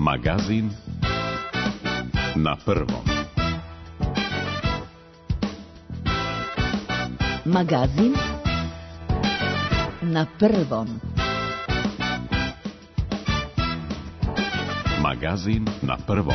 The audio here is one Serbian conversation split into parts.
Magazin na prvom. Magazin na prvom. Magazin na prvom.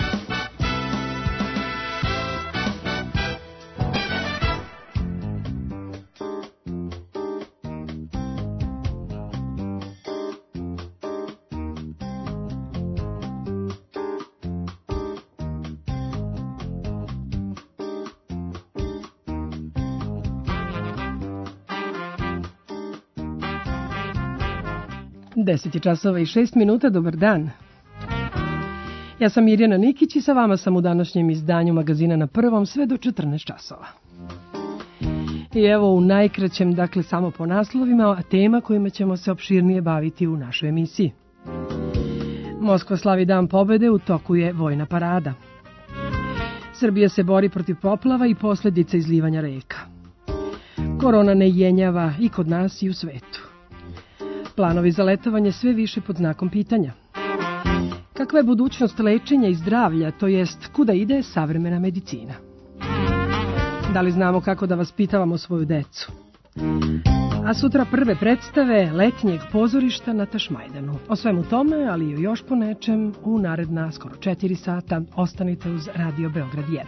Deset časova i 6 minuta, dobar dan. Ja sam Mirjana Nikić i sa vama sam u današnjem izdanju Magazina na prvom sve do 14 časova. I evo u najkraćem, dakle samo po naslovima, a tema kojima ćemo se opširnije baviti u našoj emisiji. Moskva slavi dan pobede, u toku je vojna parada. Srbija se bori protiv poplava i posljedica izlivanja reka. Korona ne jenjava i kod nas i u svetu. Planovi za letovanje sve više pod znakom pitanja. Kakva je budućnost lečenja i zdravlja, to jest kuda ide savremena medicina? Da li znamo kako da vaspitavamo svoju decu? A sutra prve predstave letnjeg pozorišta na Tašmajdanu. O svemu tome, ali i još po nečem, u naredna skoro 4 sata ostanite uz Radio Beograd 1.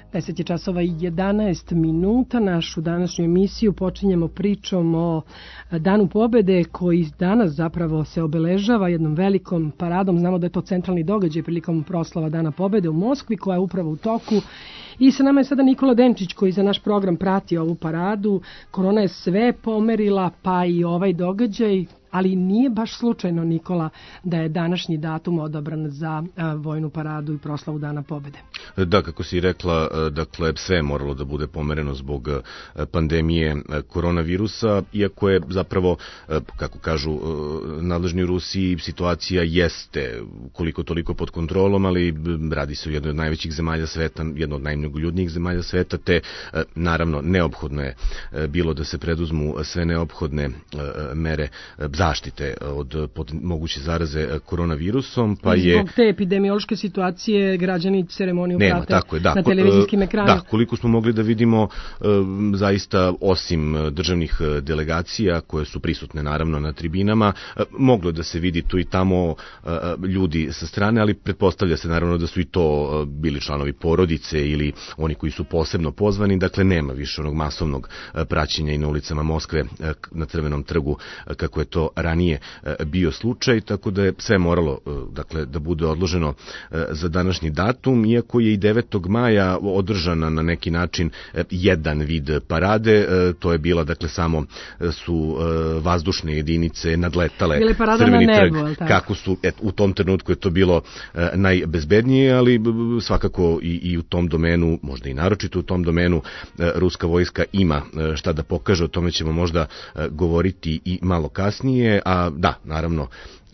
10 je časova i 11 minuta. Našu današnju emisiju počinjemo pričom o Danu pobede koji danas zapravo se obeležava jednom velikom paradom. Znamo da je to centralni događaj prilikom proslava Dana pobede u Moskvi koja je upravo u toku. I sa nama je sada Nikola Denčić koji za naš program prati ovu paradu. Korona je sve pomerila, pa i ovaj događaj. Ali nije baš slučajno, Nikola, da je današnji datum odabran za vojnu paradu i proslavu Dana pobede. Da, kako si rekla, dakle, sve je moralo da bude pomereno zbog pandemije koronavirusa, iako je zapravo, kako kažu nadležni u Rusiji, situacija jeste koliko toliko pod kontrolom, ali radi se o jednoj od najvećih zemalja sveta, jedno od najmnogoljudnijih zemalja sveta, te naravno neophodno je bilo da se preduzmu sve neophodne mere zaštite od moguće zaraze koronavirusom, pa je... Zbog te epidemiološke situacije građani ceremoniju prate na televizijskim ekranima. Da, koliko smo mogli da vidimo, zaista osim državnih delegacija koje su prisutne naravno na tribinama, moglo da se vidi tu i tamo ljudi sa strane, ali pretpostavlja se naravno da su i to bili članovi porodice ili oni koji su posebno pozvani, dakle nema više onog masovnog praćenja i na ulicama Moskve na Crvenom trgu kako je to ranije bio slučaj, tako da je sve moralo dakle, da bude odloženo za današnji datum, iako je i 9. maja održana na neki način jedan vid parade, to je bila, dakle, samo su vazdušne jedinice nadletale Crveni trg, kako su, u tom trenutku je to bilo najbezbednije, ali svakako i u tom domenu, možda i naročito u tom domenu, ruska vojska ima šta da pokaže, o tome ćemo možda govoriti i malo kasnije. A da, naravno,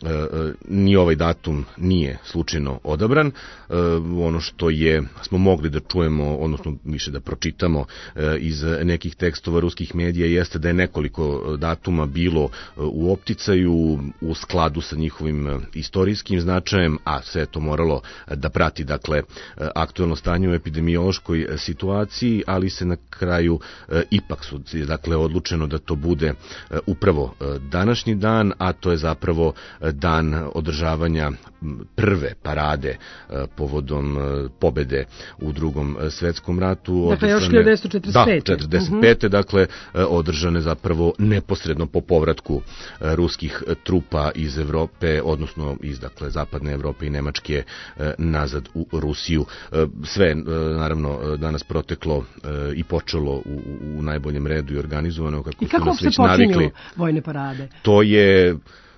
ni ovaj datum nije slučajno odabran. Ono što smo mogli da čujemo, odnosno više da pročitamo iz nekih tekstova ruskih medija, jeste da je nekoliko datuma bilo u opticaju u skladu sa njihovim istorijskim značajem, a sve je to moralo da prati, dakle, aktuelno stanje u epidemiološkoj situaciji, ali se na kraju ipak su, dakle, odlučeno da to bude upravo današnji dan, a to je zapravo dan održavanja prve parade povodom pobede u Drugom svetskom ratu. Dakle, još 1945. Da, 1945. Dakle, održane zapravo neposredno po povratku ruskih trupa iz Evrope, odnosno iz, dakle, zapadne Evrope i Nemačke nazad u Rusiju. Sve, naravno, danas proteklo i počelo u najboljem redu i organizovano, kako su nas već navikli. I kako se počinju vojne parade? To je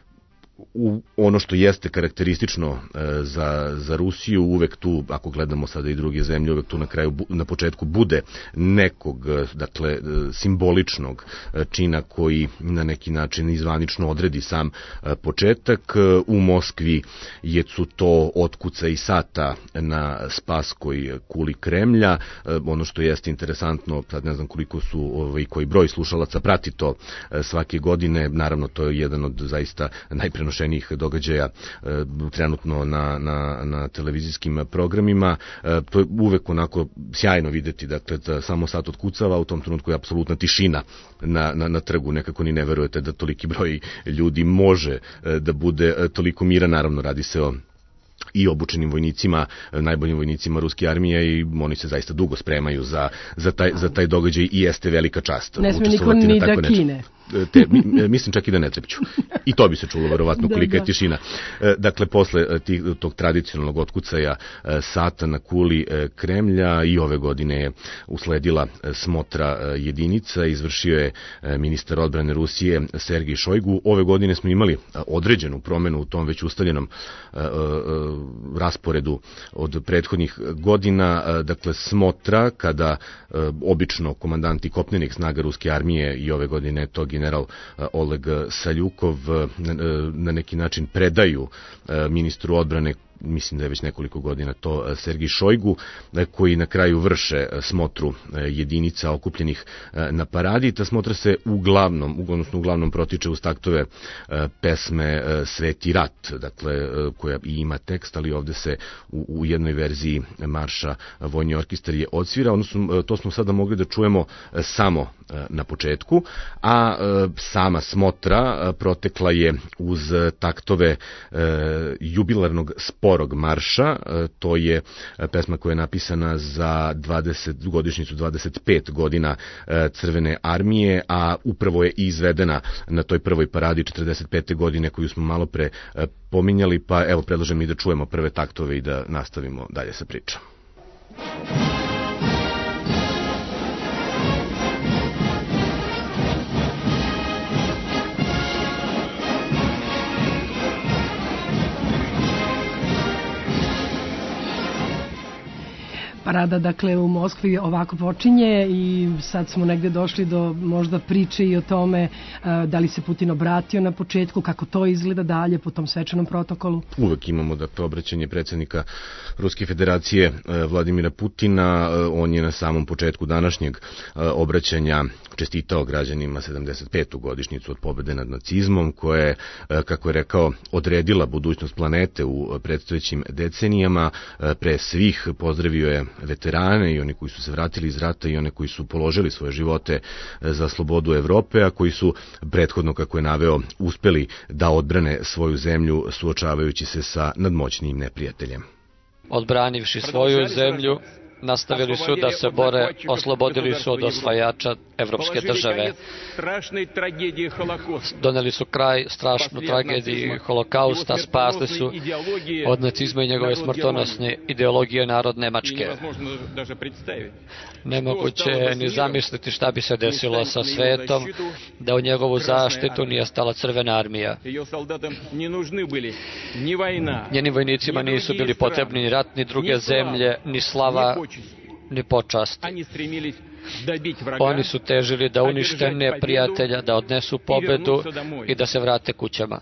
ono što jeste karakteristično za Rusiju, uvek tu, ako gledamo sada i druge zemlje, uvek tu na kraju, na početku bude nekog, dakle, simboličnog čina koji na neki način izvanično odredi sam početak. U Moskvi su to otkucaji sata na Spaskoj kuli Kremlja. Ono što jeste interesantno, sad ne znam koliko su koji broj slušalaca prati to svake godine, naravno to je jedan od zaista najprenošenijih događaja trenutno na televizijskim programima. To je uvek onako sjajno videti, dakle, da samo sat otkucava, u tom trenutku je apsolutna tišina na trgu, nekako ni ne verujete da toliki broj ljudi može da bude toliko miran, naravno radi se o i obučenim vojnicima, najboljim vojnicima ruske armije, i oni se zaista dugo spremaju za taj događaj i jeste velika čast. Ne sme niko ni da kine. Mislim čak i da ne trepću. I to bi se čulo verovatno kolika je tišina. Dakle, posle tog tradicionalnog otkucaja sata na kuli Kremlja i ove godine je usledila smotra jedinica, izvršio je ministar odbrane Rusije Sergij Šojgu. Ove godine smo imali određenu promenu u tom već ustaljenom rasporedu od prethodnih godina. Dakle, smotra kada obično komandanti kopnenih snaga ruske armije, i ove godine je to general Oleg Saljukov, na neki način predaju ministru odbrane, mislim da je već nekoliko godina to Sergij Šojgu, koji na kraju vrše smotru jedinica okupljenih na paradi. Ta smotra se uglavnom protiče uz taktove pesme Sveti rat, dakle, koja i ima tekst, ali ovde se u jednoj verziji marša Vojni orkestar je odsvira, odnosno to smo sada mogli da čujemo samo na početku, a sama smotra protekla je uz taktove jubilarnog spota sporog marša. To je pesma koja je napisana za 20-godišnjicu, 25 godina Crvene armije, a upravo je izvedena na toj prvoj paradi 45. godine koju smo malo pre pominjali, pa evo predlažem i da čujemo prve taktove i da nastavimo dalje sa pričom. Parada, dakle, u Moskvi ovako počinje i sad smo negde došli do možda priče i o tome da li se Putin obratio na početku, kako to izgleda dalje po tom svečanom protokolu. Uvek imamo obraćanje predsjednika Ruske federacije Vladimira Putina. On je na samom početku današnjeg obraćanja čestitao građanima 75. godišnjicu od pobede nad nacizmom, koja je, kako je rekao, odredila budućnost planete u predstojećim decenijama. Pre svih pozdravio je veterane i oni koji su se vratili iz rata i one koji su položili svoje živote za slobodu Evrope, a koji su prethodno, kako je naveo, uspeli da odbrane svoju zemlju suočavajući se sa nadmoćnim neprijateljem. Odbranivši svoju zemlju, nastavili su da se bore, oslobodili su od osvajača evropske države. Doneli su kraj strašnu tragediji holokausta, spasli su od nacizma i njegove smrtonosne ideologije narod Nemačke. Nemoguće je ni zamisliti šta bi se desilo sa svetom da u njegovu zaštitu nije stala Crvena armija. Njenim vojnicima nisu bili potrebni ni rat, ni druge zemlje, ni slava, ni počast. Oni su težili da unište neprijatelja, da odnesu pobedu i da se vrate kućama.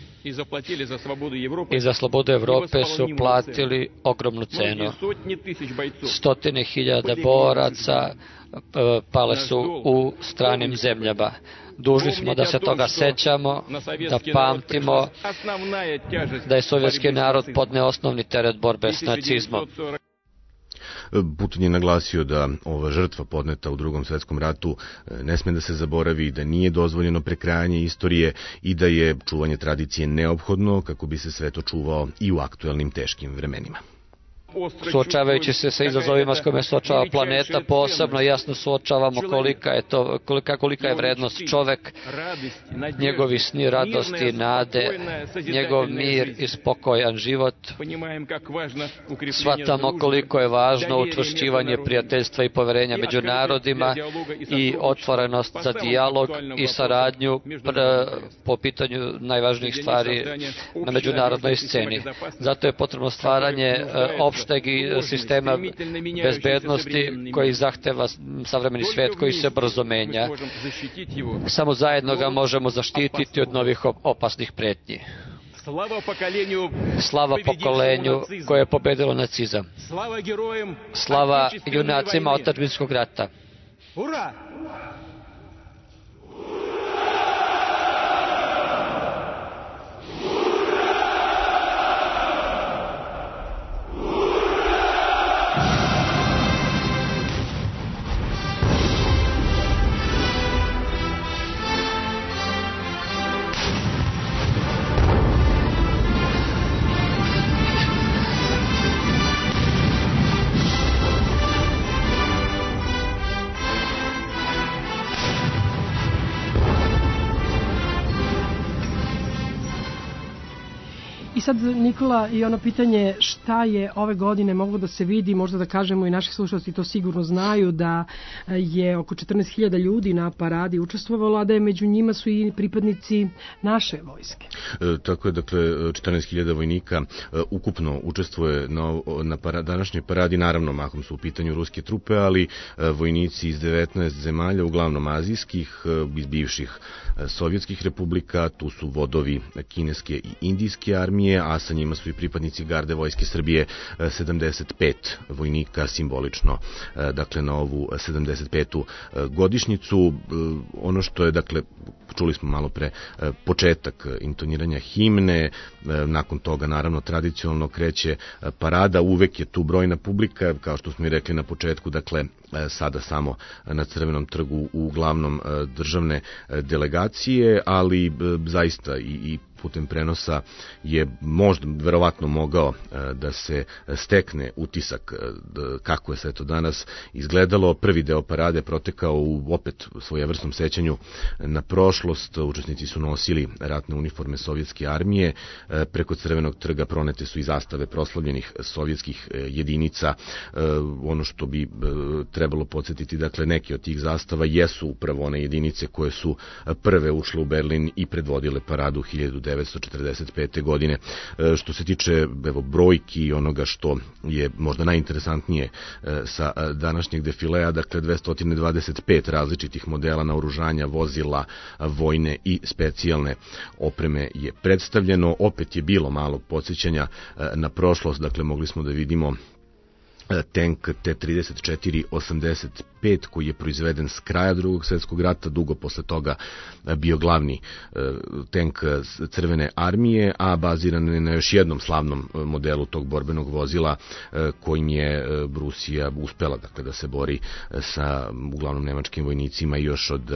I za slobodu Evrope su platili ogromnu cenu. 100.000 boraca pale su u stranim zemljama. Dužni smo da se toga sećamo, da pamtimo da je sovjetski narod podneo osnovni teret borbe s nacizmom. Putin je naglasio da ova žrtva podneta u Drugom svetskom ratu ne sme da se zaboravi, da nije dozvoljeno prekrajanje istorije i da je čuvanje tradicije neophodno kako bi se sve to čuvao i u aktuelnim teškim vremenima. Suočavajući se sa izazovima s kojima suočava planeta, posebno jasno suočavamo kolika je vrednost čovek, njegovi sni, radosti, nade, njegov mir i spokojan život. Shvatamo koliko je važno učvršćivanje prijateljstva i poverenja među narodima i otvorenost za dijalog i saradnju po pitanju najvažnijih stvari na međunarodnoj sceni. Zato je potrebno stvaranje opšteg sistema bezbednosti koji zahteva savremeni svet koji se brzo menja. Samo zajedno ga možemo zaštititi od novih opasnih pretnji. Slava pokolenju koje je pobedilo nacizam. Slava junacima otadžbinskog rata. I sad, Nikola, i ono pitanje šta je ove godine moglo da se vidi, možda da kažemo i naši slušalci to sigurno znaju, da je oko 14.000 ljudi na paradi učestvovalo, a da je među njima su i pripadnici naše vojske. Tako je, dakle, 14.000 vojnika ukupno učestvuje na današnjoj paradi, naravno mahom su u pitanju ruske trupe, ali vojnici iz 19 zemalja, uglavnom azijskih, iz bivših sovjetskih republika, tu su vodovi kineske i indijske armije, a sa njima su i pripadnici garde vojske Srbije, 75 vojnika simbolično, dakle, na ovu 75. godišnjicu. Ono što je, dakle, čuli smo malo pre, početak intoniranja himne, nakon toga naravno tradicionalno kreće parada, uvek je tu brojna publika, kao što smo i rekli na početku, dakle, sada samo na Crvenom trgu uglavnom državne delegacije, ali zaista i putem prenosa je možda, verovatno mogao da se stekne utisak kako je sve to danas izgledalo. Prvi deo parade protekao u opet svojevrsnom sećanju na prošlost. Učesnici su nosili ratne uniforme sovjetske armije, preko Crvenog trga pronete su i zastave proslavljenih sovjetskih jedinica. Ono što bi trebalo podsjetiti, dakle, neke od tih zastava jesu upravo one jedinice koje su prve ušle u Berlin i predvodile paradu 1945. godine. Što se tiče brojki i onoga što je možda najinteresantnije sa današnjeg defilea, dakle 225 različitih modela naoružanja, vozila, vojne i specijalne opreme je predstavljeno. Opet je bilo malog podsjećanja na prošlost, dakle mogli smo da vidimo tank T-34-85 koji je proizveden s kraja Drugog svjetskog rata, dugo posle toga bio glavni tank Crvene armije, a baziran je na još jednom slavnom modelu tog borbenog vozila kojim je Rusija uspela, dakle, da se bori sa uglavnom nemačkim vojnicima još od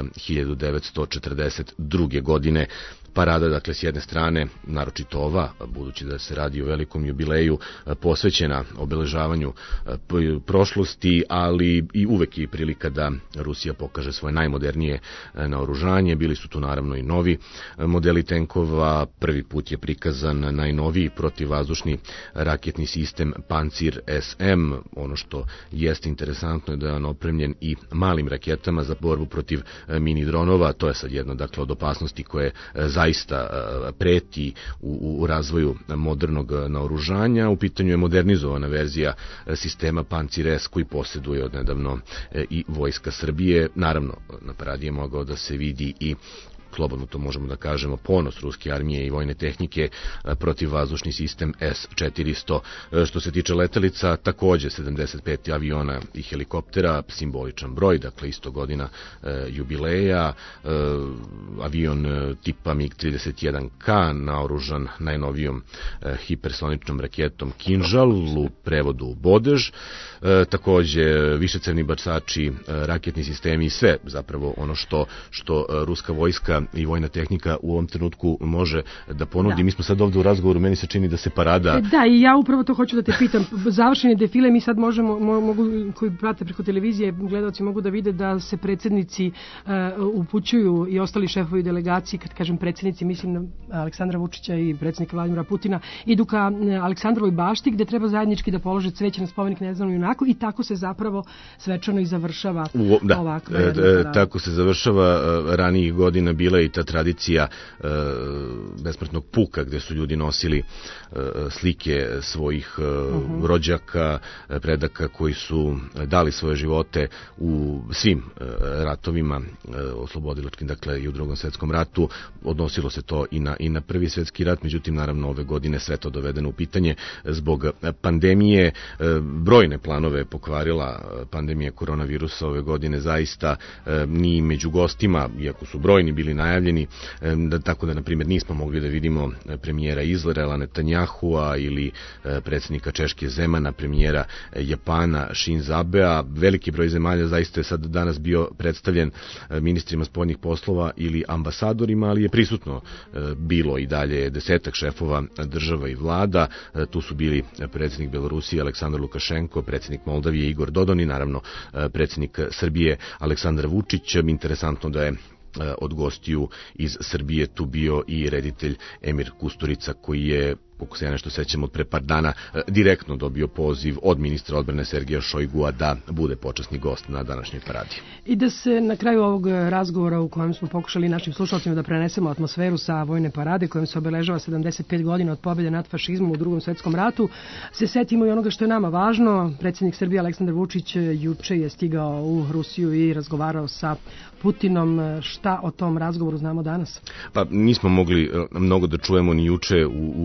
1942. godine. Parada, dakle, s jedne strane, naročito ova, budući da se radi o velikom jubileju, posvećena obeležavanju prošlosti, ali i uvek je prilika da Rusija pokaže svoje najmodernije naoružanje. Bili su tu naravno i novi modeli tenkova. Prvi put je prikazan najnoviji protivvazdušni raketni sistem Pancir SM. Ono što jeste interesantno je da je on opremljen i malim raketama za borbu protiv mini dronova. To je sad jedno, dakle, od opasnosti koje zaista preti u razvoju modernog naoružanja. U pitanju je modernizovana verzija sistema Pancir S koji posjeduje odnedavno i Vojska Srbije. Naravno, na paradi je mogao da se vidi i, slobodno to možemo da kažemo, ponos ruske armije i vojne tehnike, protivvazdušni sistem S-400. Što se tiče letelica, takođe 75 aviona i helikoptera, simboličan broj, dakle isto godina jubileja, avion tipa MiG-31K, naoružan najnovijom hipersoničnom raketom Kinžal, u prevodu Bodež, takođe višecevni bacači, raketni sistemi i sve zapravo ono što ruska vojska i vojna tehnika u ovom trenutku može da ponudi. Da. Mi smo sad ovde u razgovoru, meni se čini da se parada... Da, i ja upravo to hoću da te pitam. Završen je defile, mi sad mogu, koji prate preko televizije, gledalci mogu da vide da se predsjednici upućuju i ostali šefovi delegacije, kad kažem predsjednici, mislim na Aleksandra Vučića i predsjednika Vladimira Putina, idu ka Aleksandrovoj bašti, gde treba zajednički da polože cveće na spomenik Nezavisnom junaku i tako se zapravo svečano i završava ovakva jedna parada. Tako se završava. Ranijih godina bila i ta tradicija besmrtnog puka gde su ljudi nosili slike svojih rođaka, predaka koji su dali svoje živote u svim ratovima oslobodilačkim, dakle i u Drugom svjetskom ratu. Odnosilo se to i na Prvi svjetski rat, međutim naravno ove godine sve to dovedeno u pitanje zbog pandemije. Brojne planove pokvarila pandemija koronavirusa ove godine, zaista ni među gostima, iako su brojni bili najavljeni, tako da, na primjer, nismo mogli da vidimo premijera Izraela Netanjahua ili predsjednika Češke Zemana, premijera Japana Shinzo Abea. Veliki broj zemalja zaista je sad danas bio predstavljen ministrima spoljnih poslova ili ambasadorima, ali je prisutno bilo i dalje 10 šefova država i vlada. Tu su bili predsjednik Belorusije Aleksandar Lukašenko, predsjednik Moldavije Igor Dodon i naravno predsjednik Srbije Aleksandar Vučić. Interesantno da je od gostiju iz Srbije tu bio i reditelj Emir Kusturica, koji je, ako se ja nešto sećam, od pre par dana direktno dobio poziv od ministra odbrane Sergeja Šojgua da bude počasni gost na današnjoj paradi. I da se na kraju ovog razgovora u kojem smo pokušali našim slušalcima da prenesemo atmosferu sa vojne parade kojom se obeležava 75 godina od pobjede nad fašizmom u Drugom svjetskom ratu, se setimo i onoga što je nama važno. Predsjednik Srbije Aleksandar Vučić juče je stigao u Rusiju i razgovarao sa Putinom. Šta o tom razgovoru znamo danas? Pa nismo mogli mnogo da čujemo ni juče u obraćanju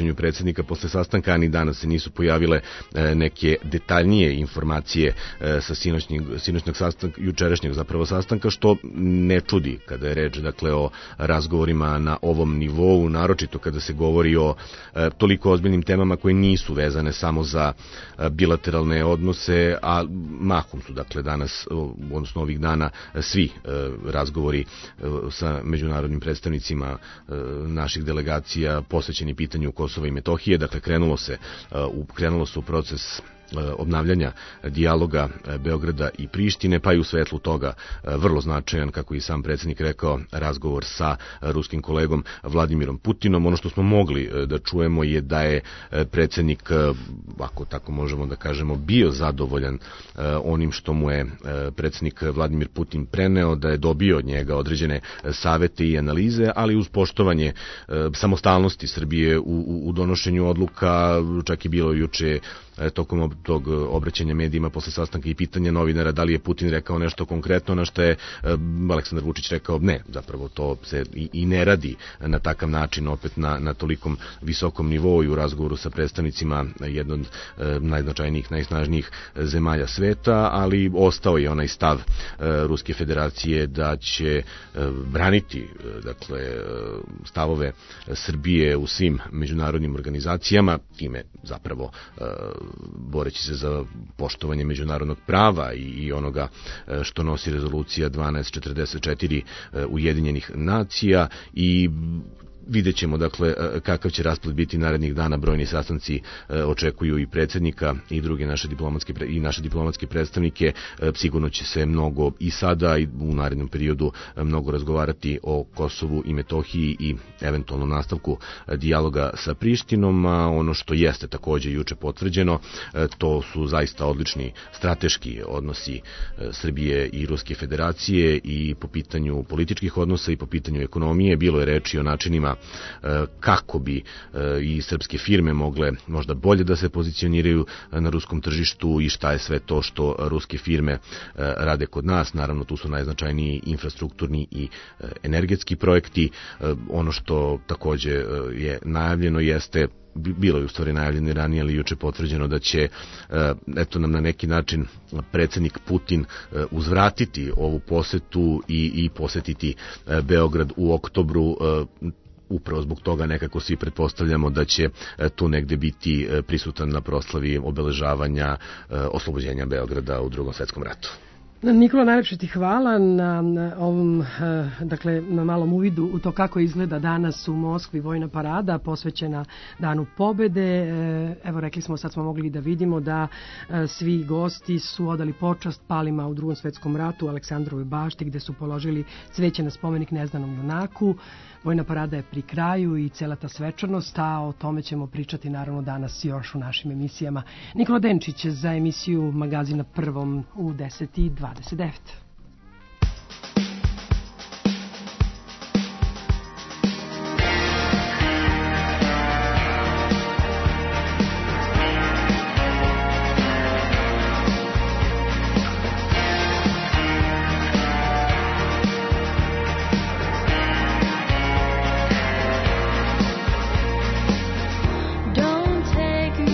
obraćanju predsjednika posle sastanka, ni danas se nisu pojavile neke detaljnije informacije sa sinoćnog sastanka, jučerašnjeg zapravo sastanka, što ne čudi kada je reč dakle o razgovorima na ovom nivou, naročito kada se govori o toliko ozbiljnim temama koje nisu vezane samo za bilateralne odnose, a mahom su dakle danas, odnosno ovih dana, svi razgovori sa međunarodnim predstavnicima naših delegacija posvećeni pitanju Kosova i Metohije. Dakle, krenulo se u proces obnavljanja dijaloga Beograda i Prištine, pa i u svetlu toga vrlo značajan, kako i sam predsjednik rekao, razgovor sa ruskim kolegom Vladimirom Putinom. Ono što smo mogli da čujemo je da je predsjednik, ako tako možemo da kažemo, bio zadovoljan onim što mu je predsjednik Vladimir Putin preneo, da je dobio od njega određene savete i analize, ali uz poštovanje samostalnosti Srbije u donošenju odluka. Čak je bilo juče tokom tog obraćanja medijima posle sastanka i pitanja novinara da li je Putin rekao nešto konkretno, na što je Aleksandar Vučić rekao ne, zapravo to se i ne radi na takav način, opet na tolikom visokom nivou i u razgovoru sa predstavnicima jedne od najznačajnijih, najsnažnijih zemalja sveta, ali ostao je onaj stav Ruske federacije da će braniti dakle stavove Srbije u svim međunarodnim organizacijama, time zapravo boreći se za poštovanje međunarodnog prava i onoga što nosi rezolucija 1244 Ujedinjenih nacija. I vidjet ćemo dakle kakav će rasplet biti narednih dana. Brojni sastanci očekuju i predsjednika i druge naše diplomatske predstavnike. Sigurno će se mnogo i sada i u narednom periodu mnogo razgovarati o Kosovu i Metohiji i eventualno nastavku dijaloga sa Prištinom. A ono što jeste takođe juče potvrđeno, to su zaista odlični strateški odnosi Srbije i Ruske federacije i po pitanju političkih odnosa i po pitanju ekonomije. Bilo je reči o načinima kako bi i srpske firme mogle možda bolje da se pozicioniraju na ruskom tržištu i šta je sve to što ruske firme rade kod nas. Naravno, tu su najznačajniji infrastrukturni i energetski projekti. Ono što takođe je najavljeno jeste, bilo je u stvari najavljeno ranije, ali juče potvrđeno da će nam na neki način predsjednik Putin uzvratiti ovu posetu i posetiti Beograd u oktobru. Upravo zbog toga nekako svi pretpostavljamo da će tu negde biti prisutan na proslavi obeležavanja oslobođenja Beograda u Drugom svetskom ratu. Nikola, najlepše ti hvala na ovom, dakle, na malom uvidu u to kako izgleda danas u Moskvi vojna parada posvećena Danu pobede. Evo, rekli smo, sad smo mogli da vidimo da svi gosti su odali počast palima u Drugom svetskom ratu u Aleksandrovoj bašti, gde su položili cveće na spomenik neznanom junaku. Vojna parada je pri kraju i cela ta svečanost, a o tome ćemo pričati naravno danas još u našim emisijama. Nikola Denčić za emisiju Magazina Prvom u 10:29.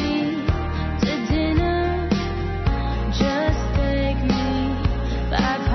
I've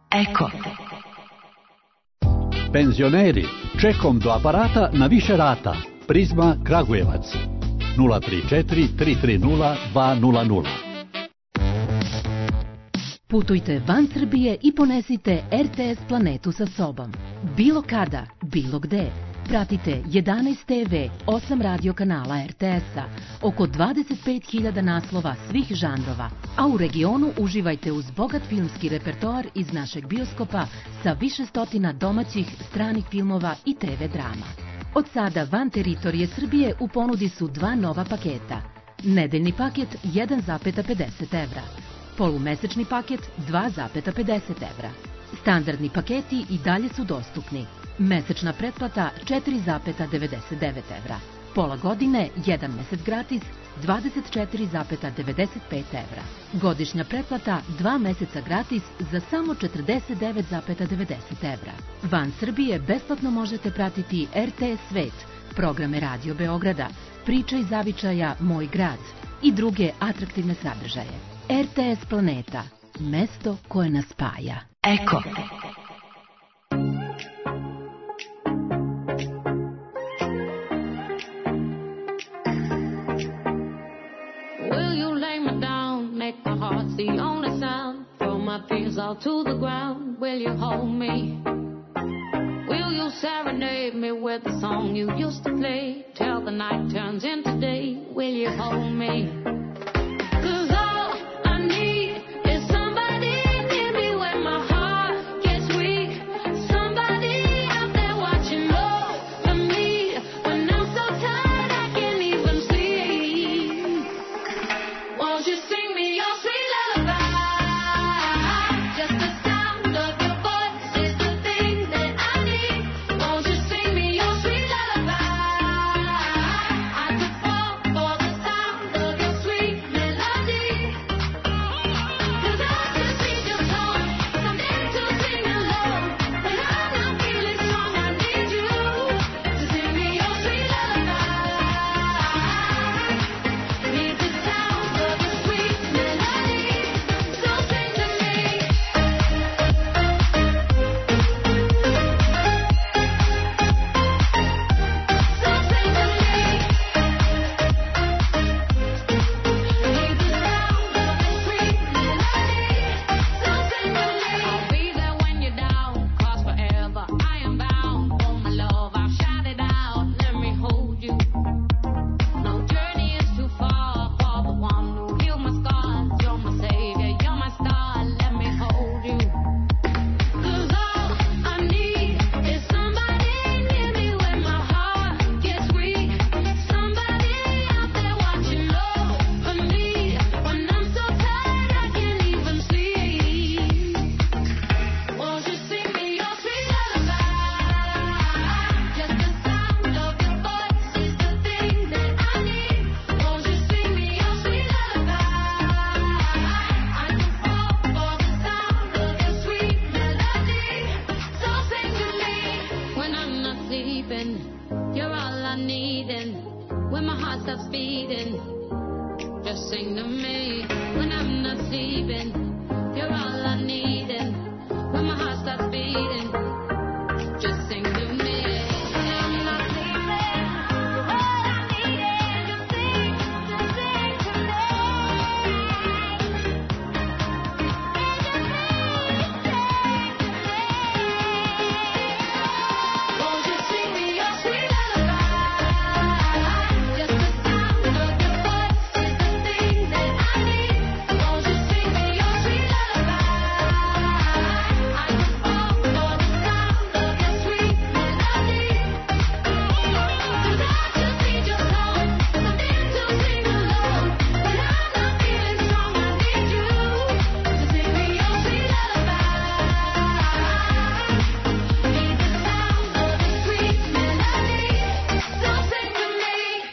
Eko. Penzioneri, čekom do aparata na više rata. Prizma Kragujevac 034 330 200. Putujte van Srbije i ponesite RTS Planetu sa sobom. Bilo kada, bilo gde. Pratite 11 TV, 8 radio kanala RTS-a, oko 25.000 naslova svih žanrova, a u regionu uživajte uz bogat filmski repertoar iz našeg bioskopa sa više stotina domaćih, stranih filmova i TV drama. Od sada van teritorije Srbije u ponudi su 2 nova paketa. Nedeljni paket 1,50 evra. Polumesečni paket 2,50 evra. Standardni paketi i dalje su dostupni. Mesečna pretplata 4,99 evra. Pola godine, 1 mesec gratis, 24,95 evra. Godišnja pretplata 2 meseca gratis za samo 49,90 evra. Van Srbije besplatno možete pratiti RTS Svet, programe Radio Beograda, Priča iz zavičaja Moj grad i druge atraktivne sadržaje. RTS Planeta, mesto koje nas spaja. Eko. Make my heart the only sound. Throw my fears all to the ground. Will you hold me? Will you serenade me with the song you used to play till the night turns into day? Will you hold me? 'Cause all I need is somebody near me when my heart gets weak. Somebody out there watching over me when I'm so tired I can't even sleep. Won't you sing me your sweet lullaby? Just the sound of your voice is the thing that I need. Won't you sing me your sweet lullaby? I could fall for the sound of your sweet melody. 'Cause I just need your song, something to sing along. When I'm not feeling strong, I need you to sing me your sweet lullaby. Need the sound of your sweet melody, so sing to me. So sing to me. Need the sound of your sweet melody, so sing to me. I'll be there when you're down, 'cause forever I am bound. Oh my love, I'll shout it out. Let me hold you. No journey is too far for the one who healed my scars. You're my savior, you're my star. Let me hold you. 'Cause all I need is somebody near me when my heart gets weak. Somebody out there watching over me when I'm so tired I can't even sleep. Won't you sing me your sweet lullaby? Just the sound of your voice is the thing that I need. Won't you sing me your sweet lullaby? I could fall for the sound of your sweet melody. So sing to me when I'm not sleeping. You're all I need, and when my heart stops beating, just sing to me when I'm not sleeping. You're all I need, and when my heart stops beating, just sing to me. When I'm not sleeping, all I need is just sing to me. Won't you sing me your sweet lullaby? Just the sound of your voice is the thing that I need. Won't you sing me your sweet lullaby? I could fall for the sound of your sweet melody. 'Cause I just need your song, something to sing along. When I'm not feeling strong, I need you to sing me your sweet lullaby. Need the sound of your sweet melody, so sing to me.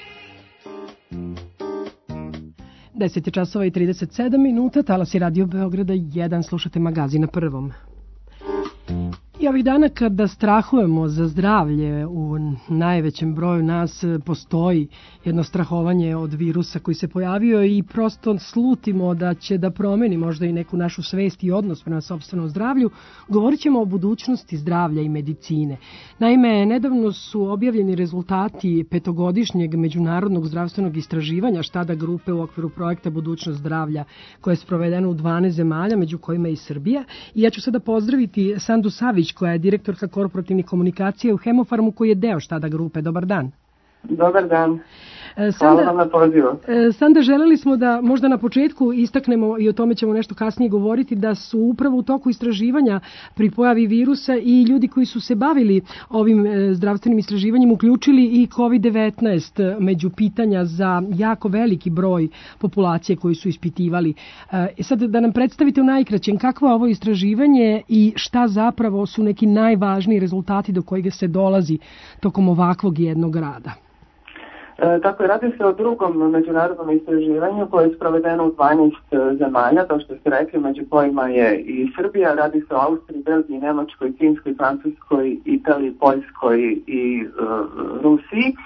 10 časova i 37 minuta, talasi Radio Beograda 1, slušate magazin na prvom. I ovih dana kada strahujemo za zdravlje u najvećem broju nas, postoji jedno strahovanje od virusa koji se pojavio i prosto slutimo da će da promeni možda i neku našu svest i odnos prema sopstvenom zdravlju. Govorit ćemo o budućnosti zdravlja i medicine. Naime, nedavno su objavljeni rezultati petogodišnjeg međunarodnog zdravstvenog istraživanja Štada grupe u okviru projekta Budućnost zdravlja, koje je sprovedeno u 12 zemalja, među kojima i Srbija. I ja ću sada pozdraviti Sandu Savić, koja je direktorka korporativnih komunikacija u Hemofarmu, koji je deo Štada grupe. Dobar dan. Dobar dan. Hvala vam na pozivu. Sanda, želeli smo da možda na početku istaknemo, i o tome ćemo nešto kasnije govoriti, da su upravo u toku istraživanja pri pojavi virusa i ljudi koji su se bavili ovim zdravstvenim istraživanjem uključili i COVID-19 među pitanja za jako veliki broj populacije koji su ispitivali. Sad da nam predstavite u najkraćem kakvo je ovo istraživanje i šta zapravo su neki najvažniji rezultati do kojeg se dolazi tokom ovakvog jednog rada. Tako je, radi se o drugom međunarodnom istraživanju koje je sprovedeno u 12 zemalja, to što ste rekli, među kojima je i Srbija. Radi se o Austriji, Belgiji, Nemačkoj, Finskoj, Francuskoj, Italiji, Poljskoj i Rusiji.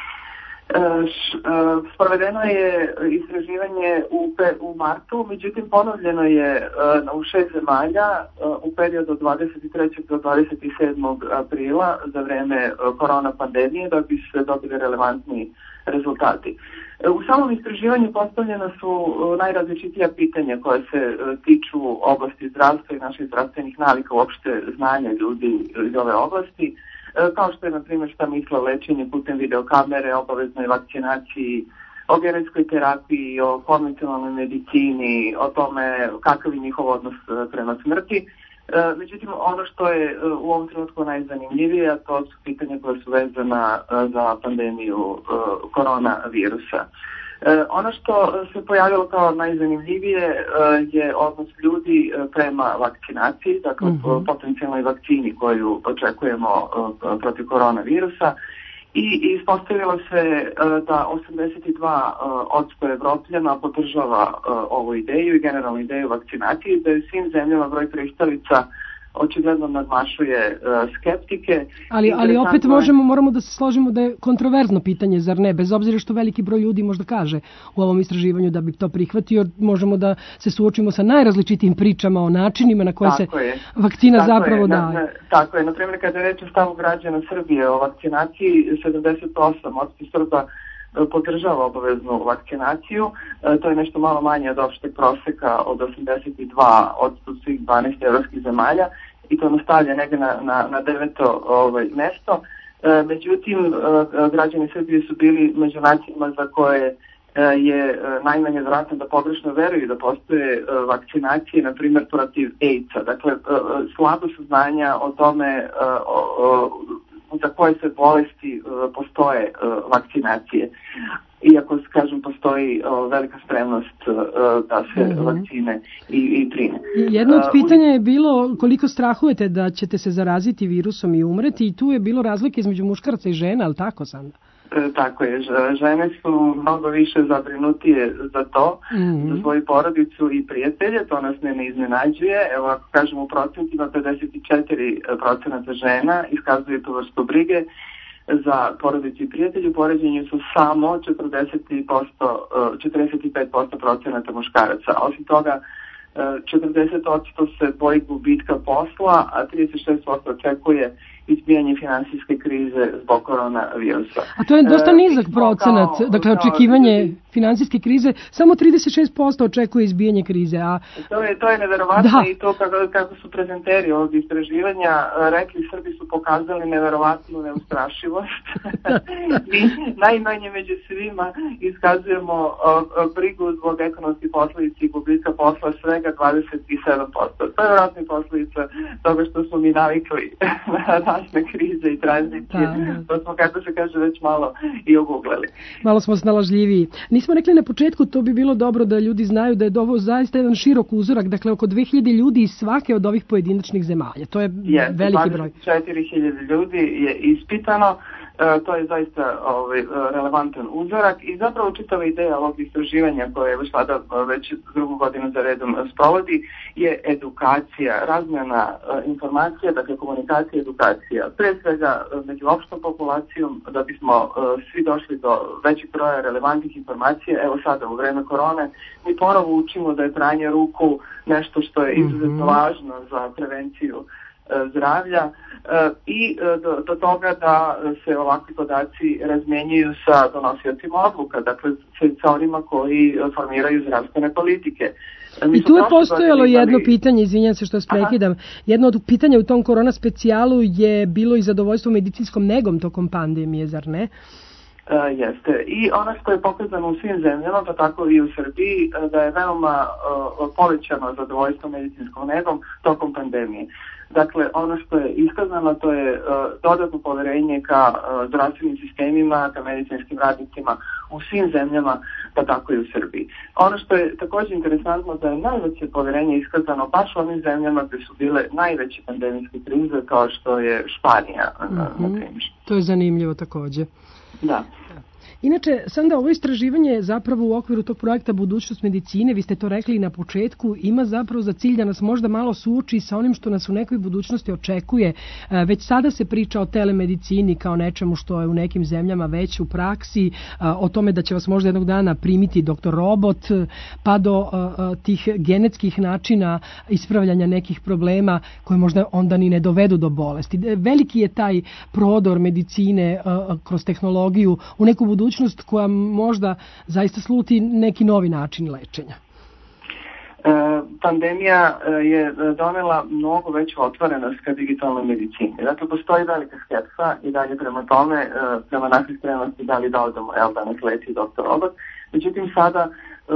Sprovedeno je istraživanje u martu, međutim ponovljeno je u 6 zemalja u periodu od 23. do 27. aprila za vreme korona pandemije, da bi se dobili relevantni rezultati. U samom istraživanju postavljena su najrazličitija pitanja koja se tiču oblasti zdravstva i naših zdravstvenih navika, uopšte znanja ljudi iz ove oblasti, kao što je, na primjer, šta misle o lečenju putem videokamere, obaveznoj vakcinaciji, o genetskoj terapiji, o konvencionalnoj medicini, o tome kakav je njihov odnos prema smrti. Međutim, ono što je u ovom trenutku najzanimljivije, to su pitanja koja su vezana za pandemiju koronavirusa. Ono što se pojavilo kao najzanimljivije je odnos ljudi prema vakcinaciji, dakle potencijalnoj vakcini koju očekujemo protiv koronavirusa, i ispostavilo se da 82% Evropljana podržava ovu ideju i generalnu ideju vakcinacije, da je u svim zemljama broj pristalica očigledno nadmašuje skeptike. Ali opet moramo da se složimo da je kontroverzno pitanje, zar ne? Bez obzira što veliki broj ljudi možda kaže u ovom istraživanju da bi to prihvatio, možemo da se suočimo sa najrazličitim pričama o načinima na koje se vakcina zapravo daje. Tako je. Naprimjer, kada je reč o stavu građana Srbije o vakcinaciji, 78% Srba podržava obaveznu vakcinaciju. To je nešto malo manje od opšteg proseka od 82 od svih 12 evropskih zemalja i to nastavlja negdje na 9. mesto. Međutim, građani Srbije su bili među nacijama za koje je najmanje vjerojatno da pogrešno veruju da postoje vakcinacije, na primjer protiv AIDS-a. Dakle, slabo su znanja o tome za koje se bolesti postoje vakcinacije. Iako, kažem, postoji velika spremnost da se vakcine i prime. Jedno od pitanja je bilo koliko strahujete da ćete se zaraziti virusom i umreti, i tu je bilo razlike između muškaraca i žena, ali tako, Sanda? Tako je, žene su mnogo više zabrinutije za to, za svoju porodicu i prijatelje, to nas ne iznenađuje. Evo, ako kažemo u procentima, 54% žena iskazuje tu vrstu brige za porodicu i prijatelju, u poređenju su samo 45% muškaraca. Osim toga, 40% se boji gubitka posla, a 36% očekuje izbijanje finansijske krize zbog koronavirusa. A to je dosta nizak procenat, dakle očekivanje finansijske krize, samo 36% očekuje izbijanje krize. To je neverovatno i to kako su prezenteri ovog istraživanja rekli, Srbi su pokazali neverovatnu neustrašivost. Mi najmanje među svima iskazujemo brigu zbog ekonomskih posljedica i gubitka posla svega 27%. To je vjerojatno posljedica toga što smo mi navikli na razne krize i tranzicije. To smo, kako se kaže, već malo i oguglali. Malo smo snalažljiviji. Nismo rekli na početku, to bi bilo dobro da ljudi znaju da je ovo zaista jedan širok uzorak, dakle oko 2000 ljudi iz svake od ovih pojedinačnih zemalja. To je veliki broj. 24.000 ljudi je ispitano To je zaista relevantan uzorak i zapravo čitava ideja ovog istraživanja koje je sada već drugu godinu za redom sprovodi je edukacija, razmjena informacija, dakle komunikacija i edukacija. Pre svega među opštom populacijom da bismo svi došli do većeg broja relevantnih informacija. Evo sada u vreme korone mi ponovo učimo da je pranje ruku nešto što je izuzetno važno za prevenciju zdravlja i do toga da se ovakvi podaci razmenjuju sa donosiocima odluka, dakle sa onima koji formiraju zdravstvene politike. I tu je postojalo jedno pitanje, izvinjam se što vas prekidam, jedno od pitanja u tom korona specijalu je bilo i zadovoljstvo medicinskom negom tokom pandemije, zar ne? Jeste. I ono što je pokazano u svim zemljama, pa tako i u Srbiji, da je veoma povećano zadovoljstvo medicinskom negom tokom pandemije. Dakle, ono što je iskazano, to je dodatno poverenje ka zdravstvenim sistemima, ka medicinskim radnicima u svim zemljama, pa tako i u Srbiji. Ono što je također interesantno da je najveće poverenje iskazano baš u onim zemljama gde su bile najveće pandemijske krize, kao što je Španija, na primjer. To je zanimljivo također. Da. Inače, Sanda, ovo istraživanje zapravo u okviru tog projekta Budućnost medicine, vi ste to rekli i na početku, ima zapravo za cilj da nas možda malo suoči sa onim što nas u nekoj budućnosti očekuje. Već sada se priča o telemedicini kao nečemu što je u nekim zemljama već u praksi, o tome da će vas možda jednog dana primiti doktor robot, pa do tih genetskih načina ispravljanja nekih problema koje možda onda ni ne dovedu do bolesti. Veliki je taj prodor medicine kroz tehnologiju u neku budućnost koja možda zaista sluti neki novi način lečenja. Pandemija je donela mnogo veću otvorenost ka digitalnoj medicini. Dakle, postoji velika skepsa i dalje prema tome, prema našoj spremnosti da li da odemo, da nas leči doktor robot. Međutim, sada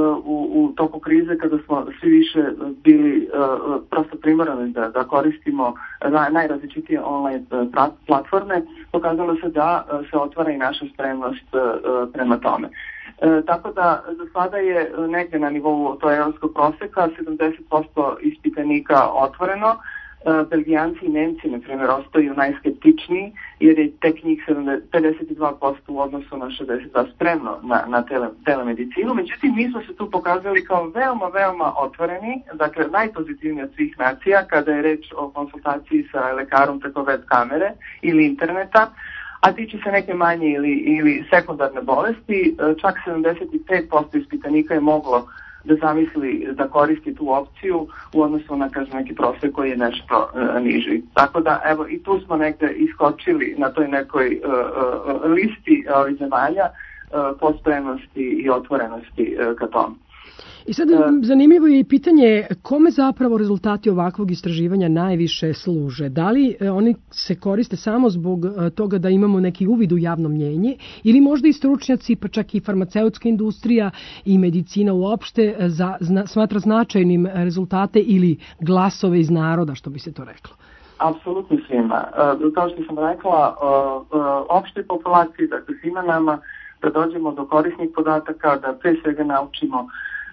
u toku krize, kada smo svi više bili prosto primorani da koristimo najrazličitije online platforme, pokazalo se da se otvara i naša spremnost prema tome. Tako da za sada je negde na nivou to evropskog proseka 70% ispitanika otvoreno. Belgijanci i Nemci, na primjer, ostaju najskeptičniji, jer je tek njih 52% u odnosu na 62% spremno na telemedicinu. Međutim, mi smo se tu pokazali kao veoma, veoma otvoreni, dakle najpozitivniji od svih nacija kada je reč o konsultaciji sa lekarom preko web kamere ili interneta, a tiče se neke manje ili sekundarne bolesti. Čak 75% ispitanika je moglo da zamisli da koristi tu opciju u odnosu na, kažem, neki prosek koji je nešto niži. Tako da, evo, i tu smo negde iskočili na toj nekoj listi ovih zemalja po spremnosti i otvorenosti ka tomu. I sad zanimljivo je i pitanje kome zapravo rezultati ovakvog istraživanja najviše služe. Da li oni se koriste samo zbog toga da imamo neki uvid u javno mnjenje ili možda i stručnjaci, pa čak i farmaceutska industrija i medicina uopšte smatra značajnim rezultate ili glasove iz naroda, što bi se to reklo? Apsolutno svima. Kao što sam rekla, opštoj populaciji, dakle svima nama, da dođemo do korisnih podataka, da pre svega naučimo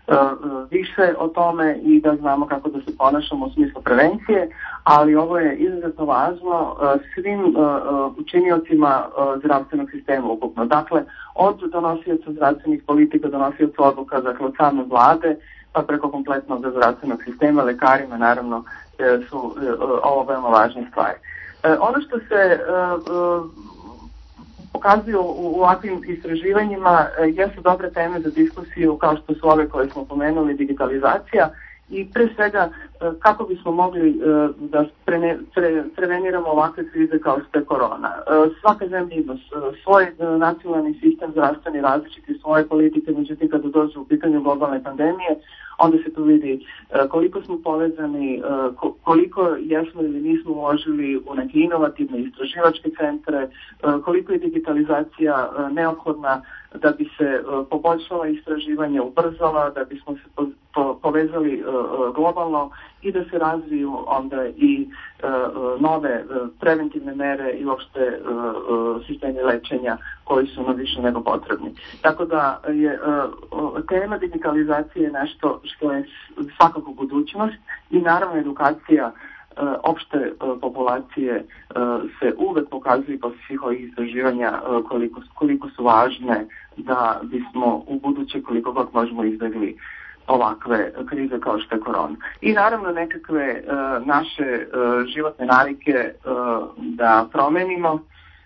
više o tome i da znamo kako da se ponašamo u smislu prevencije, ali ovo je izuzetno važno svim učiniocima zdravstvenog sistema ukupno. Dakle, od donosioca zdravstvenih politika, donosioca odluka, dakle od same vlade, pa preko kompletnog zdravstvenog sistema, lekarima naravno su ovo veoma važne stvari. Ono što se pokazuju u ovakvim istraživanjima jesu dobre teme za diskusiju kao što su ove koje smo pomenuli, digitalizacija i pre svega kako bismo mogli da preveniramo ovakve krize kao što je korona. Svaka zemlja ima svoj nacionalni sistem zdravstveni različiti, svoje politike, međutim kada dođe u pitanju globalne pandemije, onda se tu vidi koliko smo povezani, koliko jesmo ili nismo uložili u neke inovativne istraživačke centre, koliko je digitalizacija neophodna da bi se poboljšala istraživanje, ubrzala, da bismo se povezali globalno i da se razviju onda i nove preventivne mere i uopšte sistemi lečenja koji su nam više nego potrebni. Tako da je tema digitalizacije nešto što je svakako budućnost i naravno edukacija opšte populacije se uvek pokazuju posle svih ovih istraživanja koliko su važne da bismo u buduće koliko god možemo izbegli ovakve krize kao što je korona. I naravno nekakve naše životne navike da promenimo.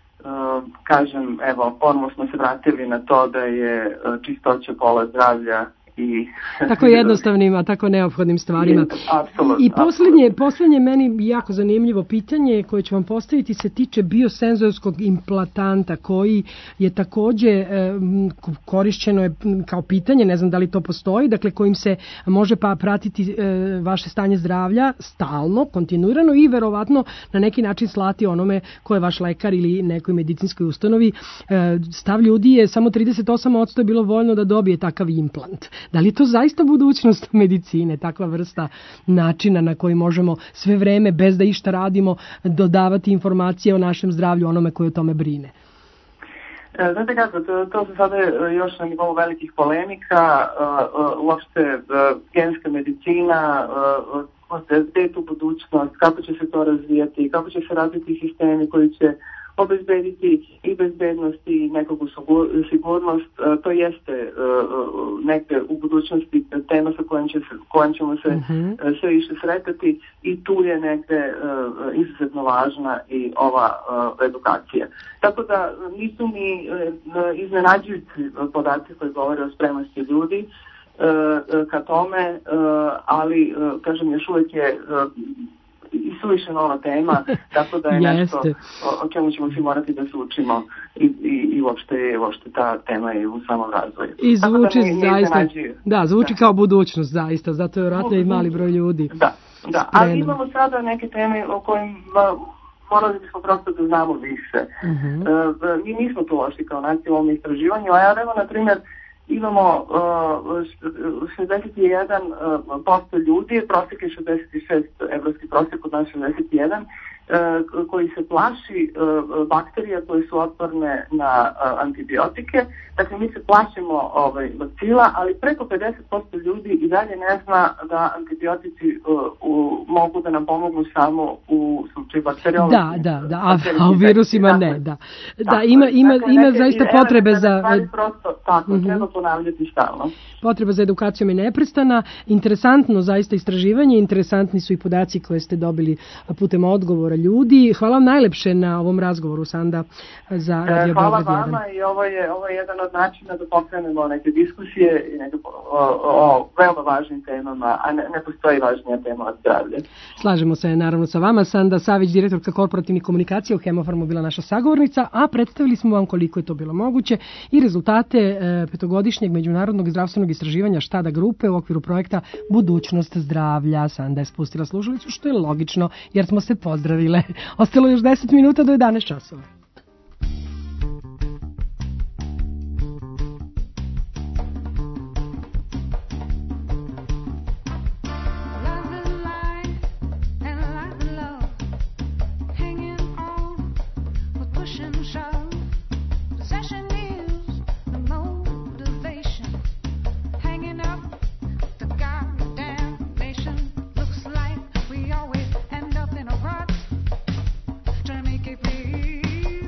Kažem, evo, ponovno smo se vratili na to da je čistoća pola zdravlja i tako jednostavnim, a tako neophodnim stvarima. Apsolutno. I poslednje meni jako zanimljivo pitanje koje ću vam postaviti se tiče biosenzorskog implantanta koji je takođe korišćeno je kao pitanje, ne znam da li to postoji, dakle kojim se može pratiti vaše stanje zdravlja stalno, kontinuirano i verovatno na neki način slati onome ko je vaš lekar ili nekoj medicinskoj ustanovi. Stav ljudi je samo 38% je bilo voljno da dobije takav implant. Da li je to zaista budućnost medicine, takva vrsta načina na koji možemo sve vreme, bez da išta radimo, dodavati informacije o našem zdravlju onome koji o tome brine? Znate kako, to se sada još na nivou velikih polemika, uopšte genska medicina, gde je tu budućnost, kako će se to razvijati, kako će se razviti sistemi koji će obezbediti i bezbednost i nekog sigurnost. To jeste negde u budućnosti tema sa kojom ćemo se sve više sretati i tu je negde izuzetno važna i ova edukacija. Tako da nisu ni iznenađujući podaci koji govore o spremnosti ljudi ka tome, ali kažem još uvijek je i suviše nova tema, tako da je nešto o čemu ćemo svi morati da se učimo i uopšte ta ta je u samom razvoju. I zvuči zaista, zvuči kao budućnost zaista, zato je vjerojatno i mali broj ljudi. Da, ali imamo sada neke teme o kojima morali bismo prosto da znamo više. Mi nismo tu loši kao nacija u ovom istraživanju, a ja evo, na primjer, imamo 61% ljudi, prosjek je 66, evropski prosjek od nas 61, koji se plaši bakterija koje su otporne na antibiotike. Dakle, mi se plašimo vakcila, ali preko 50% ljudi i dalje ne zna da antibiotici mogu da nam pomognu samo u slučaju bakteriologije. A u virusima ne, da. Ima zaista potrebe za... Tako, treba ponavljati stalno. Potreba za edukacijom je neprestana. Interesantno zaista istraživanje, interesantni su i podaci koje ste dobili putem odgovora ljudi. Hvala vam najlepše na ovom razgovoru, Sanda, za Radio Beograd 1. Hvala vama i ovo je jedan od načina da pokrenemo neke diskusije i o veoma važnim temama, a ne postoji važnija tema od zdravlja. Slažemo se naravno sa vama. Sanda Savić, direktorka korporativnih komunikacija u Hemofarmu, bila naša sagovornica, a predstavili smo vam koliko je to bilo moguće i rezultate petogodišnjeg međunarodnog zdravstvenog istraživanja Štada grupe u okviru projekta Budućnost zdravlja. Sanda je spustila slušalicu, što je logično jer smo se pozdravile. Ostalo još 10 minuta do 11 časova. Trying to make it big.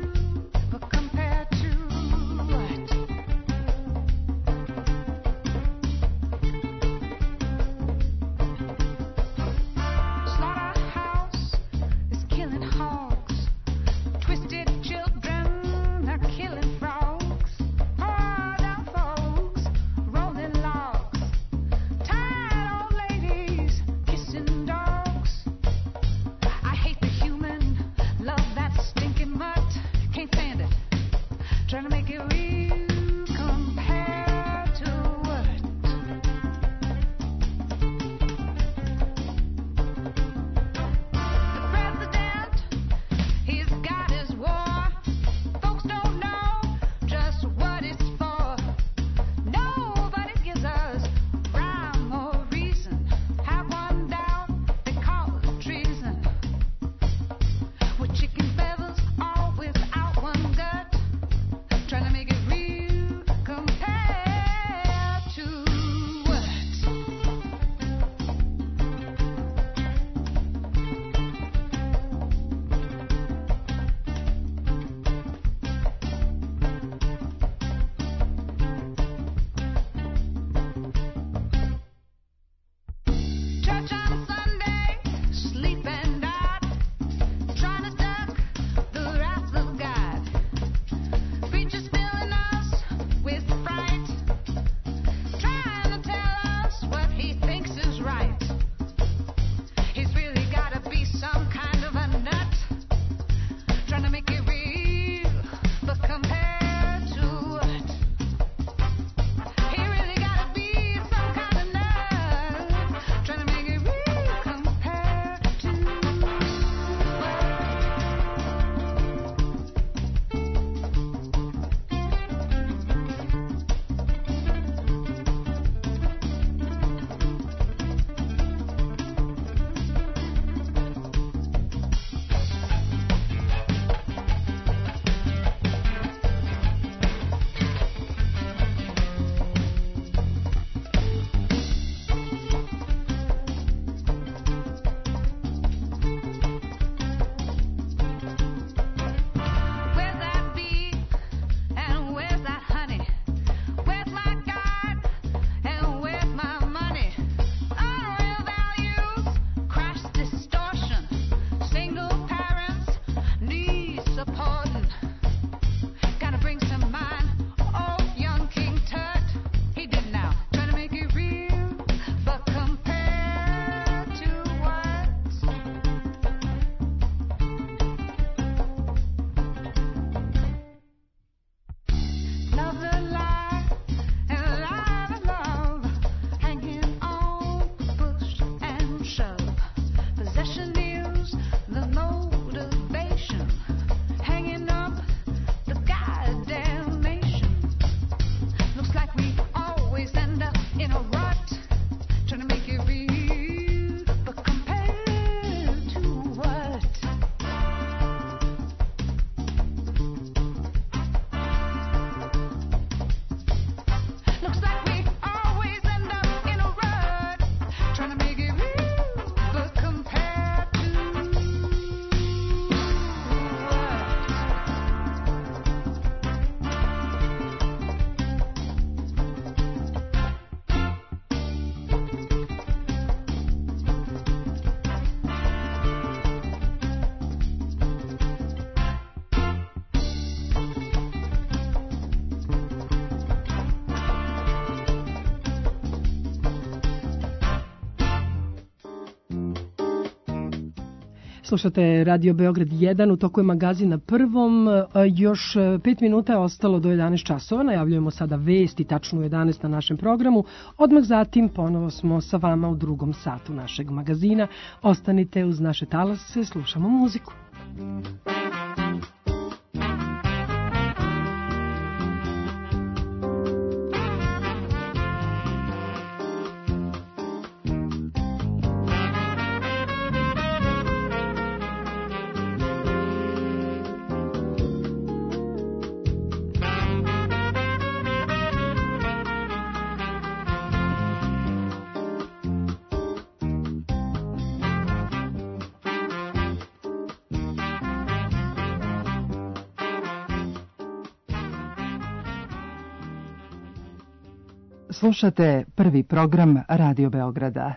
Slušate Radio Beograd 1, u toku je magazin na prvom, još 5 minuta je ostalo do 11 časova, najavljujemo sada vesti tačno u 11 na našem programu, odmah zatim ponovo smo sa vama u drugom satu našeg magazina, ostanite uz naše talase, slušamo muziku. Slušate prvi program Radio Beograda.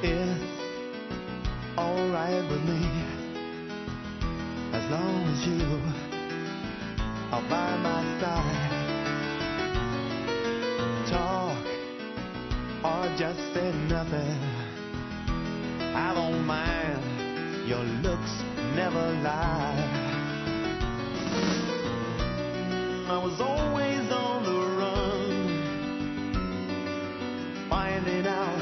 It's alright with me as long as you are by my side. Talk or just say nothing, I don't mind, your looks never lie. I was always on the run, finding out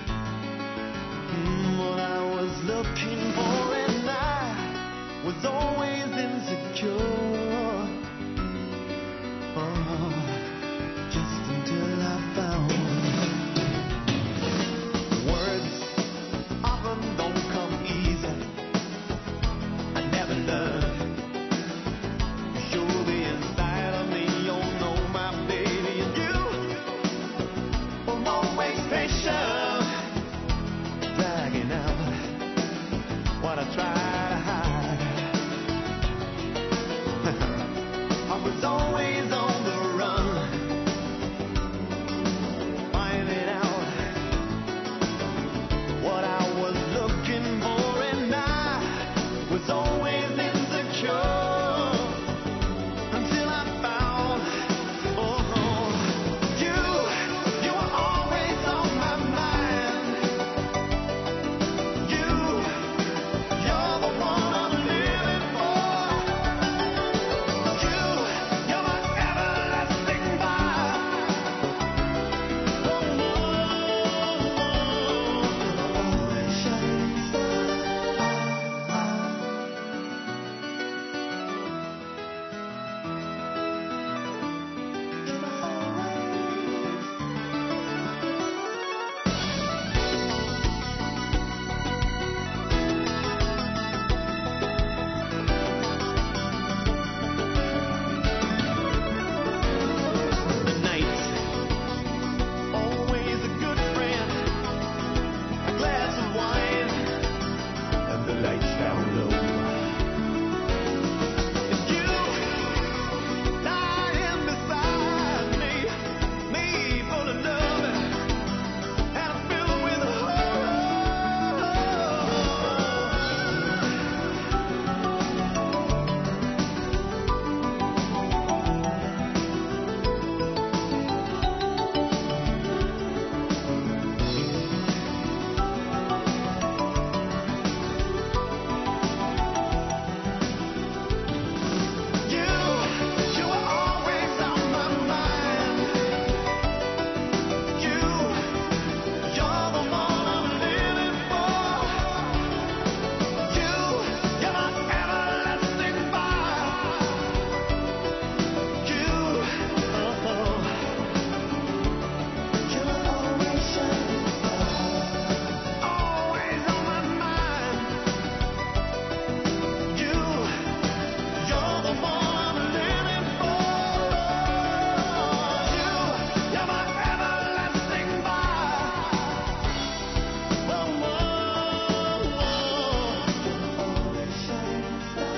what I was looking for, and I was always insecure. Oh, just until I found words often don't come easy. I never learned. You're the inside of me, you know my baby, and you were always patient, dragging out what I try to hide. I was always on the run, finding out what I was looking for, and I was always insecure until I found, oh, you were always on my mind. You're the one I'm living for. You're my everlasting vibe. Always shining star. The night, always a good friend, a glass of wine, and the lights down low. And you lying beside me full of love, and I'm filled with hope. You were always on my mind. You're the one I'm living for. You're my everlasting vibe. You're always shining star. Always on my mind. You're the one I'm living for. You're my everlasting vibe. Always shining star.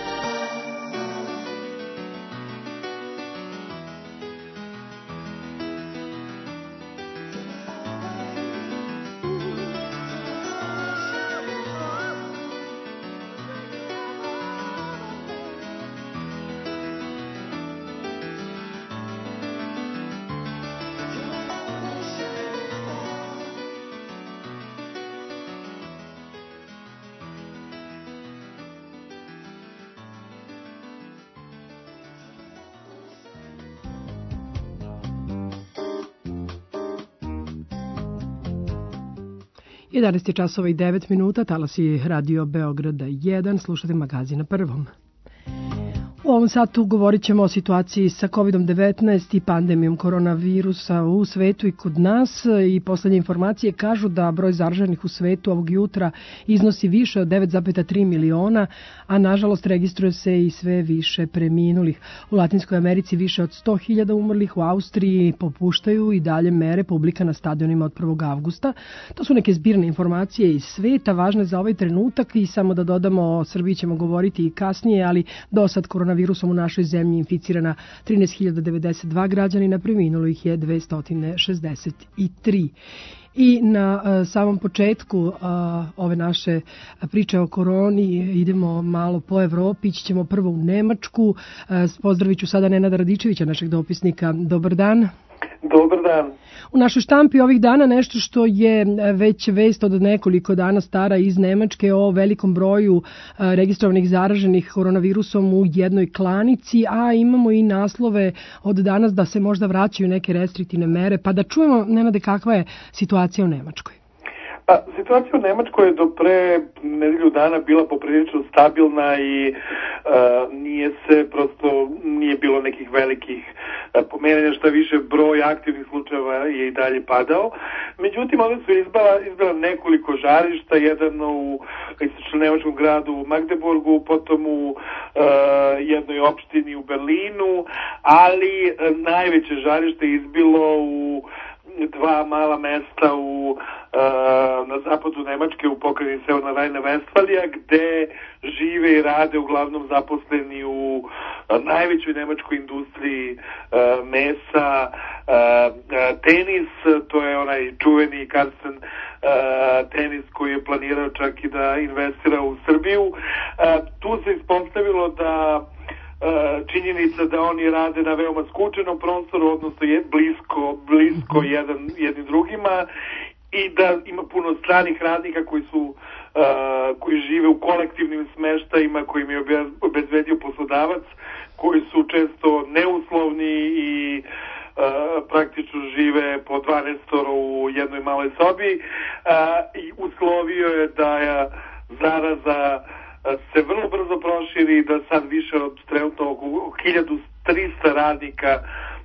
Jedanaest je časova i 9 minuta, talasi Radio Beograda 1, slušate magazin na prvom. U ovom satu govorit ćemo o situaciji sa COVID-19 i pandemijom koronavirusa u svetu i kod nas, i poslednje informacije kažu da broj zaraženih u svetu ovog jutra iznosi više od 9,3 miliona, a nažalost registruje se i sve više preminulih. U Latinskoj Americi više od 100.000 umrlih, u Austriji popuštaju i dalje mere publika na stadionima od 1. avgusta. To su neke zbirne informacije iz sveta, važne za ovaj trenutak, i samo da dodamo, o Srbiji ćemo govoriti i kasnije, ali do sad koronavirus koronavirusom u našoj zemlji inficirana 13.092 građanina, preminulo ih je 263. I na samom početku ove naše priče o koroni idemo malo po Evropi, ići ćemo prvo u Nemačku. Pozdravit ću sada Nenada Radičevića, našeg dopisnika. Dobar dan. Dobar dan. U našoj štampi ovih dana nešto što je već vest od nekoliko dana stara iz Nemačke o velikom broju registrovanih zaraženih koronavirusom u jednoj klanici, a imamo i naslove od danas da se možda vraćaju neke restriktivne mere, pa da čujemo, Nenade, kakva je situacija u Nemačkoj. Pa, situacija u Nemačkoj je do pre nedelju dana bila poprilično stabilna i nije bilo nekih velikih pomeranja, šta više broj aktivnih slučajeva je i dalje padao. Međutim, ovdje su izbila nekoliko žarišta, jedan u istočno-nemačkom gradu u Magdeburgu, potom u jednoj opštini u Berlinu, ali najveće žarište je izbilo u dva mala mesta na zapadu Nemačke u pokrajini Severna Rajna-Vestfalija, gde žive i rade uglavnom zaposleni u najvećoj nemačkoj industriji mesa, tenis, to je onaj čuveni Carsten tenis koji je planirao čak i da investira u Srbiju. Tu se ispostavilo da činjenica da oni rade na veoma skučenom prostoru, odnosno je blisko jednim drugima, i da ima puno stranih radnika koji žive u kolektivnim smeštajima kojim je obezbedio poslodavac, koji su često neuslovni i praktično žive po 12 u jednoj maloj sobi, i uslovio je da je zaraza se vrlo brzo proširi, da sad više od trenutno oko 1300 radnika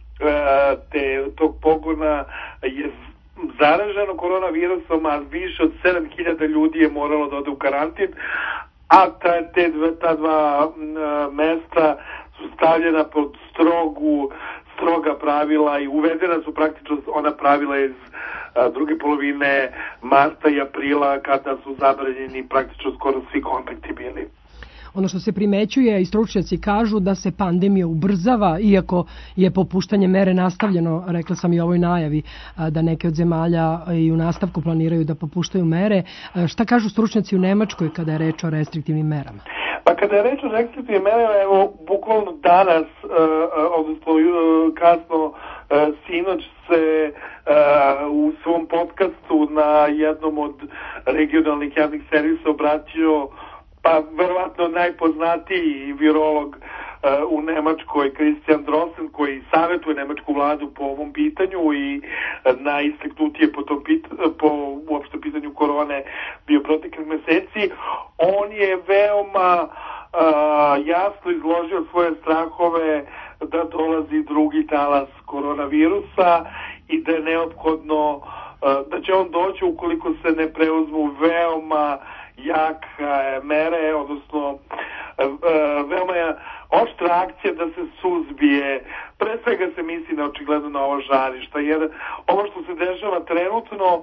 tog pogona je zaraženo koronavirusom, a više od 7000 ljudi je moralo da ode u karantin, a ta dva mesta su stavljena pod stroga pravila i uvedena su praktično ona pravila iz druge polovine marta i aprila, kada su zabranjeni praktično skoro svi kontakti bili. Ono što se primećuje i stručnjaci kažu da se pandemija ubrzava, iako je popuštanje mere nastavljeno, rekla sam i u ovoj najavi, da neke od zemalja i u nastavku planiraju da popuštaju mere. Šta kažu stručnjaci u Nemačkoj kada je reč o restriktivnim merama? Pa kada je reč o restriktivnim merama, evo, bukvalno danas, odnosno kasno sinoć se u svom podcastu na jednom od regionalnih javnih servisa obratio pa verovatno najpoznatiji virolog u Nemačkoj, Christian Drosten, koji savjetuje nemačku vladu po ovom pitanju i najistaknutije po uopšte pitanju korone bio proteklih meseci. On je veoma jasno izložio svoje strahove da dolazi drugi talas koronavirusa i da je neophodno, da će on doći ukoliko se ne preuzmu veoma jake mere, odnosno veoma oštra akcija da se suzbije. Pre svega se misli na očigledno na ovo žarišta, jer ovo što se dešava trenutno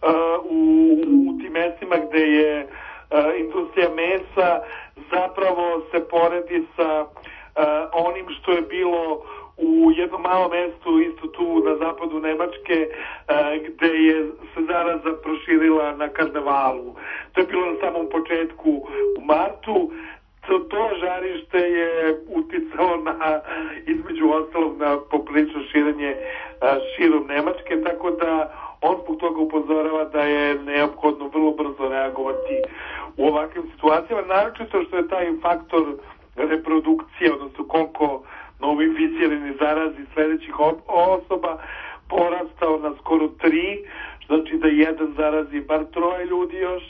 u tim mestima gde je industrija mesa zapravo se poredi sa onim što je bilo u jednom malom mestu isto tu na zapadu Nemačke, gde je se zaraza proširila na karnevalu. To je bilo na samom početku u martu. To žarište je uticalo na, između ostalog, na poprilično širenje širom Nemačke, tako da on zbog toga upozorava da je neophodno vrlo brzo reagovati u ovakvim situacijama, naročito što je taj faktor reprodukcije, odnosno koliko novoinficirani zarazi sledećih osoba porastao na skoro 3, znači da jedan zarazi bar 3 ljudi još.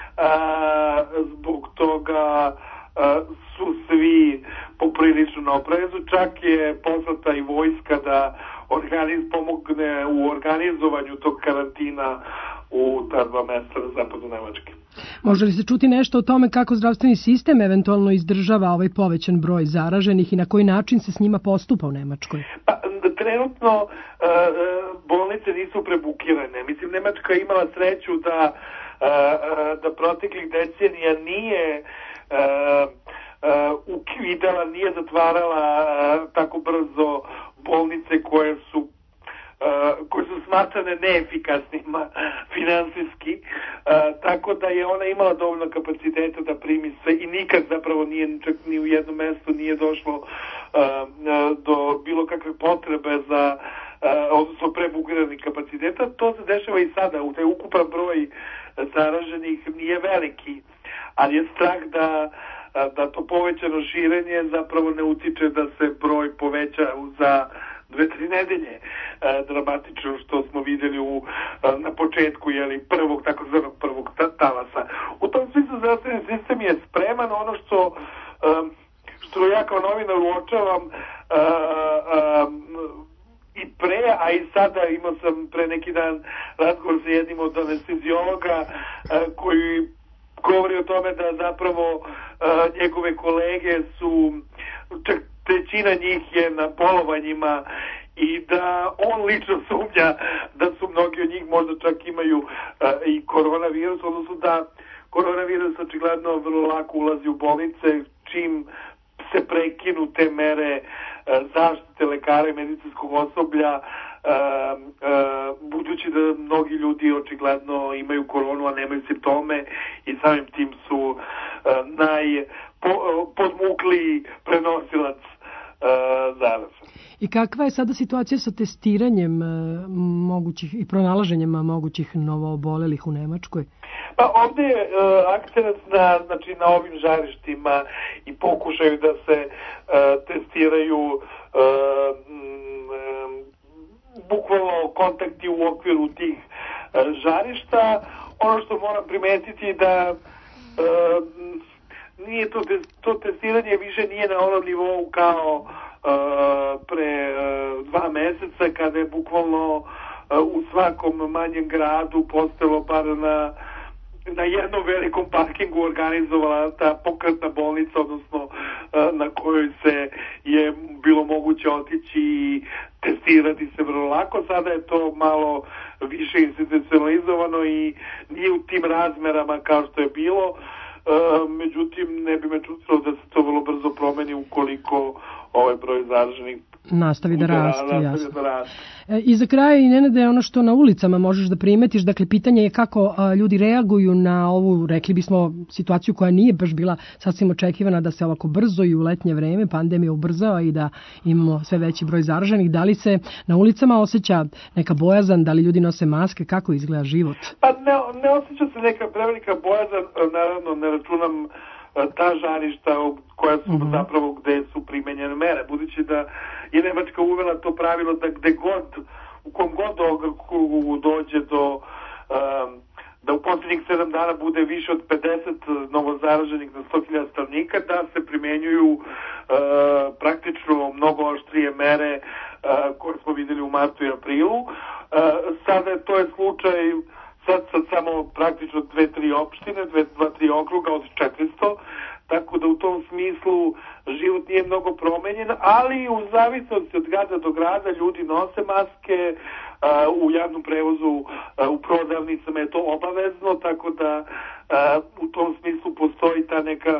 Zbog toga su svi poprilično na oprezu, čak je poslata i vojska da pomogne u organizovanju tog karantina u ta dva mesta na zapadu Nemačke. Može li se čuti nešto o tome kako zdravstveni sistem eventualno izdržava ovaj povećan broj zaraženih i na koji način se s njima postupa u Nemačkoj? Pa, trenutno bolnice nisu prebukirane. Mislim, Nemačka je imala sreću da proteklih decenija nije ukidala, nije zatvarala tako brzo bolnice koje su smatrane neefikasnima finansijski, tako da je ona imala dovoljno kapaciteta da primi sve i nikad zapravo nije, čak ni u jednom mestu nije došlo do bilo kakve potrebe za odnosno prebukiranih kapaciteta. To se dešava i sada, u taj ukupan broj zaraženih nije veliki, ali je strah da to povećano širenje zapravo ne utiče da se broj poveća za 2-3 nedelje dramatično, što smo vidjeli na početku takozvanog prvog talasa. U tom smislu zdravstveni sistem je spreman. Ono što ja kao novinar uočavam i pre, a i sada imao sam pre neki dan razgovor sa jednim od anesteziologa koji govori o tome da zapravo njegove kolege su, čak trećina njih je na bolovanjima i da on lično sumnja da su mnogi od njih možda čak imaju i koronavirus, odnosno da koronavirus očigledno vrlo lako ulazi u bolnice čim se prekinu te mere zaštite lekara i medicinskog osoblja, budući da mnogi ljudi očigledno imaju koronu, a nemaju simptome i samim tim su najpodmukliji prenosilac zaraza. I kakva je sada situacija sa testiranjem mogućih i pronalaženjem mogućih novoobolelih u Nemačkoj? Pa ovdje je akcenat na ovim žarištima i pokušaju da se testiraju bukvalno kontakti u okviru tih žarišta. Ono što moram primetiti da nije to testiranje više nije na onom nivou kao pre 2 meseca kada je bukvalno u svakom manjem gradu postojalo bar na jednom velikom parkingu organizovala ta pokretna bolnica, odnosno na kojoj se je bilo moguće otići i testirati se vrlo lako. Sada je to malo više institucionalizovano i nije u tim razmerama kao što je bilo. Međutim, ne bi me čudilo da se to vrlo brzo promeni ukoliko ovaj broj zaraženih nastavi da raste, jasno. I za kraj, Nenade, ono što na ulicama možeš da primetiš, dakle, pitanje je kako ljudi reaguju na ovu, rekli bismo, situaciju koja nije baš bila sasvim očekivana da se ovako brzo i u letnje vreme pandemija ubrzava i da imamo sve veći broj zaraženih. Da li se na ulicama osjeća neka bojazan, da li ljudi nose maske, kako izgleda život? Pa ne osjeća se neka prevelika bojazan, naravno ne računam ta žarišta koja su zapravo gde su primenjene mere, budući da je Nemačka uvela to pravilo da gde god, u kom god okrugu dođe da u posljednjih 7 dana bude više od 50 novozaraženih na 100.000 stanovnika, da se primenjuju praktično mnogo oštrije mere koje smo vidjeli u martu i aprilu. Sada to je slučaj sad samo praktično 2-3 opštine, 2-3 okruga od 400, tako da u tom smislu život nije mnogo promenjen, ali u zavisnosti od grada do grada ljudi nose maske, u javnom prevozu, u prodavnicama je to obavezno, tako da u tom smislu postoji ta neka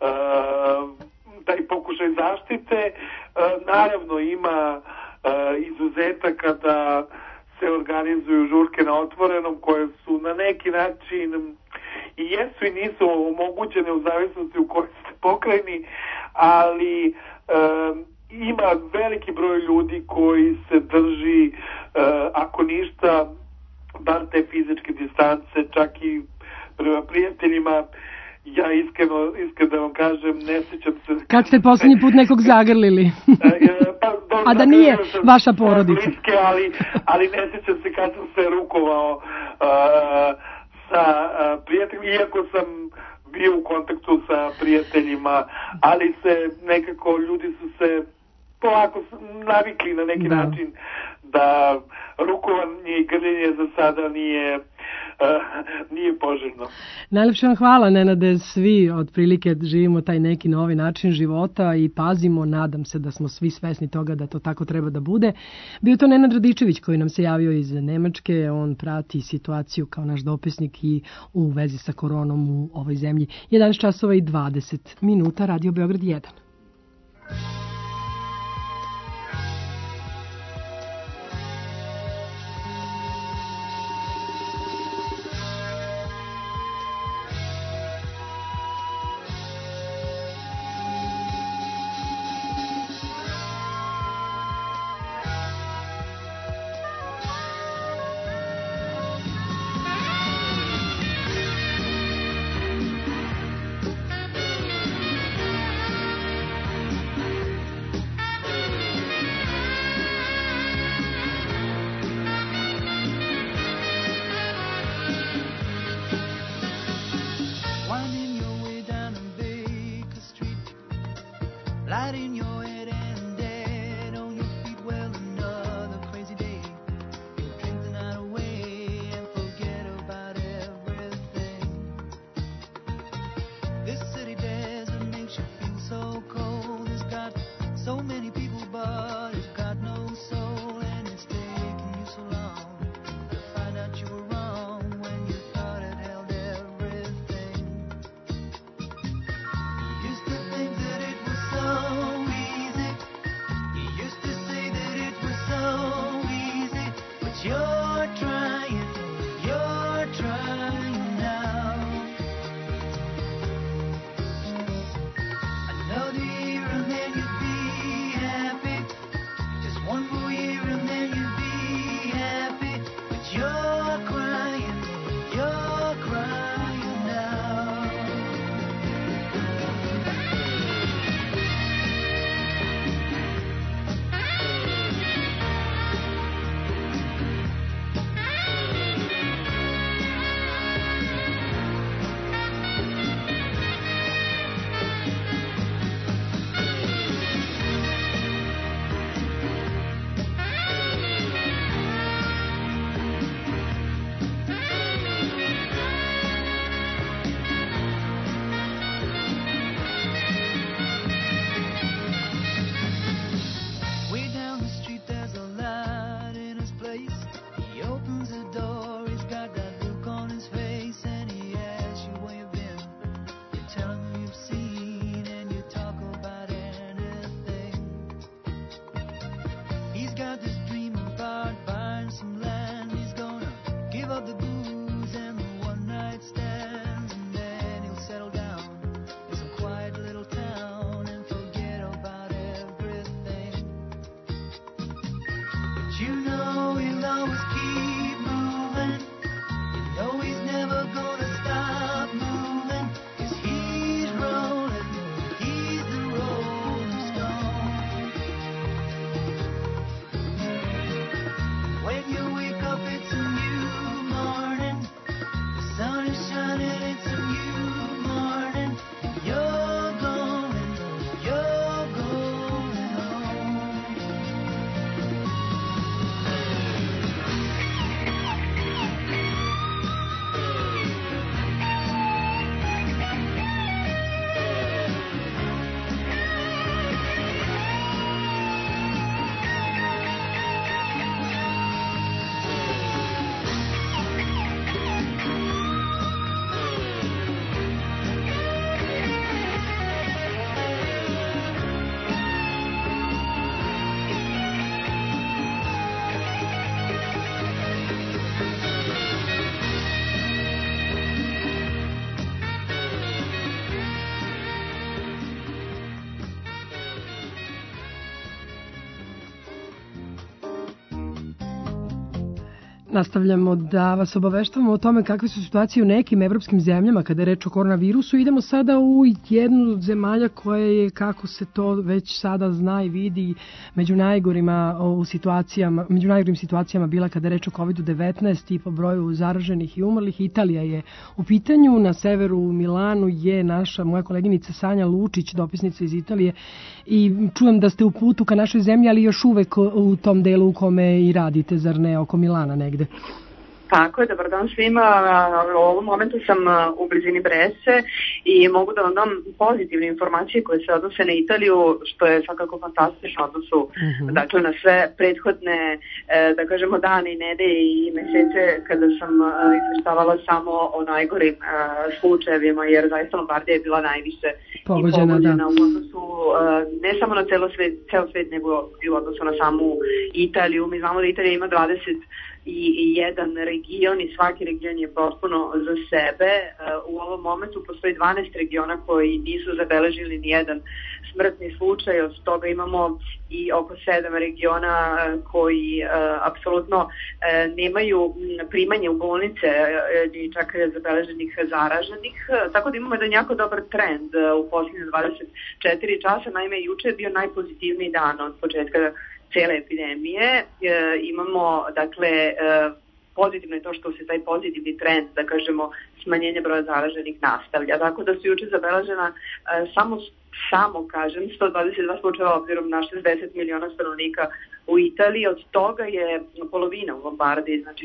taj pokušaj zaštite. Naravno ima izuzetaka da se organizuju žurke na otvorenom koje su na neki način i jesu i nisu omogućene u zavisnosti u kojoj ste pokrajini, ali ima veliki broj ljudi koji se drži, ako ništa, bar te fizičke distance, čak i prema prijateljima. Ja iskreno da vam kažem, ne sjećam se... Kad ste posljednji put nekog zagrlili? A da nije vaša porodica? Bliske, ali ne sjećam se kad sam se rukovao sa prijateljima, iako sam bio u kontaktu sa prijateljima, ali se nekako ljudi su se polako navikli na neki način da rukovanje i grljenje za sada nije nije poželjno. Najlepše vam hvala, Nenade, svi otprilike živimo taj neki novi način života i pazimo, nadam se da smo svi svesni toga da to tako treba da bude. Bio to Nenad Radičević koji nam se javio iz Nemačke, on prati situaciju kao naš dopisnik i u vezi sa koronom u ovoj zemlji. 11 časova i 20 minuta, Radio Beograd 1. Winding your way down on Baker Street, light in your head and dead on your feet. Well, another crazy day. You drink the night away and forget about everything. This city desert makes you feel so cold. It's got so many people, but it's got no soul, and it's taking you so long to find out you were wrong when you thought it held everything. Used to think that it was so easy. You used to say that it was so easy, but you're trying now. Another year and then you'd be happy. Just one more year and then you'd be happy, but you're crying now. Way down the street there's a light in his place. He opens the door, he's got that look on his face, and he asks you where you've been. You tell him who you've seen, and you talk about anything. He's got this dream about buying some land. He's gonna give up the booze and the one-night stands, and then he'll settle down in some quiet little town and forget about everything. But you know he'll always keep moving. You know he's never gonna stop moving, 'cause he's rolling, he's the rolling stone. When you wake up it's a new morning. The sun is shining, it's a new morning. You're going home. Nastavljamo da vas obaveštavamo o tome kakve su situacije u nekim evropskim zemljama kada je reč o koronavirusu. Idemo sada u jednu od zemalja koja je, kako se to već sada zna i vidi, među najgorim situacijama bila kada je reč o COVID-19 i po broju zaraženih i umrlih. Italija je u pitanju. Na severu u Milanu je moja koleginica Sanja Lučić, dopisnica iz Italije, i čujem da ste u putu ka našoj zemlji, ali još uvek u tom delu u kome i radite, zar ne, oko Milana negde? Tako je, dobar dan svima. U ovom momentu sam u blizini Brese i mogu da vam dam pozitivne informacije koje se odnose na Italiju, što je svakako fantastično odnosu dakle, na sve prethodne, da kažemo, dane i nedelje i mesece kada sam izveštavala samo o najgorim slučajevima, jer zaista Lombardija je bila najviše pogođena u odnosu ne samo na ceo svet, nego i u odnosu na samu Italiju. Mi znamo da Italija ima 21 region i svaki region je potpuno za sebe. U ovom momentu postoji 12 regiona koji nisu zabeležili ni jedan smrtni slučaj, od toga imamo i oko 7 regiona koji apsolutno nemaju primanje u bolnice ni čak zabeleženih zaraženih, tako da imamo jedan jako dobar trend u posljednje 24 časa. Naime, juče je bio najpozitivniji dan od početka cele epidemije. Imamo, dakle, pozitivno je to što se taj pozitivni trend, da kažemo, smanjenje broja zaraženih nastavlja. Tako da su juče zabeležena samo kažem, 122 slučajeva obzirom na 60 miliona stanovnika u Italiji. Od toga je polovina u Lombardiji, znači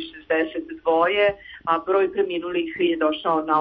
62, a broj preminulih je došao na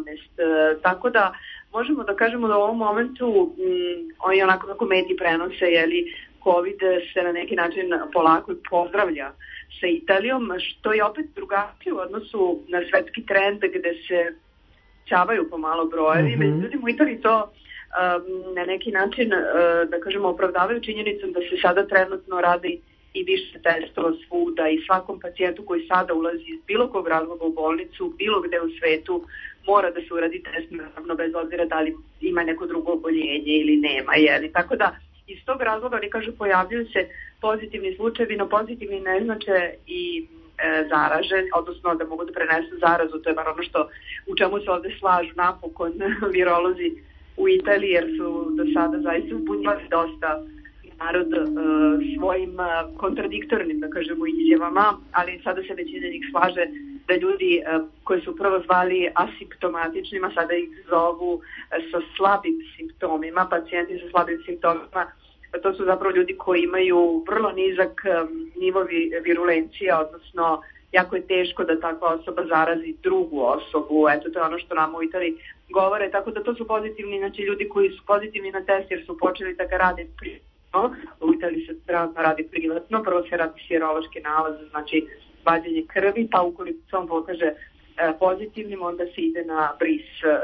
18. Tako da možemo da kažemo da u ovom momentu, oni onako kako mediji prenose, COVID se na neki način polako pozdravlja sa Italijom, što je opet drugačije u odnosu na svetski trend gde se ćavaju pomalo brojevi. Međutim, u Italiji to na neki način, da kažemo, opravdavaju činjenicom da se sada trenutno radi i više testova svuda i svakom pacijentu koji sada ulazi iz bilo kog razloga u bolnicu, bilo gde u svetu, mora da se uradi test, naravno, bez obzira da li ima neko drugo oboljenje ili nema. Tako da, iz tog razloga, oni kažu, pojavljuju se pozitivni slučajevi, no pozitivni ne znače i zaražen, odnosno da mogu da prenesu zarazu. To je bar ono u čemu se ovde slažu napokon virolozi u Italiji, jer su do sada zaista uzbunjivali dosta narod svojim kontradiktornim, da kažemo, izjavama, ali sada se većina njih slaže da ljudi koji su prvo zvali asimptomatičnima, sada ih zovu sa slabim simptomima, pacijenti sa slabim simptomima. To su zapravo ljudi koji imaju vrlo nizak nivo virulencije, odnosno jako je teško da takva osoba zarazi drugu osobu. Eto, to je ono što nam u Italiji govore, tako da to su pozitivni, znači ljudi koji su pozitivni na test jer su počeli da ga rade privatno. U Italiji se trenutno radi privatno, prvo se radi sjerološki nalaz, znači vađenje krvi, pa ukoliko se on pokaže pozitivnim, onda se ide na bris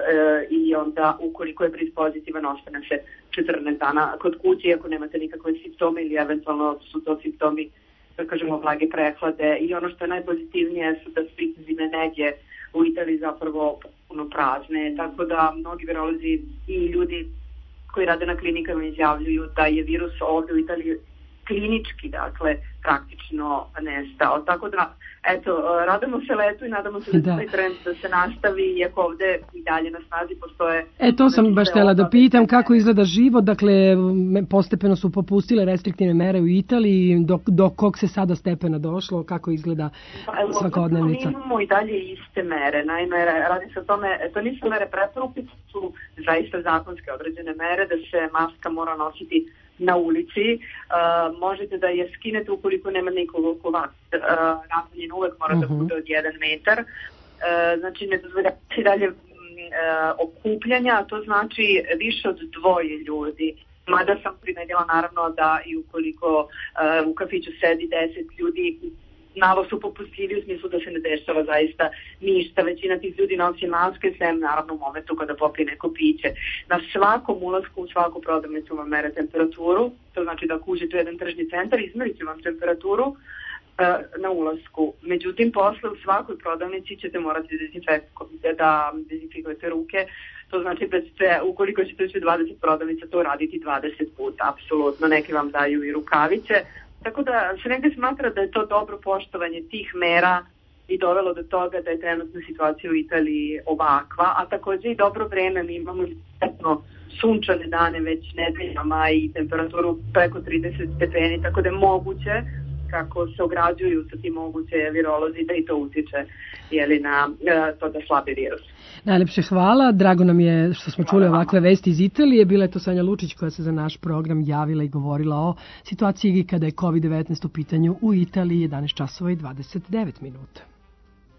i onda ukoliko je bris pozitivan, ostane se 14 dana kod kuće, ako nemate nikakve simptome ili eventualno su to simptomi, da kažemo, blage prehlade. I ono što je najpozitivnije su da su intenzivne nege u Italiji zapravo puno prazne, tako da mnogi virolozi i ljudi koji rade na klinikama izjavljuju da je virus ovde u Italiji klinički, dakle, praktično nestao. Tako da, eto, radimo se letu i nadamo se da taj trend da se nastavi, iako ovde i dalje na snazi postoje... To sam baš htjela da pitam kako izgleda život, dakle, postepeno su popustile restriktivne mere u Italiji, do kog se sada stepena došlo, kako izgleda svakodnevnica? Mi imamo i dalje iste mere, naime, radi se o tome, to nisu mere preporuke, su zaista zakonske određene mere, da se maska mora nositi na ulici, možete da je skinete ukoliko nema nikog oko vas. Razdaljina uvek mora da bude od 1 metar. Znači, ne dozvoljava se dalje okupljanja, a to znači više od 2 ljudi. Mada sam primetila naravno da i ukoliko u kafiću sedi 10 ljudi, malo su popustljivi u smislu da se ne dešava zaista ništa. Većina tih ljudi nosi maske, sem naravno u momentu kada popije neko piće. Na svakom ulasku u svaku prodavnicu vam mere temperaturu, to znači da ako uđete u jedan tržni centar, izmerit će vam temperaturu na ulasku. Međutim, posle u svakoj prodavnici ćete morati da dezinfikujete ruke. To znači da ćete, ukoliko ćete ući 20 prodavnica, to raditi 20 puta, apsolutno. Neki vam daju i rukavice. Tako da se negde smatra da je to dobro poštovanje tih mera i dovelo do toga da je trenutna situacija u Italiji ovakva, a takođe i dobro vreme. Mi imamo izuzetno sunčane dane već nedeljama i temperaturu preko 30 stepeni, tako da je moguće, kako se ograđuju sa tim moguće virolozi, da i to utiče na to da slabi virus. Najlepše hvala. Drago nam je što smo čuli ovakve vesti iz Italije. Bila je to Sanja Lučić koja se za naš program javila i govorila o situaciji kada je COVID-19 u pitanju u Italiji. 11 časova i 29 minuta.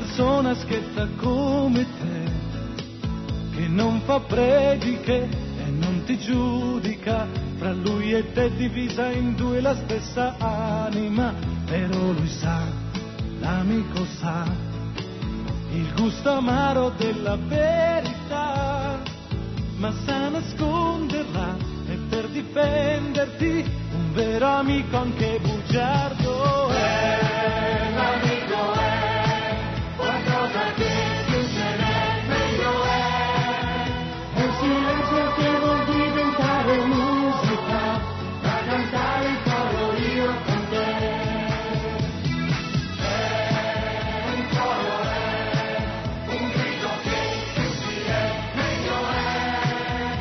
persona schietta come te, che non fa prediche e non ti giudica, fra lui e te divisa in due la stessa anima, però lui sa, l'amico sa, il gusto amaro della verità, ma sa nasconderla e per difenderti un vero amico anche bugiardo è. L'amico è qualcosa che più ce n'è, meglio è un silenzio che vuol diventare musica, da cantare in coro io con te. È un coro, è un grido che più si è, meglio è.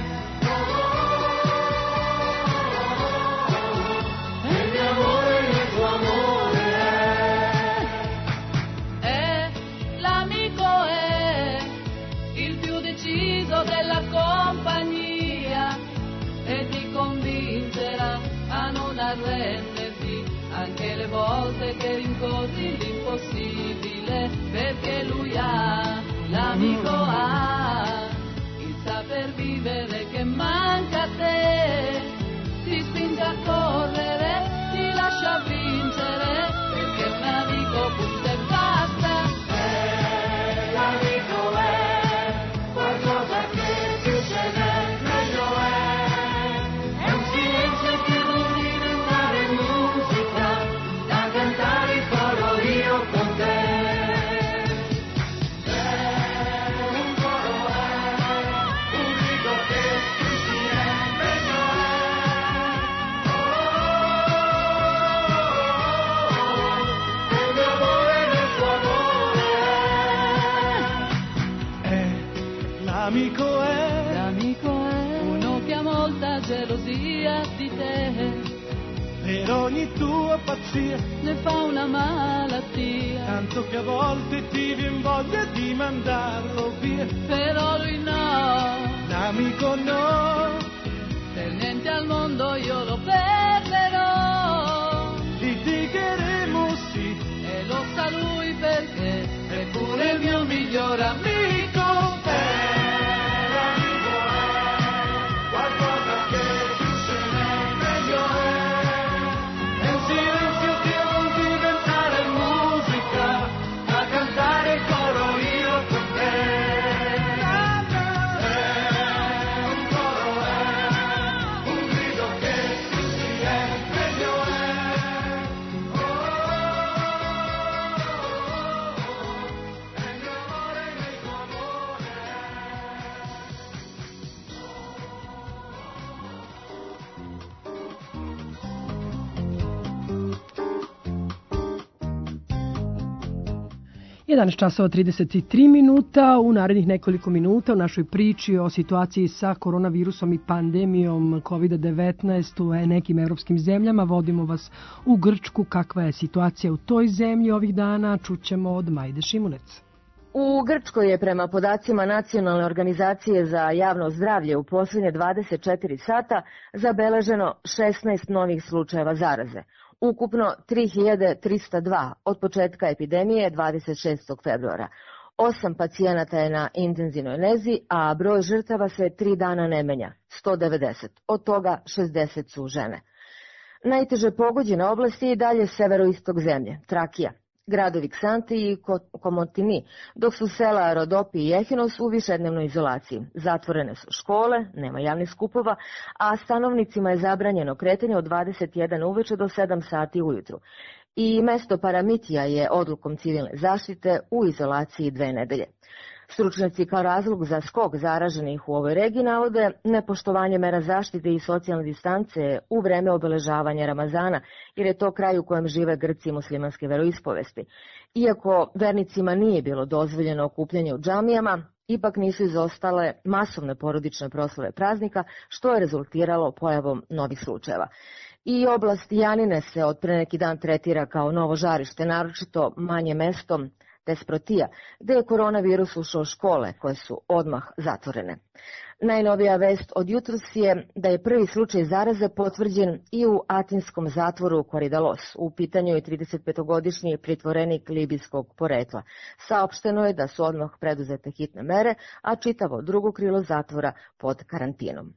E il mio amore e il tuo amore è l'amico, è il più deciso della compagnia e ti convincerà a non arrenderti anche le volte che rincorri l'impossibile, perché lui ha, l'amico ha il saper vivere che manca a te, ti spinge a correre, ti lascia vincere, perché un amico punta e basta. l'amico è qualcosa che più ce n'è, meglio è un silenzio che vuol diventare musica, da cantare in coro io con te. Un coro è un grido che più si è, meglio è il mio amore e il tuo amore l'amico è Uno che ha molta gelosia di te, per ogni tua pazzia, ne fa una malattia, tanto che a volte ti vien voglia di mandarlo via. però lui no, L'amico no, per niente al mondo io lo perderò, litigheremo sì, e lo sa lui perché è pure il mio miglior amico. L'amico è qualcosa che più ce n'è, meglio è un silenzio che vuol diventare musica, da cantare in coro io con te. Un coro è un grido che più si è, meglio è. È il mio amore e il tuo amore. časova 33 minuta. U narednih nekoliko minuta u našoj priči o situaciji sa koronavirusom i pandemijom COVID-19 u nekim evropskim zemljama vodimo vas u Grčku. Kakva je situacija u toj zemlji ovih dana, čućemo od Majde Šimunec. U Grčkoj je prema podacima Nacionalne organizacije za javno zdravlje u posljednje 24 sata zabeleženo 16 novih slučajeva zaraze. Ukupno 3302 od početka epidemije 26. februara. 8 pacijenata je na intenzivnoj nezi, a broj žrtava se 3 dana ne menja, 190, od toga 60 su žene. Najteže pogođene oblasti je i dalje severoistok zemlje, Trakija, gradovi Ksanti i Komotini, dok su sela Rodopi i Ehinos u višednevnoj izolaciji. Zatvorene su škole, nema javnih skupova, a stanovnicima je zabranjeno kretanje od 21 uveče do 7 sati ujutru. I mesto Paramitija je odlukom civilne zaštite u izolaciji 2 nedelje. Stručnjaci kao razlog za skok zaraženih u ovoj regiji navode nepoštovanje mera zaštite i socijalne distance u vreme obeležavanja Ramazana, jer je to kraj u kojem žive Grci muslimanske veroispovesti. Iako vernicima nije bilo dozvoljeno okupljanje u džamijama, ipak nisu izostale masovne porodične proslave praznika, što je rezultiralo pojavom novih slučajeva. I oblast Janine se od pre neki dan tretira kao novo žarište, naročito manje mesto Tesprotija, gde je koronavirus ušao u škole koje su odmah zatvorene. Najnovija vest od jutros je da je prvi slučaj zaraze potvrđen i u atinskom zatvoru Koridalos. U pitanju je 35-godišnji pritvorenik libijskog porekla. Saopšteno je da su odmah preduzete hitne mere, a čitavo drugo krilo zatvora pod karantinom.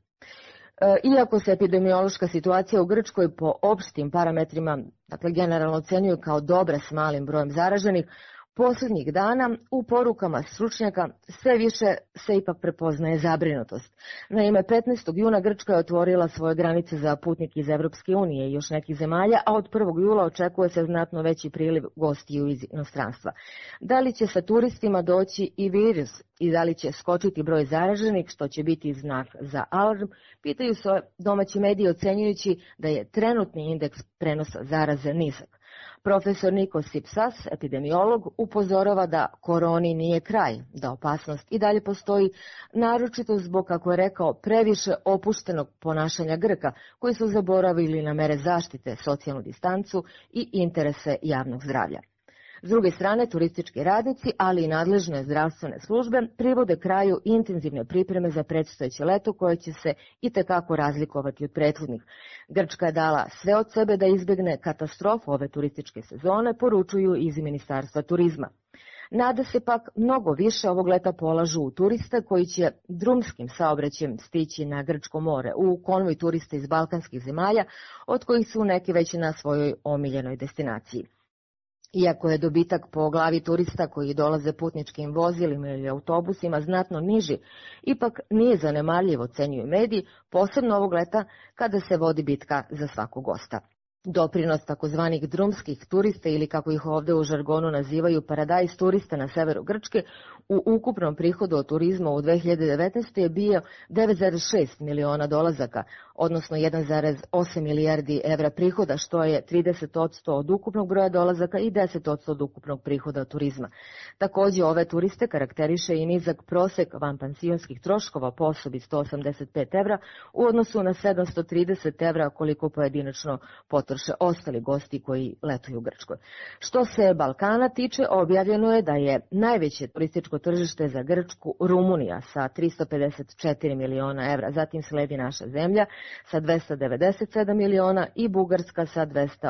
Iako se epidemiološka situacija u Grčkoj po opštim parametrima, dakle generalno ocenjuju kao dobra s malim brojem zaraženih, posljednjih dana u porukama stručnjaka sve više se ipak prepoznaje zabrinutost. Naime, 15. juna Grčka je otvorila svoje granice za putnike iz Evropske unije i još nekih zemalja, a od 1. jula očekuje se znatno veći priliv gostiju iz inostranstva. Da li će sa turistima doći i virus i da li će skočiti broj zaraženih, što će biti znak za alarm, pitaju se domaći mediji ocenjujući da je trenutni indeks prenosa zaraze nizak. Profesor Nikos Sipsas, epidemiolog, upozorava da koroni nije kraj, da opasnost i dalje postoji, naročito zbog, kako je rekao, previše opuštenog ponašanja Grka, koji su zaboravili na mere zaštite, socijalnu distancu i interese javnog zdravlja. S druge strane, turistički radnici, ali i nadležne zdravstvene službe privode kraju intenzivne pripreme za predstojeće leto koje će se itekako razlikovati od prethodnih. Grčka je dala sve od sebe da izbegne katastrofu ove turističke sezone, poručuju iz Ministarstva turizma. Nada se pak mnogo više ovog leta polažu u turista koji će drumskim saobraćajem stići na Grčko more u konvoj turista iz balkanskih zemalja, od kojih su neki već na svojoj omiljenoj destinaciji. Iako je dobitak po glavi turista koji dolaze putničkim vozilima ili autobusima znatno niži, ipak nije zanemarljivo, ocenjuju mediji, posebno ovog leta kada se vodi bitka za svakog gosta. Doprinos takozvanih drumskih turista ili kako ih ovde u žargonu nazivaju paradajz turista na severu Grčke u ukupnom prihodu od turizma u 2019. je bio 9,6 miliona dolazaka, odnosno 1,8 milijardi evra prihoda, što je 30% od ukupnog broja dolazaka i 10% od ukupnog prihoda od turizma. Takođe, ove turiste karakteriše i nizak prosek vanpansionskih troškova po osobi 185 evra u odnosu na 730 evra koliko pojedinačno potroše ostali gosti koji letuju u Grčkoj. Što se Balkana tiče, objavljeno je da je najveće turističko tržište za Grčku Rumunija sa 354 miliona evra, zatim sledi naša zemlja sa 297 miliona i Bugarska sa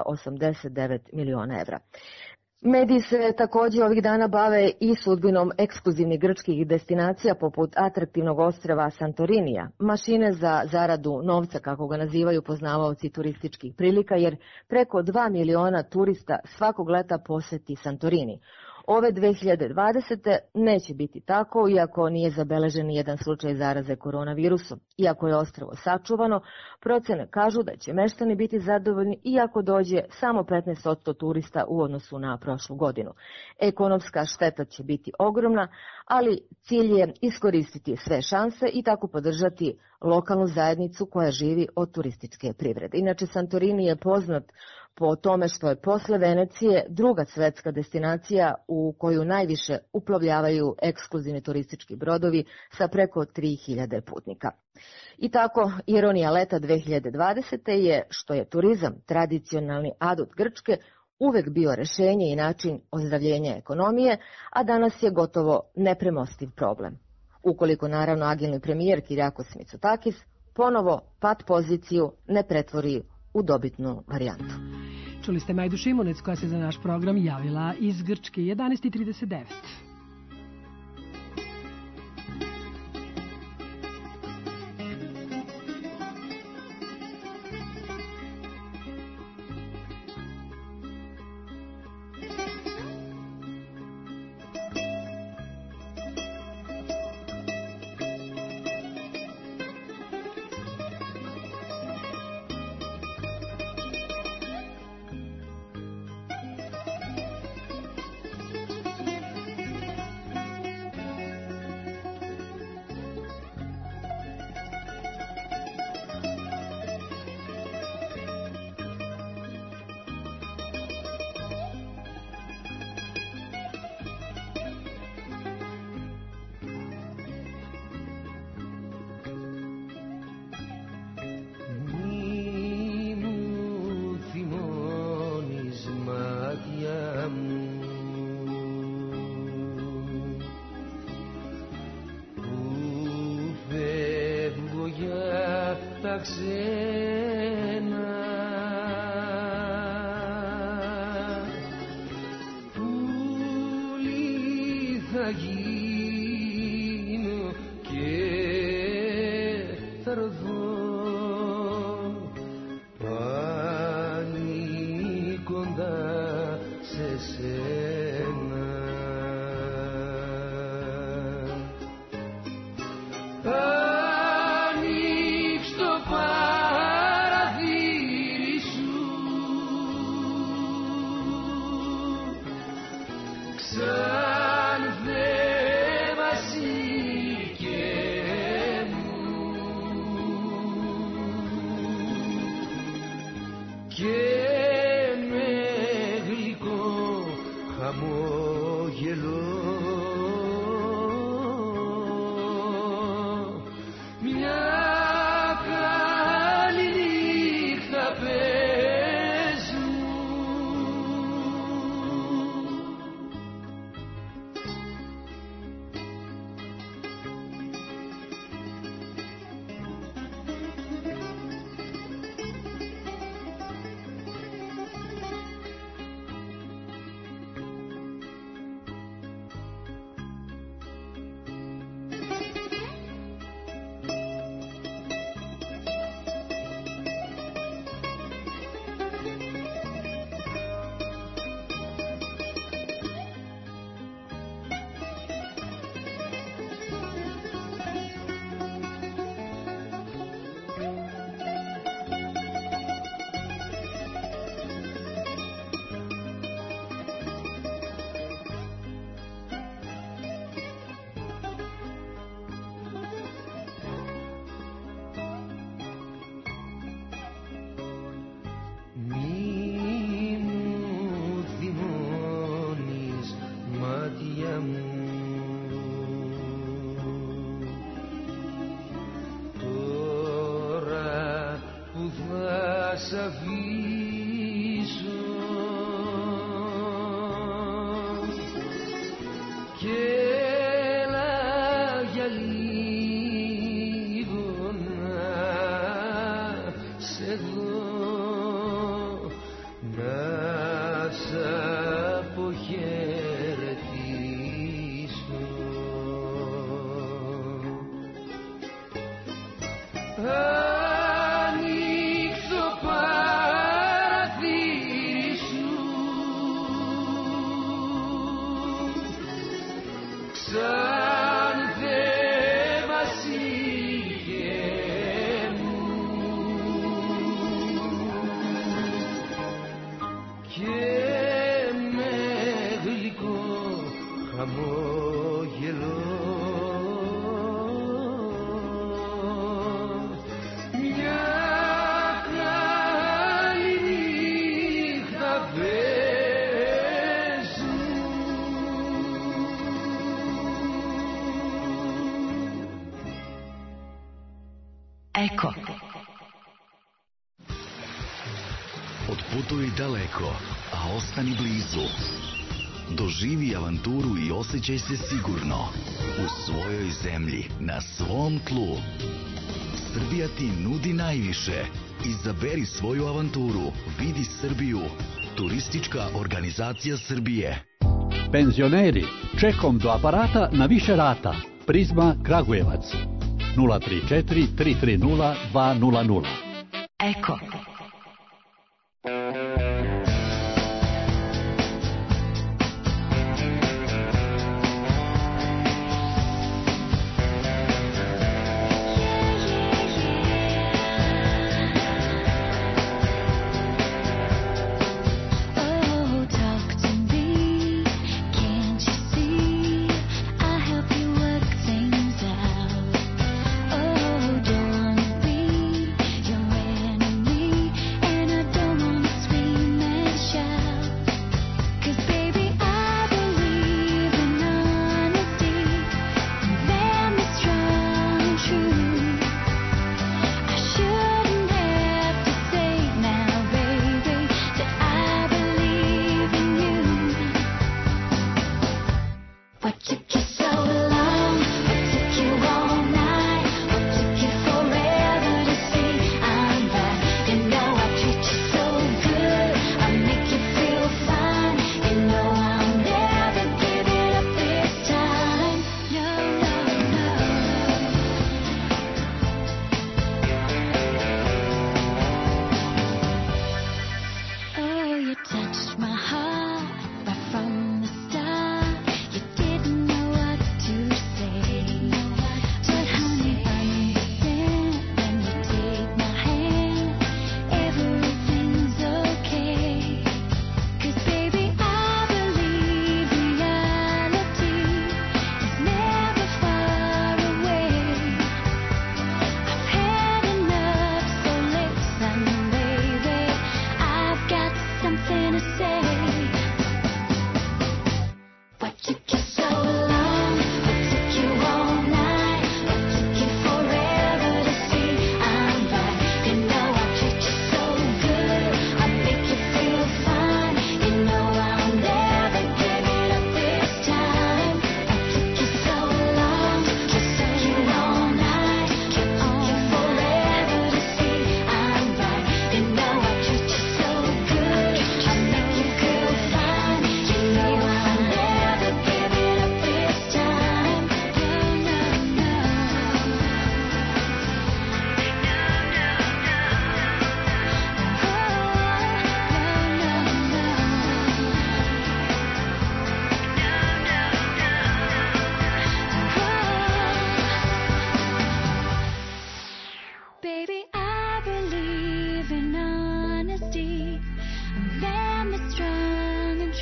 289 miliona evra. Mediji se takođe ovih dana bave i sudbinom ekskluzivnih grčkih destinacija poput atraktivnog ostrava Santorinija, mašine za zaradu novca, kako ga nazivaju poznavaoci turističkih prilika, jer preko 2 miliona turista svakog leta poseti Santorini. Ove 2020. neće biti tako, iako nije zabeležen jedan slučaj zaraze koronavirusom. Iako je ostrvo sačuvano, procene kažu da će meštani biti zadovoljni iako dođe samo 15% turista u odnosu na prošlu godinu. Ekonomska šteta će biti ogromna, ali cilj je iskoristiti sve šanse i tako podržati lokalnu zajednicu koja živi od turističke privrede. Inače, Santorini je poznat po tome što je posle Venecije druga svetska destinacija u koju najviše uplovljavaju ekskluzivni turistički brodovi sa preko 3000 putnika. I tako, ironija leta 2020. je što je turizam, tradicionalni adut Grčke, uvek bio rešenje i način ozdravljenja ekonomije, a danas je gotovo nepremostiv problem. Ukoliko naravno agilni premijer Kyriakos Mitsotakis ponovo pat poziciju ne pretvori u dobitnu varijantu. Čuli ste Majdu Šimunec koja se za naš program javila iz Grčke 11:39. τα ξένα. Πουλί θα γίνω και θα ρθώ πάλι κοντά σε σένα. Ανοίξ το παραθύρι σου, ξανθέ βασίλικε μου, και με γλυκό χαμόγελο Eko. Otputuj daleko, a ostani blizu. Doživi avanturu i osjećaj se sigurno u svojoj zemlji, na svom tlu. Srbija ti nudi najviše. Izaberi svoju avanturu. Vidi Srbiju. Turistička organizacija Srbije. Penzioneri, čekom do aparata na više rata. Prizma Kragujevac. 034 330 200. Eko. Oh, don't be your enemy.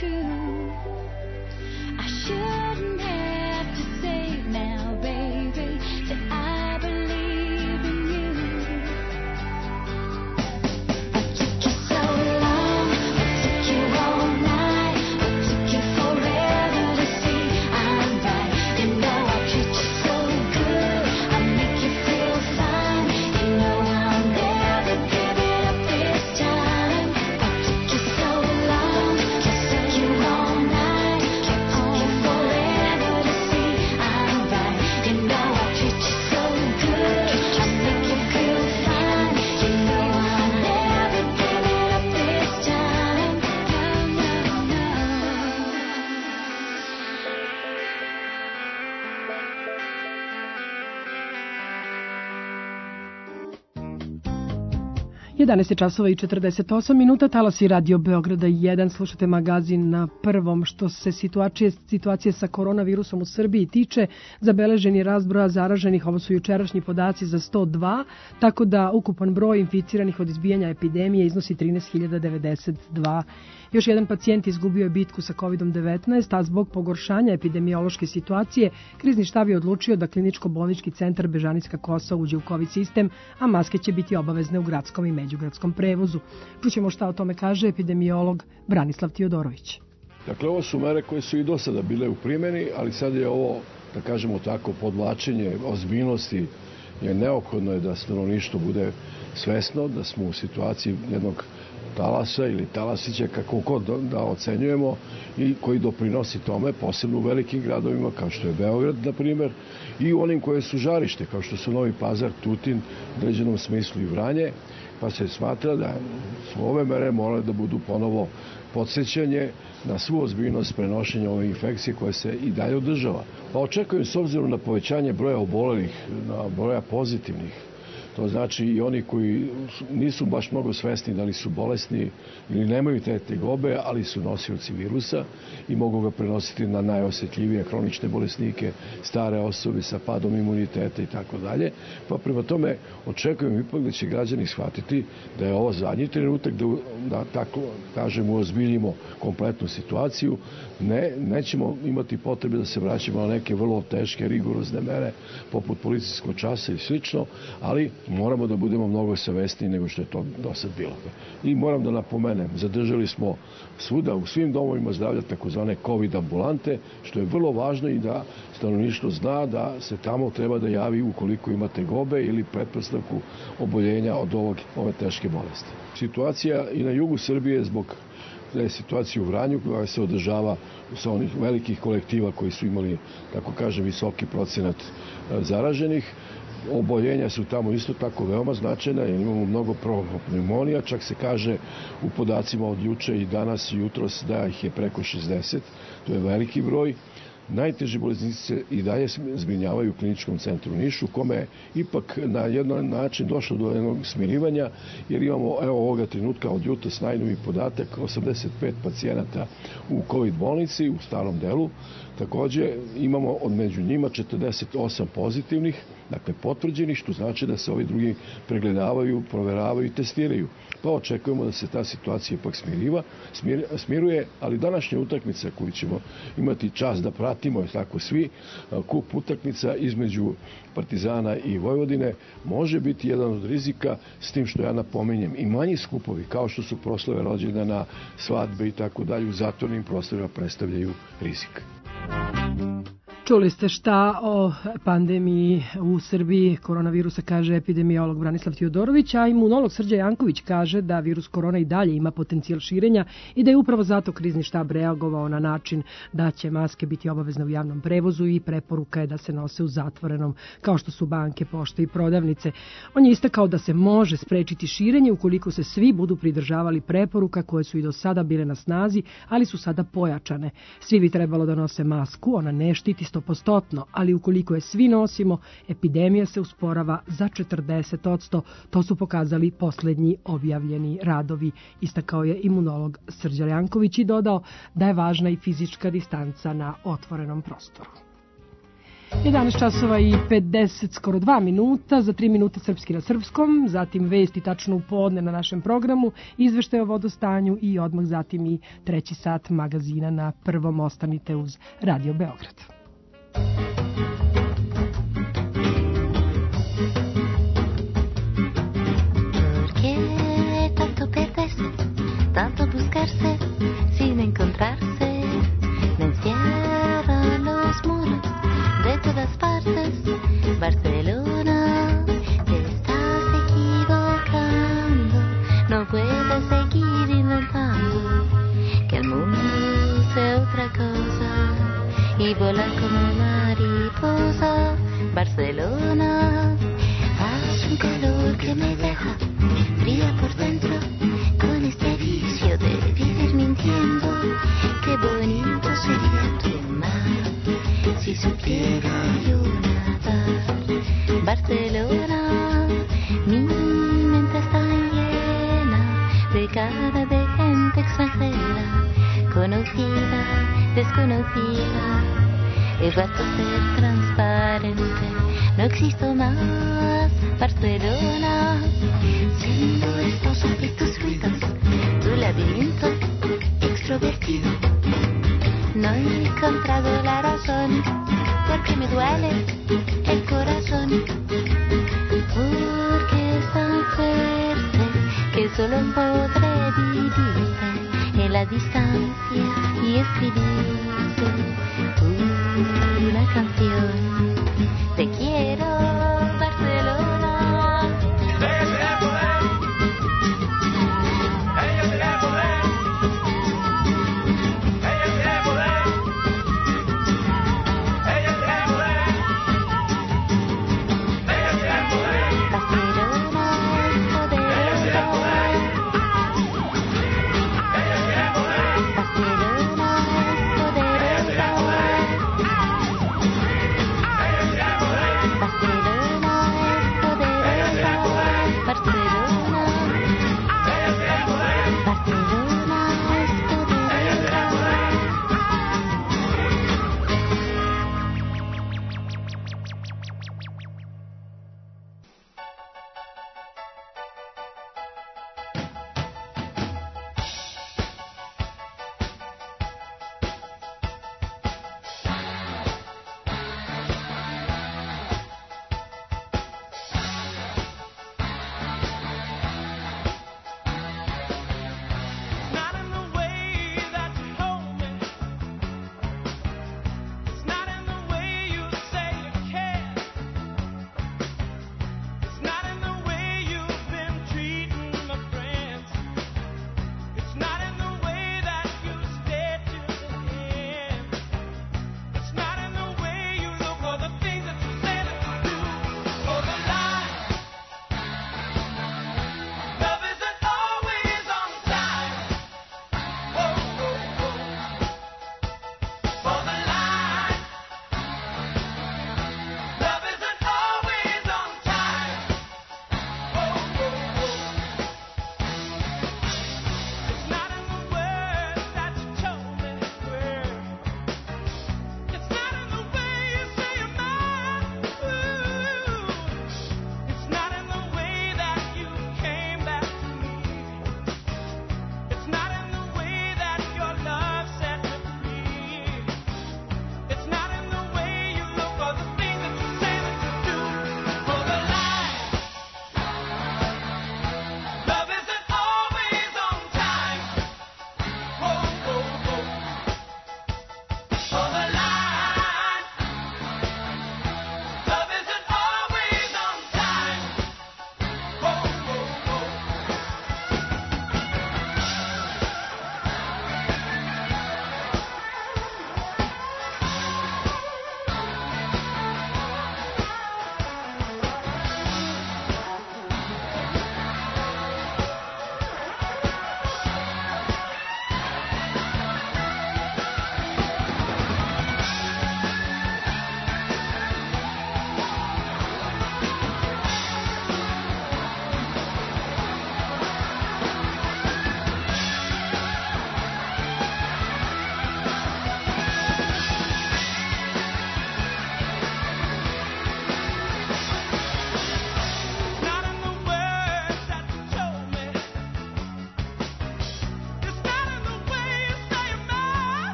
true. I shouldn't have to say now, baby, that I believe in you. What took you so long? What took you all night? What took you forever to see I'm right? You know I treat you so good. I make you feel fine. You know I'll never give it up this time. What took you so long? What took you all night? What took you forever to see I'm right? You know I treat you so good. I make you feel fine. You know I'll never give it up this time. No, no, no. 11 časova i 48 minuta, talasi Radio Beograda 1, slušate magazin na prvom. Što se situacije sa koronavirusom u Srbiji tiče, zabeležen je rast broja zaraženih, ovo su jučerašnji podaci za 102, tako da ukupan broj inficiranih od izbijanja epidemije iznosi 13.092. Još jedan pacijent izgubio je bitku sa COVID-19, a zbog pogoršanja epidemiološke situacije, krizni štab je odlučio da kliničko-bolnički centar Bežanijska Kosa uđe u COVID sistem, a maske će biti obavezne u gradskom i međugradskom prevozu. Čućemo šta o tome kaže epidemiolog Branislav Tiodorović. Dakle, ovo su mere koje su i do sada bile u primjeni, ali sad je ovo, da kažemo tako, podvlačenje ozbiljnosti je neophodno je da stanovništvo bude svesno da smo u situaciji jednog talasa ili talasića, kako god da ocenjujemo, i koji doprinosi tome, posebno u velikim gradovima kao što je Beograd, na primjer, i u onim koje su žarište, kao što su Novi Pazar, Tutin, u određenom smislu i Vranje, pa se smatra da su ove mere morale da budu ponovo podsjećanje na svu ozbiljnost prenošenja ove infekcije koje se i dalje održava. Pa očekujem, s obzirom na povećanje broja obolelih, na broja pozitivnih, to znači i oni koji nisu baš mnogo svesni da li su bolesni ili nemaju te tegobe, ali su nosioci virusa i mogu ga prenositi na najosjetljivije hronične bolesnike, stare osobe sa padom imuniteta i tako dalje. Pa prema tome očekujem ipak da će građani shvatiti da je ovo zadnji trenutak da tako kažem uozbiljimo kompletnu situaciju. Nećemo imati potrebe da se vraćamo na neke vrlo teške, rigorozne mere poput policijskog časa i slično, ali moramo da budemo mnogo savesniji nego što je to do sad bilo. I moram da napomenem, zadržali smo svuda u svim domovima zdravlja takozvane COVID ambulante, što je vrlo važno i da stanovništvo zna da se tamo treba da javi ukoliko ima tegobe ili pretpostavku oboljenja od ove teške bolesti. Situacija i na jugu Srbije zbog da je situacija u Vranju koja se održava sa onih velikih kolektiva koji su imali, tako kažem, visoki procenat zaraženih. Oboljenja su tamo isto tako veoma značajna, jer imamo mnogo pneumonija, čak se kaže u podacima od juče i danas i jutros da ih je preko 60, to je veliki broj. Najteži bolesnici se i dalje zbrinjavaju u kliničkom centru u Nišu, kome je ipak na jedan način došlo do jednog smirivanja, jer imamo ovoga trenutka od jutros najnoviji podatak 85 pacijenata u COVID bolnici u starom delu. Takođe imamo od među njima 48 pozitivnih, dakle potvrđenih, što znači da se ovi drugi pregledavaju, proveravaju i testiraju. Pa očekujemo da se ta situacija ipak smiruje, ali današnja utakmica koju ćemo imati čast da pratimo, tako svi, kup utakmica između Partizana i Vojvodine može biti jedan od rizika, s tim što ja napominjem i manji skupovi, kao što su proslave rođendana, svadbe i tako dalje, u zatvornim prostorima predstavljaju rizik. Čuli ste šta o pandemiji u Srbiji koronavirusa kaže epidemiolog Branislav Tiodorović, a imunolog Srđan Janković kaže da virus korona i dalje ima potencijal širenja i da je upravo zato krizni štab reagovao na način da će maske biti obavezne u javnom prevozu i preporuka je da se nose u zatvorenom, kao što su banke, pošte i prodavnice. On je istakao da se može sprečiti širenje ukoliko se svi budu pridržavali preporuka koje su i do sada bile na snazi, ali su sada pojačane. Svi bi trebalo da nose masku, ona ne štiti 100%, ali ukoliko je svi nosimo, epidemija se usporava za 40%. To su pokazali poslednji objavljeni radovi, istakao je imunolog Srđan Janković i dodao da je važna i fizička distanca na otvorenom prostoru. 11 časova i 50, skoro 2 minuta, za 3 minuta srpski na srpskom, zatim vesti tačno u podne na našem programu, izveštaj o vodostanju i odmah zatim i 3. sat magazina na prvom. Ostanite uz Radio Beograd. Perché tanto perderse, tanto buscarse, sin encontrarse, me encierran los muros de todas partes. Barcelona, te estás equivocando, no puedes seguir inventando que el mundo sea otra cosa y volar como mariposa. Barcelona, hace un calor que me deja fría por dentro, con este vicio de vivir mintiendo. Qué bonito sería tu mar si supiera yo nadar. Barcelona, mi mente está llena de cara de gente extranjera, conocida, desconocida. He vuelto a ser transparente, no existo más. Barcelona, siendo estos hábitos ruidos, tu laberinto extrovertido. No he encontrado la razón, porque me duele el corazón, porque es tan fuerte que solo podré vivirte en la distancia y escribirte una canción. Te quiero, Barcelona. Ella será poder. Ella será poder. Ella será poder. Ella será poder. Ella será poder. Barcelona es poder. Ella será poder. Ella será poder. Barcelona es poder.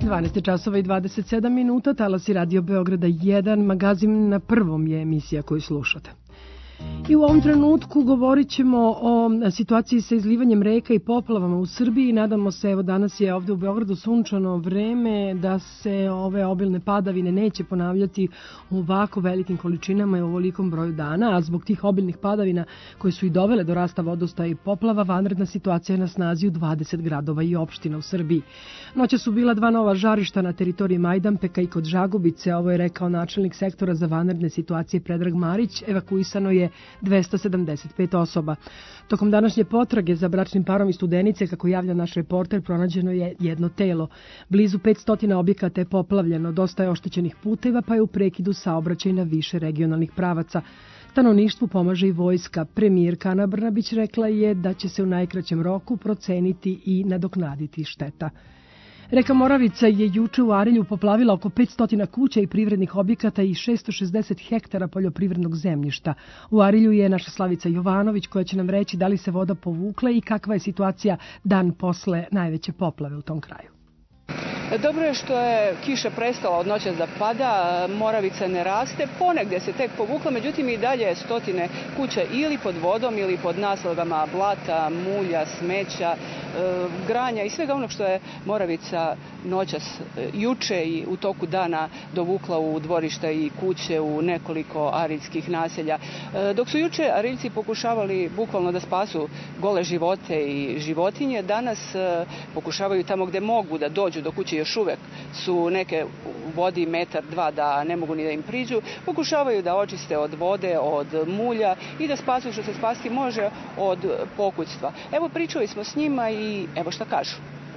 12 časova i 27 minuta, talasi Radio Beograda 1, magazin na prvom je emisija koju slušate. I u ovom trenutku govorit ćemo o situaciji sa izlivanjem reka i poplavama u Srbiji. Nadamo se, evo danas je ovde u Beogradu sunčano vreme, da se ove obilne padavine neće ponavljati u ovako velikim količinama i u ovolikom broju dana, a zbog tih obilnih padavina koje su i dovele do rasta vodostaja i poplava, vanredna situacija je na snazi u 20 gradova i opština u Srbiji. Noća su bila 2 nova žarišta na teritoriji Majdanpeka i kod Žagubice, ovo je rekao načelnik sektora za vanredne situacije Predrag Marić. Evakuisano je 275 osoba. Tokom današnje potrage za bračnim parom iz Studenice, kako javlja naš reporter, pronađeno je jedno telo. Blizu 500 objekata je poplavljeno, dosta je oštećenih puteva, pa je u prekidu saobraćaj na više regionalnih pravaca. Stanovništvu pomaže i vojska. Premijerka Ana Brnabić rekla je da će se u najkraćem roku proceniti i nadoknaditi šteta. Reka Moravica je juče u Arilju poplavila oko 500 kuća i privrednih objekata i 660 hektara poljoprivrednog zemljišta. U Arilju je naša Slavica Jovanović koja će nam reći da li se voda povukla i kakva je situacija dan posle najveće poplave u tom kraju. Dobro je što je kiša prestala od noćas da pada, Moravica ne raste, ponegdje se tek povukla, međutim i dalje je stotine kuća ili pod vodom ili pod naslagama blata, mulja, smeća, granja i svega onog što je Moravica noćas juče i u toku dana dovukla u dvorišta i kuće u nekoliko arilskih naselja. Dok su juče Ariljci pokušavali bukvalno da spasu gole živote i životinje, danas pokušavaju tamo gde mogu da dođu do kuće, još uvek su neke u vodi metar, dva da ne mogu ni da im priđu, pokušavaju da očiste od vode, od mulja i da spasu što se spasti može od pokućstva. Evo pričali smo s njima i evo šta kažu.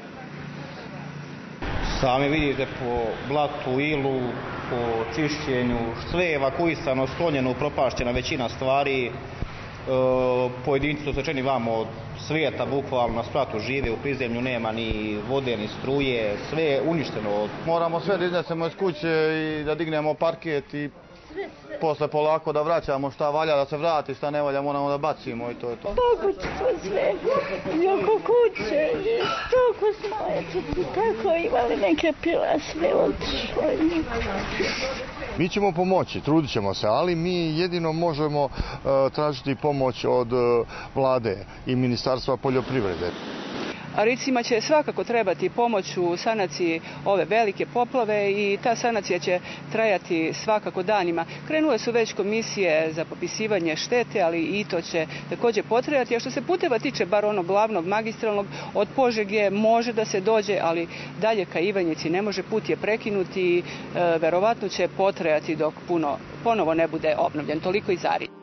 Sami vidite po blatu, ilu, po čišćenju, sve je evakuisano, sklonjeno, upropašćena većina stvari. Pojedinci su sečeni vamo od svijeta, bukvalno na spratu žive, u prizemlju nema ni vode, ni struje, sve je uništeno. Moramo sve da iznesemo iz kuće i da dignemo parket i posle polako da vraćamo šta valja da se vrati, šta ne valja moramo da bacimo i to je to. Pokućstvo sve, i oko kuće, i toliko smo, eto, tako imali neke pila, sve otišlo. Mi ćemo pomoći, trudit ćemo se, ali mi jedino možemo tražiti pomoć od vlade i Ministarstva poljoprivrede. Ariljcima će svakako trebati pomoć u sanaciji ove velike poplave i ta sanacija će trajati svakako danima. Krenule su već komisije za popisivanje štete, ali i to će također potrajati. A što se puteva tiče, bar onog glavnog magistralnog, od Požege može da se dođe, ali dalje ka Ivanjici ne može, put je prekinut i verovatno će potrajati dok ponovo ne bude obnovljen. Toliko iz Arilja.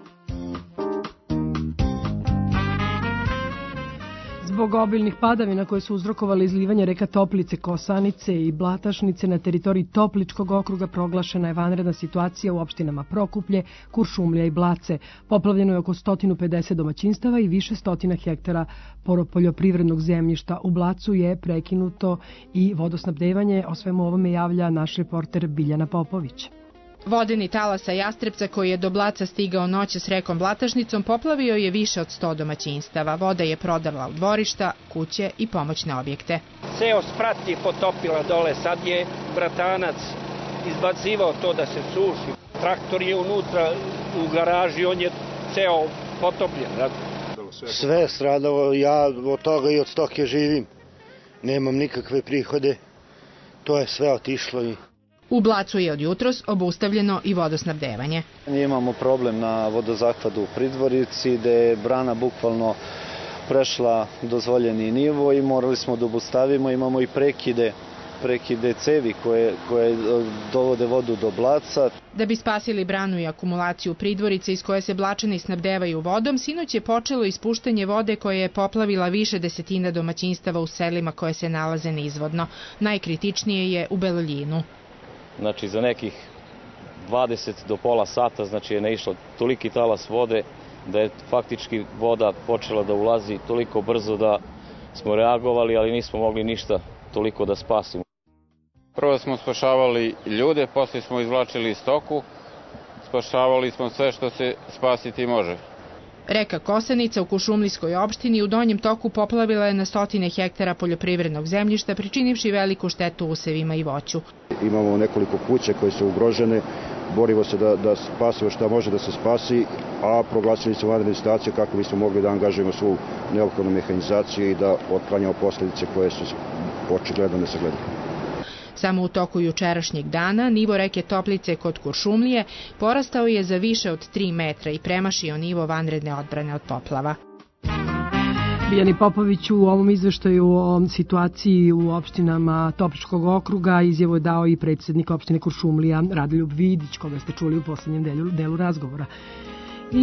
Zbog obilnih padavina koje su uzrokovali izlivanje reka Toplice, Kosanice i Blatašnice na teritoriji Topličkog okruga proglašena je vanredna situacija u opštinama Prokuplje, Kuršumlija i Blace. Poplavljeno je oko 150 domaćinstava i više stotina hektara poljoprivrednog zemljišta. U Blacu je prekinuto i vodosnabdevanje. O svemu ovome javlja naš reporter Biljana Popović. Vodeni talas sa Jastrepca koji je do Blaca stigao noćas rekom Blatašnicom poplavio je više od 100 domaćinstava. Voda je prodrla u dvorišta, kuće i pomoćne objekte. Ceo sprat je potopila dole, sad je bratanac izbacivao to da se suši. Traktor je unutra u garaži, on je ceo potopljen. Sve stradalo, ja od toga i od stoke živim. Nemam nikakve prihode, to je sve otišlo i... U Blacu je od jutros obustavljeno i vodosnabdevanje. Imamo problem na vodozahvatu u Pridvorici gde je brana bukvalno prešla dozvoljeni nivo i morali smo da obustavimo. Imamo i prekide cevi koje dovode vodu do Blaca. Da bi spasili branu i akumulaciju Pridvorice iz koje se Blačani snabdevaju vodom, sinoć je počelo ispuštanje vode koje je poplavila više desetina domaćinstava u selima koje se nalaze nizvodno. Najkritičnije je u Beloljinu. Znači za nekih 20 do pola sata znači je naišlo toliki talas vode da je faktički voda počela da ulazi toliko brzo da smo reagovali, ali nismo mogli ništa toliko da spasimo. Prvo smo spašavali ljude, poslije smo izvlačili stoku, spašavali smo sve što se spasiti može. Reka Kosenica u Kuršumlijskoj opštini u donjem toku poplavila je na stotine hektara poljoprivrednog zemljišta, pričinivši veliku štetu usevima i voću. Imamo nekoliko kuća koje su ugrožene, borimo se da spasimo šta može da se spasi, a proglasili smo vanrednu situaciju kako bismo mogli da angažujemo svu neophodnu mehanizaciju i da otklanjamo posljedice koje su očigledno nesagledive. Samo u toku jučerašnjeg dana nivo reke Toplice kod Kuršumlije porastao je za više od 3 metra i premašio nivo vanredne odbrane od poplava. Biljani Popović u ovom izveštaju o situaciji u opštinama Topličkog okruga izjavu je dao i predsjednik opštine Kuršumlija Radoljub Vidić, koga ste čuli u poslednjem delu razgovora. I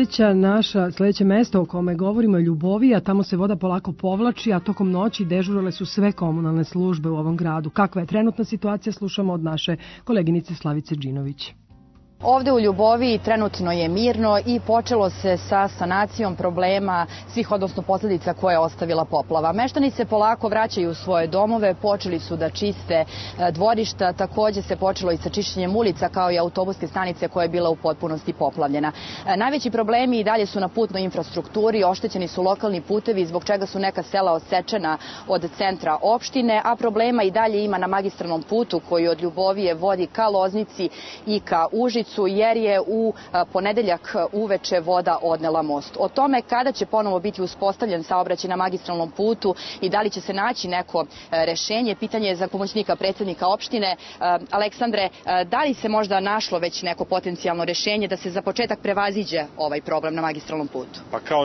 sledeće mesto o kome govorimo je Ljubovija, tamo se voda polako povlači, a tokom noći dežurale su sve komunalne službe u ovom gradu. Kakva je trenutna situacija, slušamo od naše koleginice Slavice Đinović. Ovde u Ljuboviji trenutno je mirno i počelo se sa sanacijom problema svih, odnosno posljedica koje je ostavila poplava. Meštani se polako vraćaju u svoje domove, počeli su da čiste dvorišta, takođe se počelo i sa čišćenjem ulica kao i autobuske stanice koja je bila u potpunosti poplavljena. Najveći problemi i dalje su na putnoj infrastrukturi, oštećeni su lokalni putevi zbog čega su neka sela odsečena od centra opštine, a problema i dalje ima na magistralnom putu koji od Ljubovije vodi ka Loznici i ka Užicu, jer je u ponedeljak uveče voda odnela most. O tome kada će ponovo biti uspostavljen saobraćaj na magistralnom putu i da li će se naći neko rešenje, pitanje je za pomoćnika predsjednika opštine. Aleksandre, da li se možda našlo već neko potencijalno rešenje da se za početak prevaziđe ovaj problem na magistralnom putu? Pa kao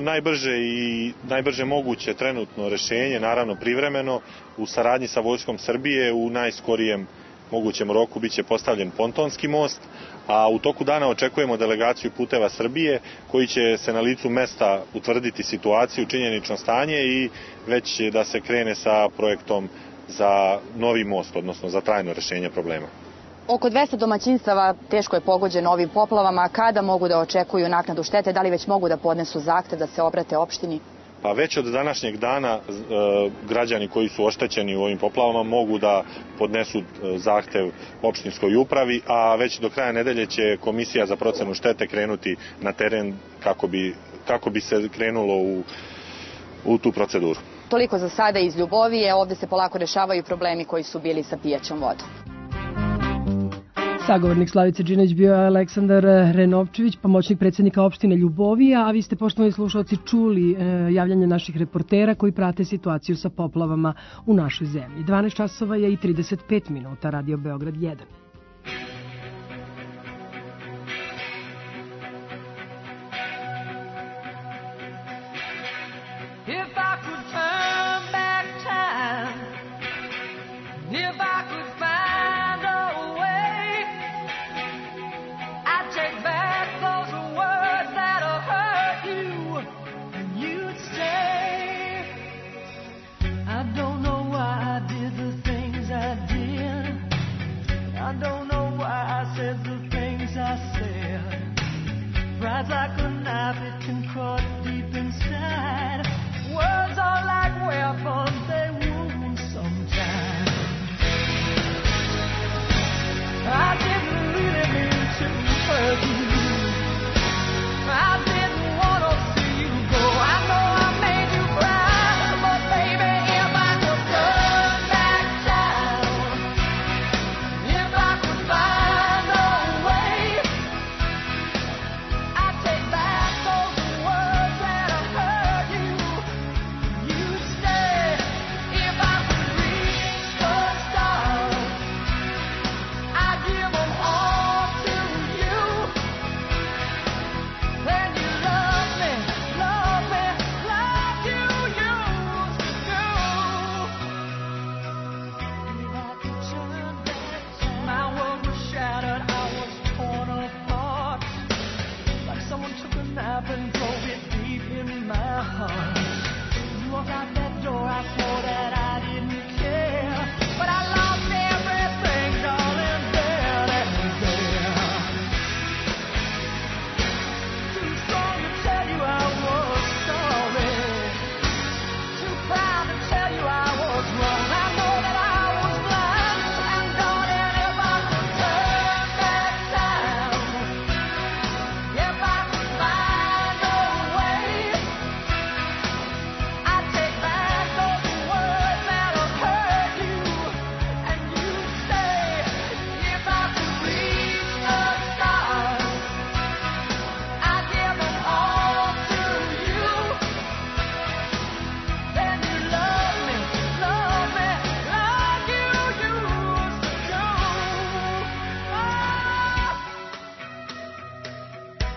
najbrže moguće trenutno rešenje, naravno privremeno, u saradnji sa Vojskom Srbije u najskorijem mogućem roku biće postavljen pontonski most, a u toku dana očekujemo delegaciju Puteva Srbije koji će se na licu mesta utvrditi situaciju, činjenično stanje i već da se krene sa projektom za novi most, odnosno za trajno rešenje problema. Oko 200 domaćinstava teško je pogođeno ovim poplavama. Kada mogu da očekuju naknadu štete? Da li već mogu da podnesu zahtev da se obrate opštini? Pa već od današnjeg dana građani koji su oštećeni u ovim poplavama mogu da podnesu zahtev opštinskoj upravi, a već do kraja nedelje će Komisija za procenu štete krenuti na teren kako bi se krenulo u tu proceduru. Toliko za sada iz Ljubovije. Ovde se polako rešavaju problemi koji su bili sa pijaćom vodom. Sagovornik Slavice Đinović bio je Aleksandar Renovčević, pomoćnik predsjednika opštine Ljubovija, a vi ste, poštovani slušalci, čuli javljanje naših reportera koji prate situaciju sa poplavama u našoj zemlji. 12 časova je i 35 minuta, Radio Beograd 1. If I could turn back time, if I could find a way, I'd take back those words that'll hurt you, and you'd stay. I don't know why I did the things I did. I don't know why I said the things I said. Pride's like a knife, it can cut deep inside. Words are like weapons, they wound sometimes. I didn't really mean to hurt you. I didn't want to see you go. I know I made you cry, but baby, if I could turn back time, if I could find a way, I'd take back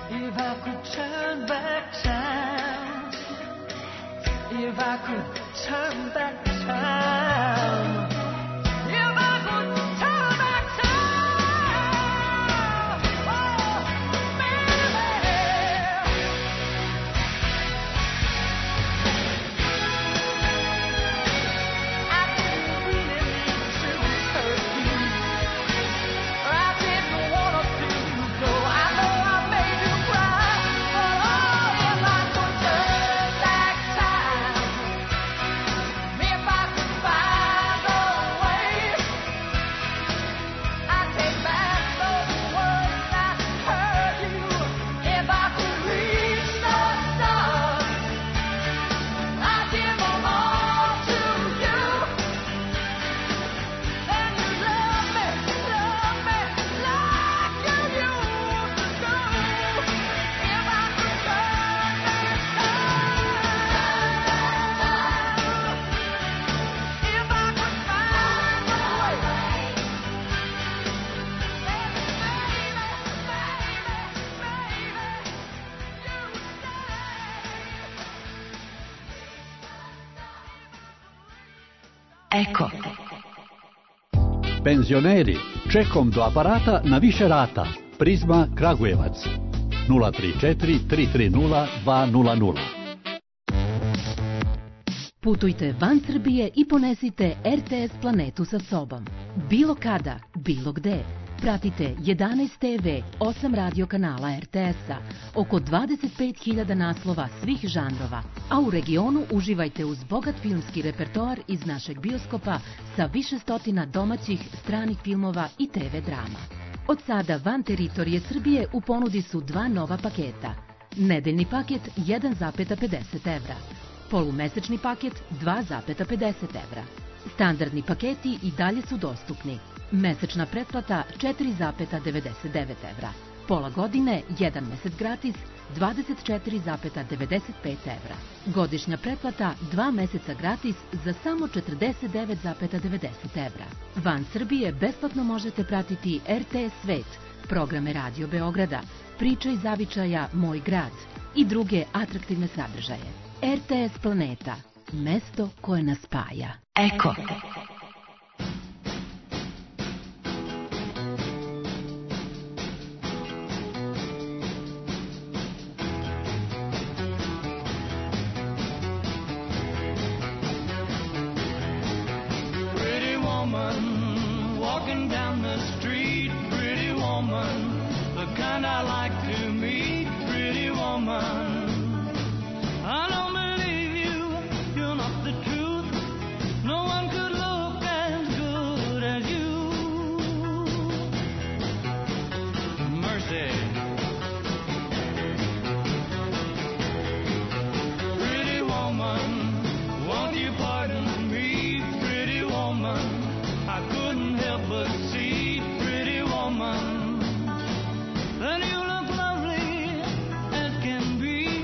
If I could turn back time, if I could turn back time, if I could turn back time, oh, baby, I didn't really mean to hurt you, or I didn't want to see you go. I know I made you cry, but oh, if I could turn back time, if I could find a way, I'd take back those words that hurt you. If I could reach the stars, I'd give them all to you. Then you love me like you used to do. If I could turn back time, if I could find a way, Eko. Penzioneri, čekom do aparata na više rata. Prizma Kragujevac 034 330 200. Putujte van Srbije i ponesite RTS planetu sa sobom. Bilo kada, bilo gde. Pratite 11 TV, 8 radio kanala RTS-a, oko 25.000 naslova svih žanrova, a u regionu uživajte uz bogat filmski repertoar iz našeg bioskopa sa više stotina domaćih, stranih filmova i TV drama. Od sada van teritorije Srbije u ponudi su dva nova paketa. Nedeljni paket 1,50 evra. Polumesečni paket 2,50 evra. Standardni paketi i dalje su dostupni. Mesečna pretplata 4,99 evra. Pola godine, 1 mesec gratis, 24,95 evra. Godišnja pretplata 2 meseca gratis za samo 49,90 evra. Van Srbije besplatno možete pratiti RTS Svet, programe Radio Beograda, Priča iz zavičaja Moj grad i druge atraktivne sadržaje. RTS Planeta, mesto koje nas spaja. Eko. pretty woman walking down the street, pretty woman, the kind I like to meet, pretty woman. I don't believe you, you're not the truth. No one could look as good as you. Mercy. Pretty woman, won't you pardon me, pretty woman? I couldn't help but see, pretty woman, that you look lovely as can be.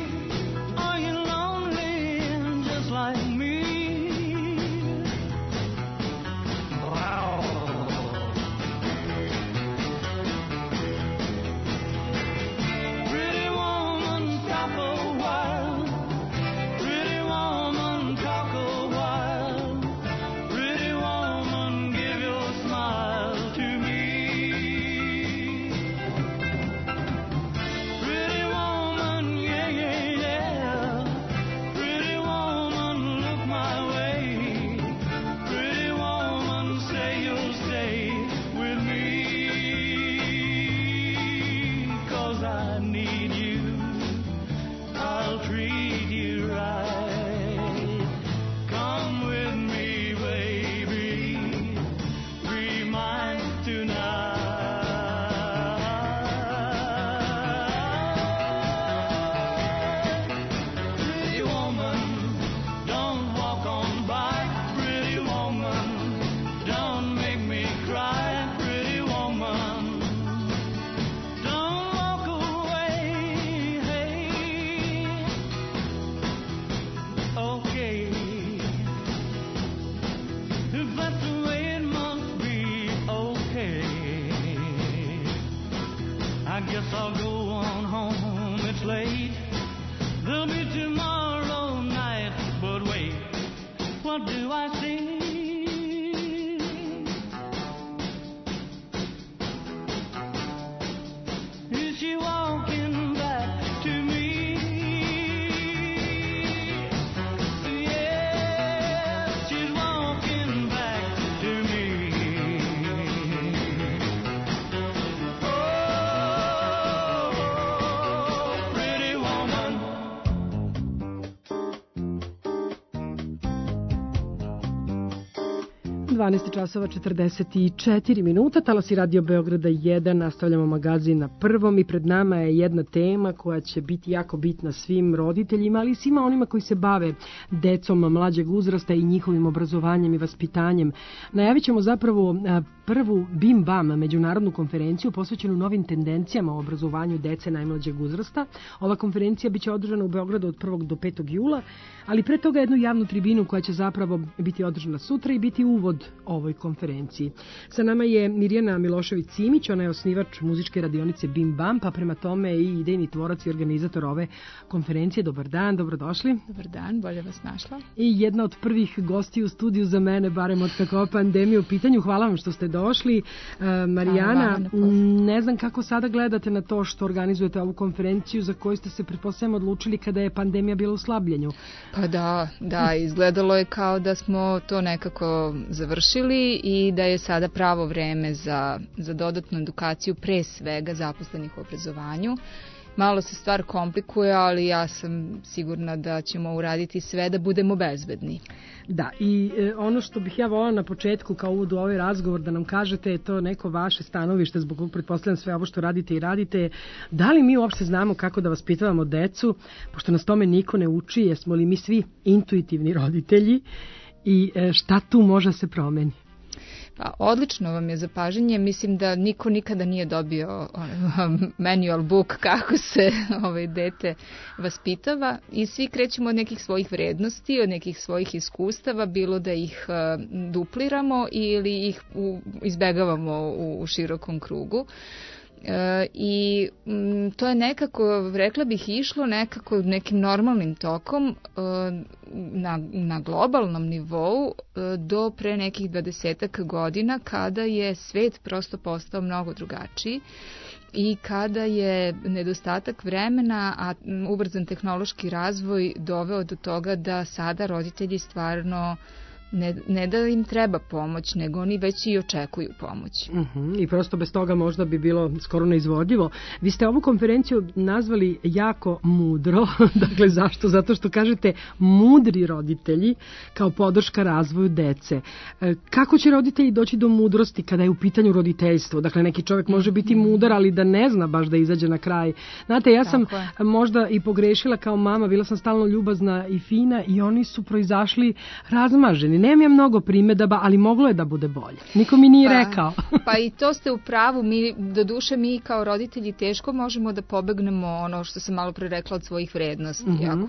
12 časova 44 minuta, talasi Radio Beograda 1, nastavljamo magazin na prvom i pred nama je jedna tema koja će biti jako bitna svim roditeljima, ali i svima onima koji se bave decom mlađeg uzrasta i njihovim obrazovanjem i vaspitanjem. Najavit ćemo zapravo prvu Bim Bam međunarodnu konferenciju posvećenu novim tendencijama u obrazovanju dece najmlađeg uzrasta. Ova konferencija biće održana u Beogradu od 1. do 5. jula, ali pre toga jednu javnu tribinu koja će zapravo biti održana sutra i biti uvod ovoj konferenciji. Sa nama je Mirjana Milošević-Simić, ona je osnivač muzičke radionice Bim Bam, pa prema tome i idejni tvorac i organizator ove konferencije. Dobar dan, dobrodošli. Dobar dan, bolje vas našla. I jedna od prvih gosti u studiju za mene, barem od kako je pandemija u pitanju. Hvala vam što ste došli. Marijana, ne znam kako sada gledate na to što organizujete ovu konferenciju za koju ste se pretpostavljam odlučili kada je pandemija bila u slabljenju. Pa da, izgledalo je kao da smo to nekako završili i da je sada pravo vreme za dodatnu edukaciju pre svega zaposlenih u obrazovanju. Malo se stvar komplikuje, ali ja sam sigurna da ćemo uraditi sve da budemo bezbedni. Da, i ono što bih ja volila na početku kao uvod u ovaj razgovor da nam kažete je to neko vaše stanovište zbog kog pretpostavljam sve ovo što radite i radite. Da li mi uopšte znamo kako da vaspitavamo decu, pošto nas tome niko ne uči, jesmo li mi svi intuitivni roditelji i šta tu može se promeni? Pa, odlično vam je zapažanje. Mislim da niko nikada nije dobio manual book kako se dete vaspitava i svi krećemo od nekih svojih vrednosti, od nekih svojih iskustava, bilo da ih dupliramo ili ih izbegavamo u širokom krugu. I to je nekako, rekla bih, išlo nekako nekim normalnim tokom na globalnom nivou do pre nekih 20 godina kada je svet prosto postao mnogo drugačiji i kada je nedostatak vremena, a ubrzan tehnološki razvoj doveo do toga da sada roditelji stvarno ne da im treba pomoć, nego oni već i očekuju pomoć. I prosto bez toga možda bi bilo skoro neizvodljivo. Vi ste ovu konferenciju nazvali jako mudro. Dakle, zašto? Zato što kažete mudri roditelji kao podrška razvoju dece. Kako će roditelji doći do mudrosti kada je u pitanju roditeljstvo? Dakle, neki čovjek može biti mudar, ali da ne zna baš da izađe na kraj. Znate, ja sam možda i pogrešila kao mama, bila sam stalno ljubazna i fina i oni su proizašli razmaženi. Nemam ja mnogo primjedaba, ali moglo je da bude bolje. Niko mi nije rekao. Pa i to ste u pravu. Doduše mi kao roditelji teško možemo da pobegnemo ono što sam malo pre rekla od svojih vrednosti.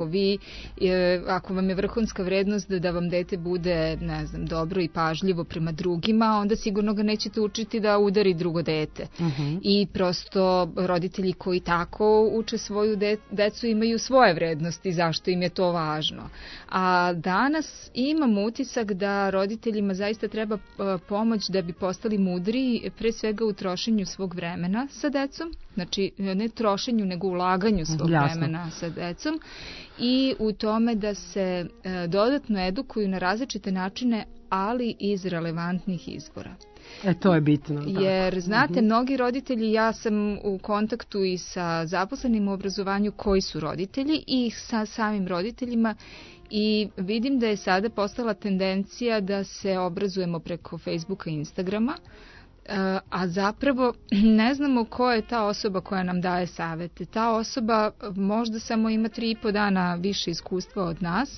Ako vam je vrhunska vrednost da vam dete bude, ne znam, dobro i pažljivo prema drugima, onda sigurno ga nećete učiti da udari drugo dete. I prosto roditelji koji tako uče svoju decu imaju svoje vrednosti, zašto im je to važno. A danas imam utisak da roditeljima zaista treba pomoć da bi postali mudri, pre svega u trošenju svog vremena sa decom, znači ne trošenju nego ulaganju svog vremena sa decom i u tome da se dodatno edukuju na različite načine, ali iz relevantnih izvora. To je bitno. Jer znate, mnogi roditelji, ja sam u kontaktu i sa zaposlenim u obrazovanju koji su roditelji i sa samim roditeljima i vidim da je sada postala tendencija da se obrazujemo preko Facebooka i Instagrama, a zapravo ne znamo ko je ta osoba koja nam daje savete. Ta osoba možda samo ima 3,5 dana više iskustva od nas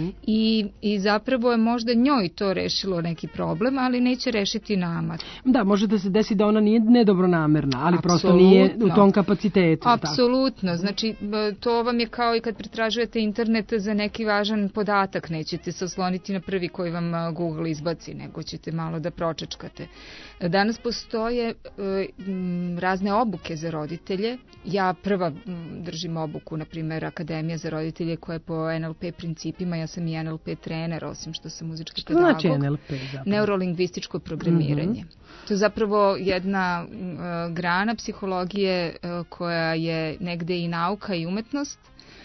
i zapravo je možda njoj to rešilo neki problem, ali neće rešiti nama. Da, može da se desi da ona nije nedobronamerna, ali prosto nije u tom kapacitetu. Apsolutno, znači to vam je kao i kad pretražujete internet za neki važan podatak, nećete se osloniti na prvi koji vam Google izbaci, nego ćete malo da pročečkate. Danas postoje razne obuke za roditelje. Ja prva držim obuku, na primjer, Akademija za roditelje koja je po NLP principima. Ja sam i NLP trener, osim što sam muzički pedagog. Što znači NLP zapravo? Neurolingvističko programiranje. To je zapravo jedna grana psihologije koja je negde i nauka i umetnost,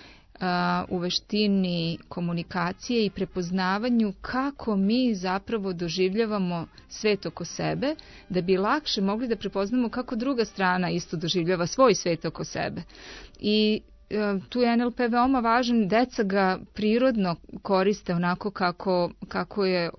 u veštini komunikacije i prepoznavanju kako mi zapravo doživljavamo svet oko sebe, da bi lakše mogli da prepoznamo kako druga strana isto doživljava svoj svet oko sebe. I tu je NLP veoma važan, deca ga prirodno koriste onako kako je,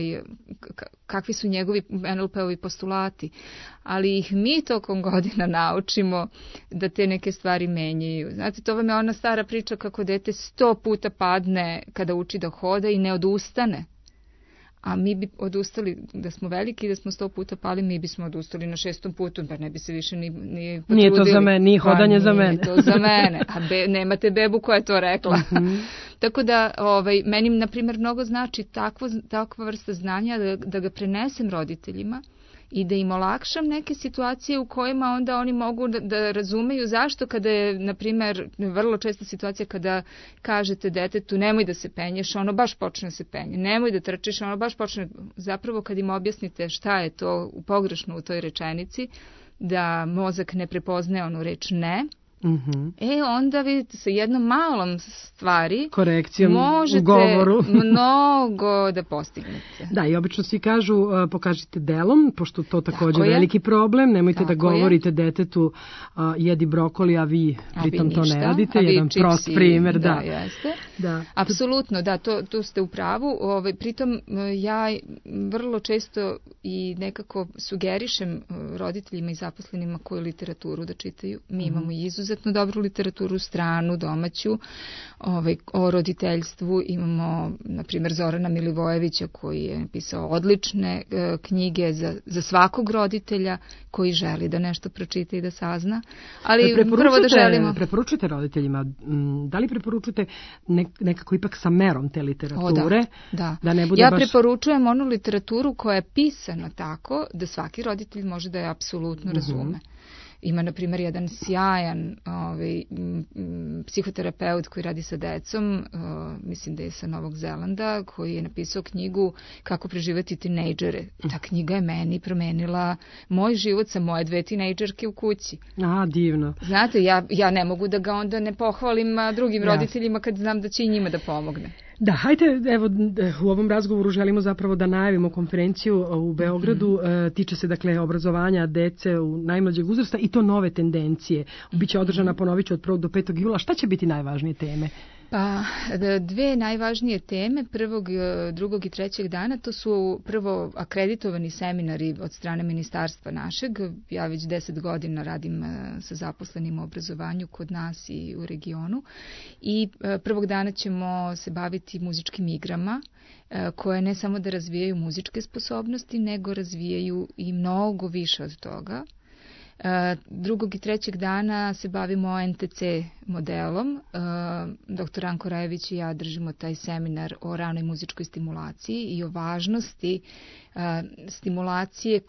kakvi su njegovi NLP-ovi postulati, ali ih mi tokom godina naučimo da te neke stvari menjaju. Znate, to vam je ona stara priča kako dete 100 puta padne kada uči da hoda i ne odustane. A mi bi odustali, da smo veliki i da smo 100 puta pali, mi bismo odustali na 6. putu, pa ne bi se više ni potrudili. Nije to za mene, nije hodanje za mene. Nije to za mene, a nemate bebu koja je to rekla. Tako da, meni, na primjer, mnogo znači takva vrsta znanja da ga prenesem roditeljima i da im olakšam neke situacije u kojima onda oni mogu da razumeju zašto kada je, na primjer, vrlo česta situacija kada kažete detetu nemoj da se penješ, ono baš počne da se penje, nemoj da trčiš, ono baš počne, zapravo kad im objasnite šta je to pogrešno u toj rečenici, da mozak ne prepoznaje onu reč ne, onda vidite sa jednom malom stvari korekcijom možete u govoru mnogo da postignete. Da, i obično svi kažu pokažite delom, pošto to također je veliki problem, nemojte da govorite detetu jedi brokoli, a vi pritom to ne radite, jedan prost primjer. Da, jeste. Da. Apsolutno, da, to ste u pravu. Pritom ja vrlo često i nekako sugerišem roditeljima i zaposlenima koju literaturu da čitaju. Mi imamo izuzetno dobru literaturu, stranu, domaću, o roditeljstvu. Imamo, na primjer, Zorana Milivojevića koji je napisao odlične knjige za svakog roditelja koji želi da nešto pročita i da sazna. Ali prvo da želimo. Preporučujete roditeljima, da li preporučujete nekako ipak sa merom te literature? Da. Da ne bude ja baš... preporučujem onu literaturu koja je pisana tako da svaki roditelj može da je apsolutno razume. Ima, na primjer, jedan sjajan psihoterapeut koji radi sa decom, mislim da je sa Novog Zelanda, koji je napisao knjigu Kako preživeti tinejdžere. Ta knjiga je meni promenila moj život sa moje 2 tinejdžerke u kući. Divno. Znate, ja ne mogu da ga onda ne pohvalim drugim roditeljima kad znam da će i njima da pomogne. Da, hajde, evo, u ovom razgovoru želimo zapravo da najavimo konferenciju u Beogradu, tiče se dakle obrazovanja dece u najmlađeg uzrasta i to nove tendencije. Biće održana, ponovit ću, od 1. do 5. jula. Šta će biti najvažnije teme? Pa, 2 najvažnije teme, 1., 2. i 3. dana, to su prvo akreditovani seminari od strane ministarstva našeg. Ja već 10 godina radim sa zaposlenim u obrazovanju kod nas i u regionu. I 1. dana ćemo se baviti muzičkim igrama, koje ne samo da razvijaju muzičke sposobnosti, nego razvijaju i mnogo više od toga. 2. i 3. dana se bavimo NTC modelom. Dr. Ranko Rajević i ja držimo taj seminar o ranoj muzičkoj stimulaciji i o važnosti stimulacije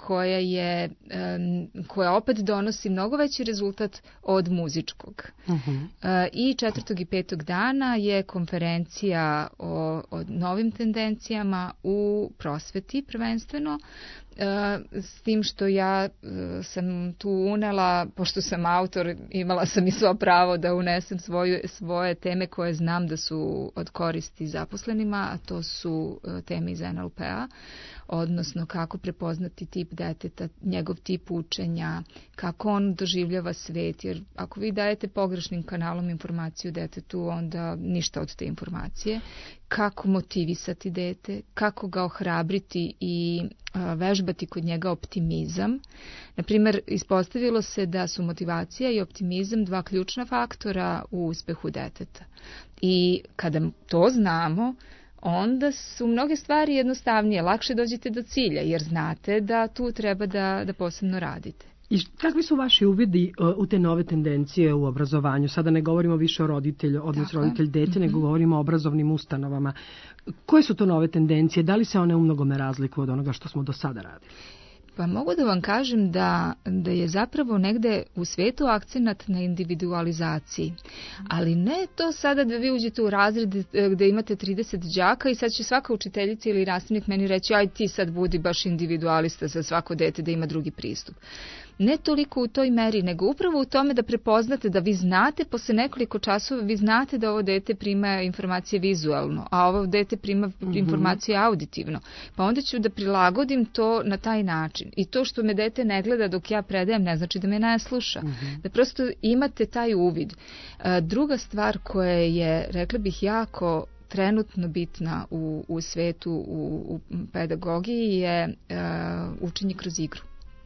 koja opet donosi mnogo veći rezultat od muzičkog. I 4. i 5. dana je konferencija o novim tendencijama u prosveti prvenstveno, s tim što ja sam tu unela, pošto sam autor, imala sam i svo pravo da unesem svoje teme koje znam da su od koristi zaposlenima, a to su teme iz NLP-a, odnosno kako prepoznati tip deteta, njegov tip učenja, kako on doživljava svet, jer ako vi dajete pogrešnim kanalom informaciju detetu, onda ništa od te informacije. Kako motivisati dete, kako ga ohrabriti i vežbati kod njega optimizam. Naprimjer, ispostavilo se da su motivacija i optimizam 2 ključna faktora u uspehu deteta. I kada to znamo, onda su mnoge stvari jednostavnije, lakše dođete do cilja, jer znate da tu treba da posebno radite. I kakvi su vaši uvidi u te nove tendencije u obrazovanju? Sada ne govorimo više o roditelju, odnosno roditelj dete, nego govorimo o obrazovnim ustanovama. Koje su to nove tendencije? Da li se one u mnogome razlikuju od onoga što smo do sada radili? Pa mogu da vam kažem da je zapravo negde u svijetu akcenat na individualizaciji. Ali ne to sada da vi uđete u razred gde imate 30 đaka i sad će svaka učiteljica ili nastavnik meni reći aj ti sad budi baš individualista za svako dete da ima drugi pristup. ne toliko u toj meri, nego upravo u tome da prepoznate da vi znate, posle nekoliko časova vi znate da ovo dete prima informacije vizualno, a ovo dete prima informacije auditivno. Pa onda ću da prilagodim to na taj način. I to što me dete ne gleda dok ja predajem ne znači da me ne sluša. Da prosto imate taj uvid. Druga stvar koja je, rekla bih, jako trenutno bitna u svetu, u pedagogiji je učenje kroz igru.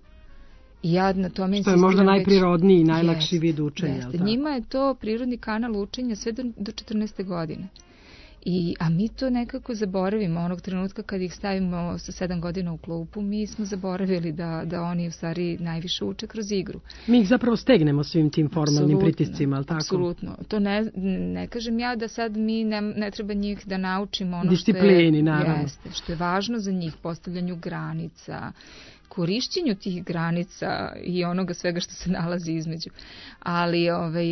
I ja na tome što je možda najprirodniji i najlakši vid učenja. Jeste. Njima je to prirodni kanal učenja sve do 14. godine. A mi to nekako zaboravimo. Onog trenutka kad ih stavimo sa 7 godina u klupu, mi smo zaboravili da oni u stvari najviše uče kroz igru. Mi ih zapravo stegnemo svim tim formalnim pritiscima, ali tako? Apsolutno. To ne kažem ja da sad mi ne treba njih da naučimo ono disciplini, naravno. Što je važno za njih, postavljanju granica, korišćenju tih granica i onoga svega što se nalazi između. Ali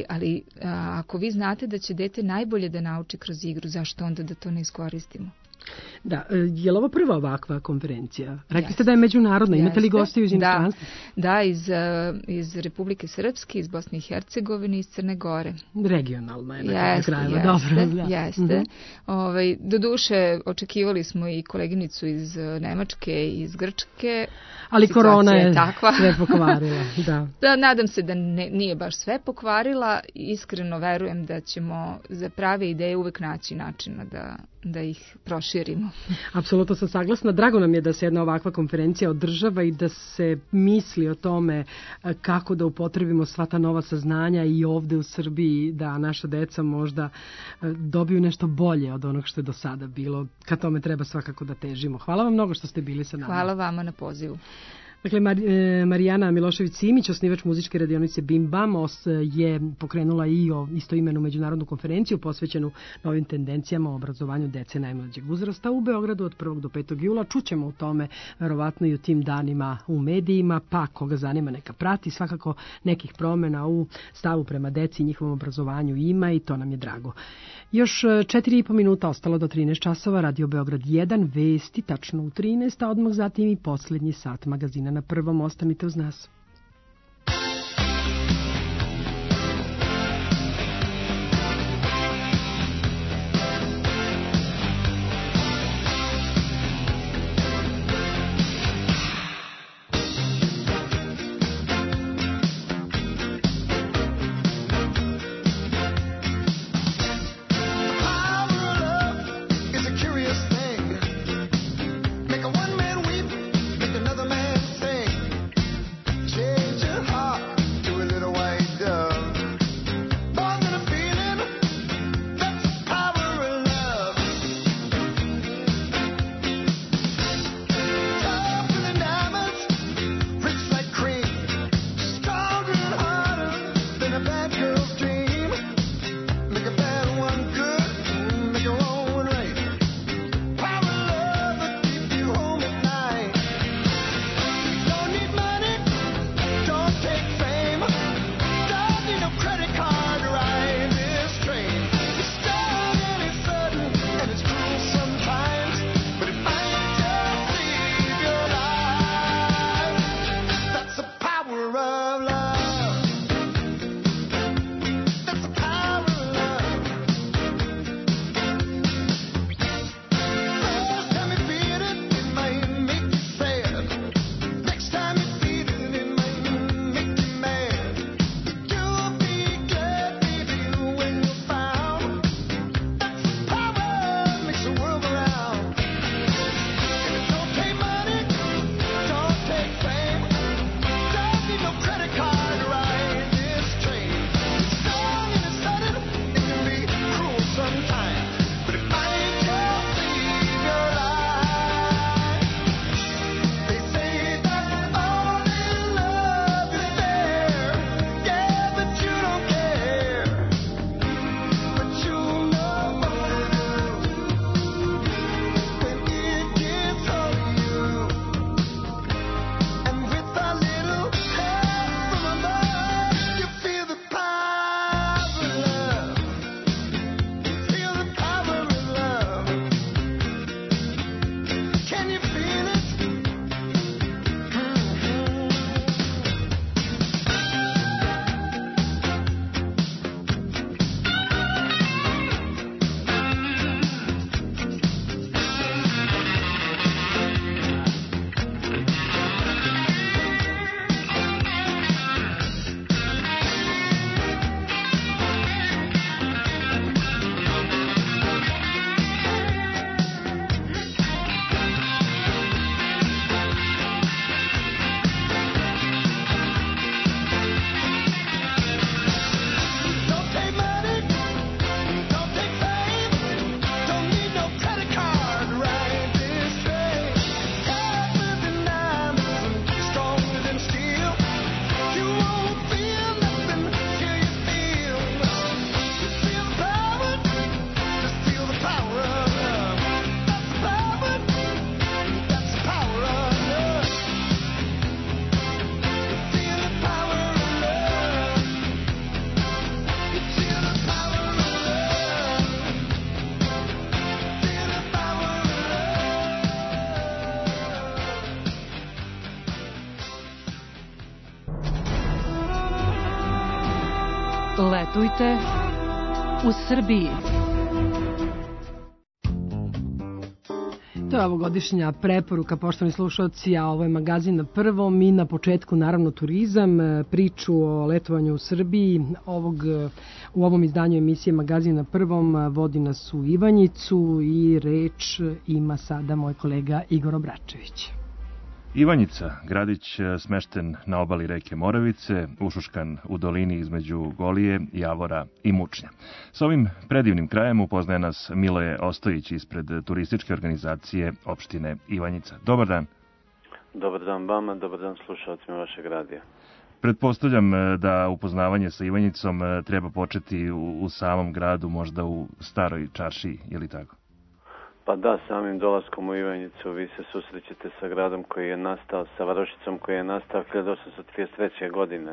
ako vi znate da će dete najbolje da nauči kroz igru, zašto onda da to ne iskoristimo? Da, je li ovo prva ovakva konferencija? Rekli ste da je međunarodna, imate li gostiju iz inostranstva? Da, iz Republike Srpske, iz Bosne i Hercegovine, iz Crne Gore. Regionalna je na kraju krajeva, dobro. Jeste. Doduše, očekivali smo i koleginicu iz Nemačke i iz Grčke. Ali korona je sve pokvarila. Da, nadam se da nije baš sve pokvarila. Iskreno verujem da ćemo za prave ideje uvek naći načina da ih proširimo. Apsolutno sam saglasna. Drago nam je da se jedna ovakva konferencija održava i da se misli o tome kako da upotrebimo sva ta nova saznanja i ovde u Srbiji, da naša deca možda dobiju nešto bolje od onog što je do sada bilo. Ka tome treba svakako da težimo. Hvala vam mnogo što ste bili sa nama. Hvala vama na pozivu. Dakle, Marijana Milošević-Simić, osnivač muzičke radionice Bim Bam, je pokrenula i istoimenu međunarodnu konferenciju posvećenu novim tendencijama u obrazovanju dece najmlađeg uzrasta u Beogradu od 1. do 5. jula. Čućemo u tome verovatno i u tim danima u medijima, pa koga zanima neka prati. Svakako nekih promjena u stavu prema deci i njihovom obrazovanju ima i to nam je drago. Još 4,5 minuta ostalo do 13 časova. Radio Beograd 1, vesti tačno u 13, a odmah zatim i posljednji sat magazina na prvom. Ostanite uz nas. Letujte u Srbiji. To je ovogodišnja preporuka, poštovani slušalci, a ovo je magazin na prvom i na početku naravno turizam, priču o letovanju u Srbiji. U ovom izdanju emisije Magazin na prvom vodi nas u Ivanjicu i reč ima sada moj kolega Igor Obračević. Ivanjica, gradić smešten na obali reke Moravice, ušuškan u dolini između Golije, Javora i Mučnja. S ovim predivnim krajem upoznaje nas Miloje Ostojić ispred turističke organizacije opštine Ivanjica. Dobar dan. Dobar dan vama, dobar dan slušalcima vašeg radija. Pretpostavljam da upoznavanje sa Ivanjicom treba početi u samom gradu, možda u staroj čaršiji, je li tako? Pa da, samim dolaskom u Ivanjicu vi se susrećete sa gradom koji je nastao, sa varošicom koji je nastao 1833. godine.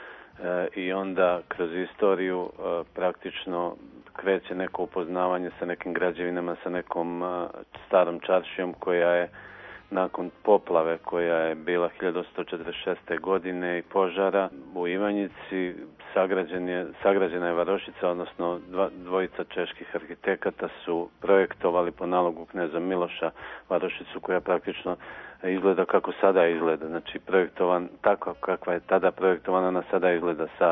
I onda kroz istoriju praktično kreće neko upoznavanje sa nekim građevinama, sa nekom starom čaršijom koja je nakon poplave koja je bila 1846. godine i požara u Ivanjici sagrađena je varošica, odnosno dvojica čeških arhitekata su projektovali po nalogu kneza Miloša varošicu koja praktično izgleda kako sada izgleda. Znači projektovan tako kakva je tada projektovana, ona sada izgleda sa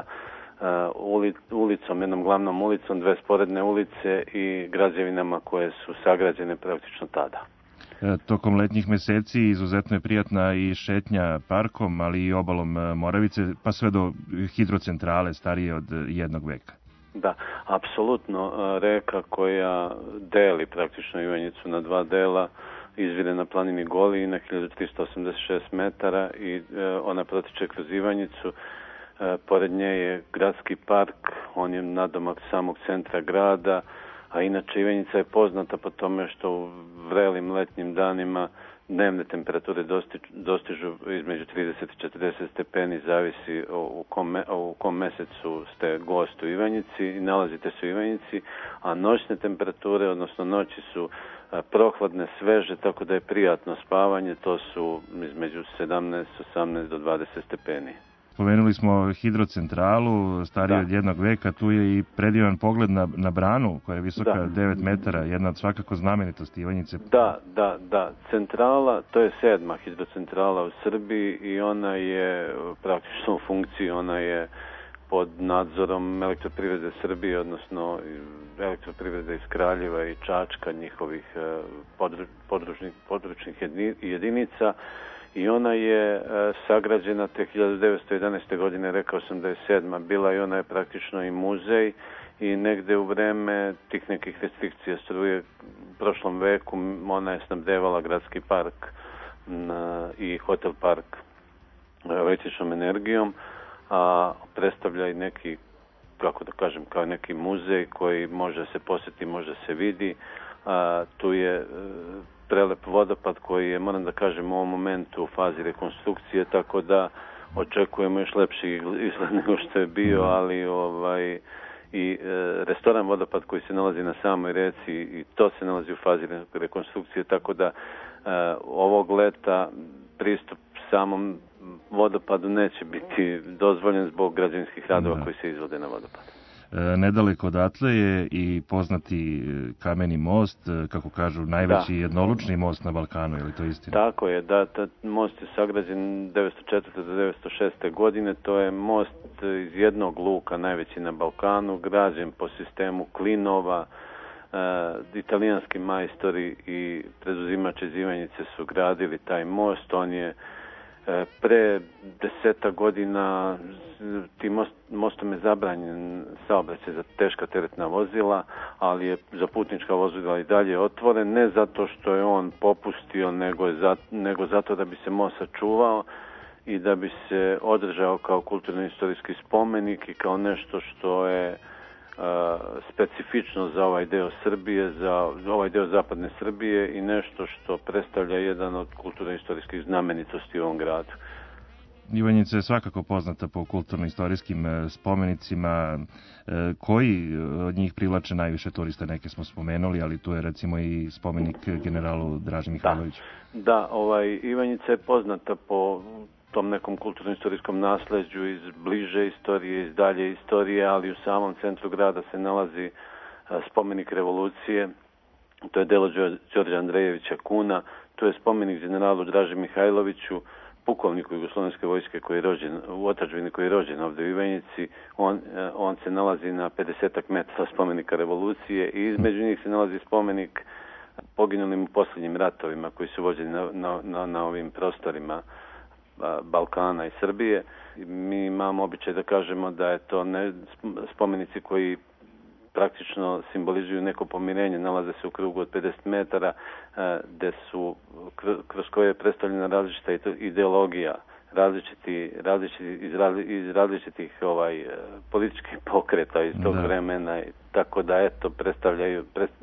ulicom, jednom glavnom ulicom, dve sporedne ulice i građevinama koje su sagrađene praktično tada. Tokom letnjih meseci izuzetno je prijatna i šetnja parkom, ali i obalom Moravice, pa sve do hidrocentrale starije od jednog veka. Da, apsolutno. Reka koja deli praktično Ivanjicu na dva dela, izvire na planini Goliji na 1386 metara i ona protiče kroz Ivanjicu. Pored nje je gradski park, on je nadomak samog centra grada, a inače Ivanjica je poznata po tome što u vrelim letnjim danima dnevne temperature dostižu između 30 i 40 stepeni, zavisi u kom mesecu ste gost u Ivanjici i nalazite se u Ivanjici, a noćne temperature, odnosno noći su prohladne, sveže, tako da je prijatno spavanje, to su između 17, 18 do 20 stepeni. Spomenuli smo hidrocentralu, starije od jednog veka, tu je i predivan pogled na branu koja je visoka 9 metara, jedna od svakako znamenitosti Ivanjice. Da. Centrala, to je 7. hidrocentrala u Srbiji i ona je praktično u funkciji, ona je pod nadzorom Elektroprivrede Srbije, odnosno Elektroprivrede iz Kraljeva i Čačka, njihovih područnih jedinica. I ona je sagrađena te 1911. godine, rekao sam da je 7. bila i ona je praktično i muzej i negde u vreme tih nekih restrikcija struje u prošlom veku ona je snabdevala gradski park i hotel park električnom energijom, a predstavlja i neki, kako da kažem, kao neki muzej koji može se posjeti, može se vidi. Tu je prelep vodopad koji je, moram da kažem, u ovom momentu u fazi rekonstrukcije, tako da očekujemo još lepši izgled nego što je bio, ali i restoran Vodopad koji se nalazi na samoj reci i to se nalazi u fazi rekonstrukcije, tako da ovog leta pristup samom vodopadu neće biti dozvoljen zbog građevinskih radova koji se izvode na vodopadu. Nedaleko odatle je i poznati kameni most, kako kažu, najveći jednolučni most na Balkanu, je li to istina? Tako je, da, most je sagrađen 1904. do 1906. godine, to je most iz jednog luka, najveći na Balkanu, građen po sistemu klinova, italijanski majstori i preduzimač iz Ivanjice su gradili taj most, on je pre 10 godina tim mostom je zabranjen saobraćaj za teška teretna vozila, ali je za putnička vozila i dalje otvoren, ne zato što je on popustio, nego zato da bi se most sačuvao i da bi se održao kao kulturno-istorijski spomenik i kao nešto što je specifično za ovaj deo Srbije, za ovaj deo zapadne Srbije i nešto što predstavlja jedan od kulturno-istorijskih znamenitosti u ovom gradu. Ivanjica je svakako poznata po kulturno-istorijskim spomenicima. Koji od njih privlače najviše turista? Neke smo spomenuli, ali tu je recimo i spomenik generalu Draži Mihajloviću. Da, Ivanjica je poznata po tom nekom kulturno-istorijskom nasleđu iz bliže istorije, iz dalje istorije, ali u samom centru grada se nalazi spomenik revolucije, to je delo Đorđa Andrejevića Kuna, to je spomenik generalu Draži Mihajloviću, pukovniku Jugoslovenske vojske koji je rođen u otadžbini, koji je rođen ovdje u Ivanjici. On se nalazi na 50 metara spomenika revolucije i između njih se nalazi spomenik poginulim u posljednjim ratovima koji su vođeni na ovim prostorima Balkana i Srbije. Mi imamo običaj da kažemo da je to spomenici koji praktično simbolizuju neko pomirenje, nalaze se u krugu od 50 metara, kroz koje je predstavljena različita ideologija, iz različitih političkih pokreta iz tog vremena, tako da eto predstavljaju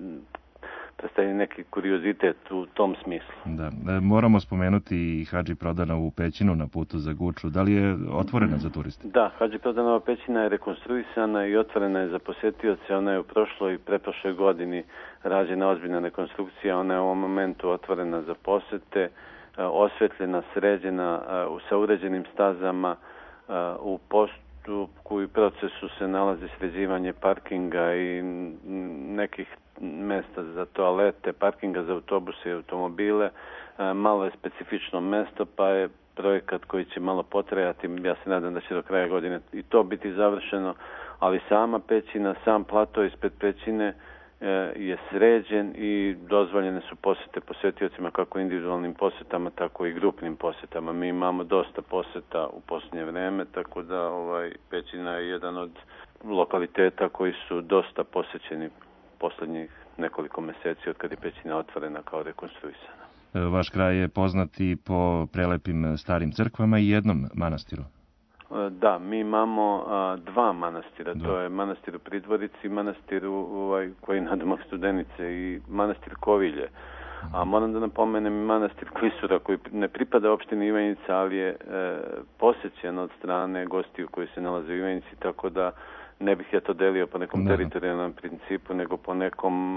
neki kuriozitet u tom smislu. Da. Moramo spomenuti i Hadži Prodanovu pećinu na putu za Guču. Da li je otvorena za turiste? Da, Hadži Prodanova pećina je rekonstruisana i otvorena je za posetioce. Ona je u prošloj i pretprošloj godini rađena ozbiljna rekonstrukcija. Ona je u ovom momentu otvorena za posete, osvetljena, sređena, sa uređenim stazama. U postupku i procesu se nalazi sređivanje parkinga i nekih mesta za toalete, parkinga za autobuse i automobile. Malo je specifično mesto, pa je projekat koji će malo potrajati. Ja se nadam da će do kraja godine i to biti završeno, ali sama pećina, sam plato ispred pećine je sređen i dozvoljene su posete posetiocima kako individualnim posetama, tako i grupnim posetama. Mi imamo dosta poseta u posljednje vreme, tako da pećina je jedan od lokaliteta koji su dosta posećeni posljednjih nekoliko meseci od kad je pećina otvorena kao rekonstruisana. Vaš kraj je poznat i po prelepim starim crkvama i jednom manastiru. Da, mi imamo dva manastira. To je manastir u Pridvorici, manastir koji je nadomak Studenice i manastir Kovilje. A moram da napomenem i manastir Klisura koji ne pripada opštini Ivanjica, ali je posećen od strane gostiju koji se nalaze u Ivanjici, tako da ne bih ja to delio po nekom teritorijalnom principu, nego po nekom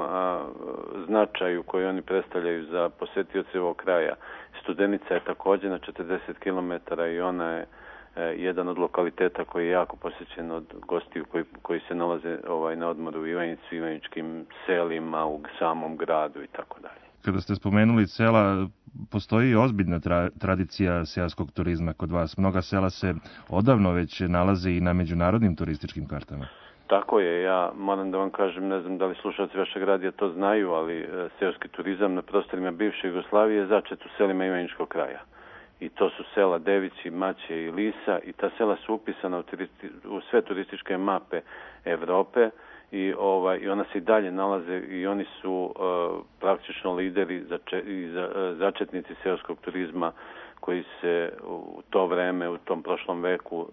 značaju koji oni predstavljaju za posetioce ovog kraja. Studenica je također na 40 km i ona je jedan od lokaliteta koji je jako posjećen od gostiju koji se nalaze na odmoru u Ivanjicu, ivanjičkim selima, u samom gradu i tako dalje. Kada ste spomenuli sela, postoji ozbiljna tradicija seoskog turizma kod vas. Mnoga sela se odavno već nalaze i na međunarodnim turističkim kartama. Tako je, ja moram da vam kažem, ne znam da li slušalci vašeg radija to znaju, ali seoski turizam na prostorima bivše Jugoslavije je začet u selima Ivanjičkog kraja. I to su sela Devići, Maće i Lisa i ta sela su upisana u sve turističke mape Evrope i ona se i dalje nalaze i oni su praktično lideri i začetnici seoskog turizma koji se u to vreme, u tom prošlom veku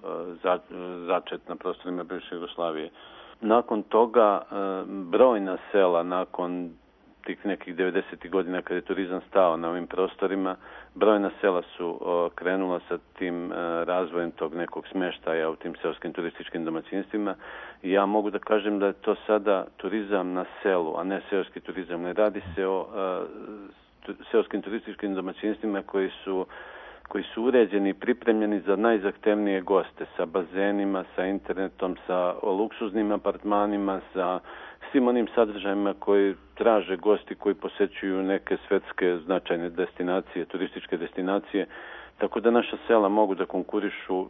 začet na prostorima bivše Jugoslavije. Nakon toga brojna sela, nakon tih nekih 90. godina kada je turizam stao na ovim prostorima, brojna sela su krenula sa tim razvojem tog nekog smještaja u tim seoskim turističkim domaćinstvima i ja mogu da kažem da je to sada turizam na selu, a ne seoski turizam. Ne radi se o seoskim turističkim domaćinstvima koji su uređeni i pripremljeni za najzahtevnije goste, sa bazenima, sa internetom, sa luksuznim apartmanima, sa svim onim sadržajima koji traže gosti koji posećuju neke svetske značajne destinacije, turističke destinacije, tako da naša sela mogu da konkurišu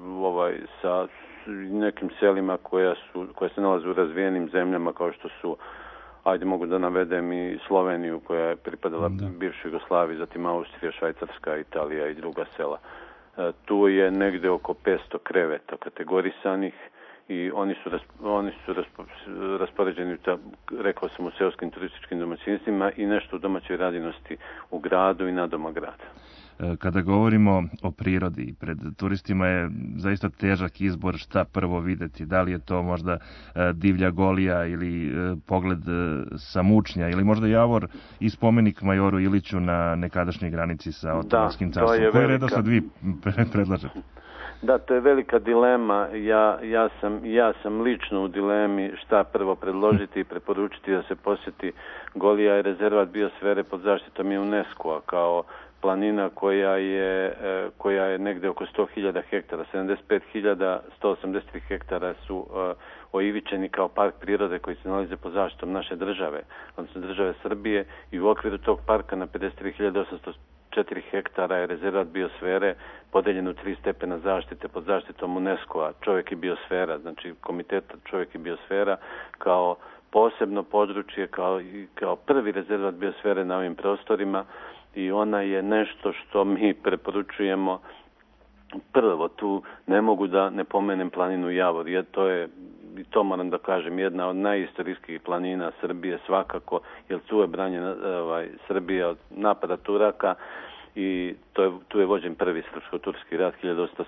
sa nekim selima koja se nalaze u razvijenim zemljama kao što su, ajde mogu da navedem i Sloveniju koja je pripadala bivšoj Jugoslaviji, zatim Austrija, Švajcarska, Italija i druga sela. Tu je negde oko 500 kreveta kategorisanih i oni su raspoređeni, rekao sam, u seoskim turističkim domaćinstvima i nešto u domaćoj radinosti u gradu i nadoma grada. Kada govorimo o prirodi, pred turistima je zaista težak izbor šta prvo videti. Da li je to možda divlja Golija ili pogled sa Mučnja ili možda Javor i spomenik majoru Iliću na nekadašnjoj granici sa Otomanskim carstvom. Koje redosled vi predlažete? Da, to je velika dilema. Ja sam lično u dilemi šta prvo predložiti i preporučiti da se posjeti. Golija je rezervat biosfere pod zaštitom UNESCO-a planina koja je negde oko 100.000 hektara. 75.183 hektara su oivičeni kao park prirode koji se nalaze pod zaštitom naše države, odnosno države Srbije, i u okviru tog parka na 53.804 hektara je rezervat biosfere podeljen u 3 stepena zaštite pod zaštitom UNESCO-a, čovjek i biosfera, znači komiteta čovjek i biosfera kao posebno područje, kao prvi rezervat biosfere na ovim prostorima, i ona je nešto što mi preporučujemo. Prvo, tu ne mogu da ne pomenem planinu Javor, jer to je, i to moram da kažem, jedna od najistorijskih planina Srbije svakako, jer tu je branjena Srbija od napada Turaka, i tu je vođen prvi srpsko-turski rat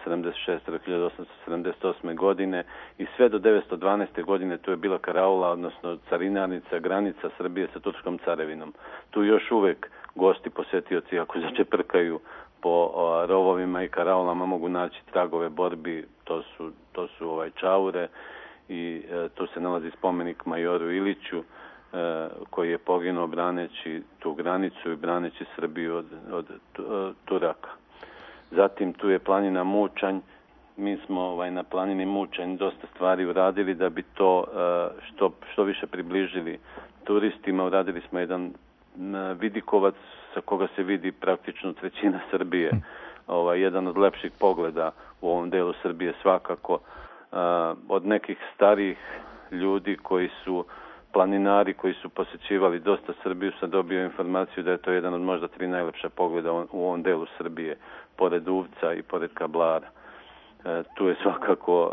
1876-1878. godine, i sve do 912. godine tu je bila karaula, odnosno carinarnica, granica Srbije sa Turskom carevinom. Tu još uvek gosti, posetioci, ako začeprkaju po rovovima i karaulama, mogu naći tragove borbi. To su čaure, i tu se nalazi spomenik majoru Iliću, koji je poginuo braneći tu granicu i braneći Srbiju od Turaka. Zatim tu je planina Mučanj. Mi smo na planini Mučanj dosta stvari uradili da bi to što više približili turistima. Uradili smo jedan vidikovac sa koga se vidi praktično trećina Srbije. Jedan od lepših pogleda u ovom delu Srbije svakako. Od nekih starijih ljudi koji su planinari, koji su posećivali dosta Srbiju, sam dobio informaciju da je to jedan od možda 3 najlepša pogleda u ovom delu Srbije, pored Uvca i pored Kablara. Tu je svakako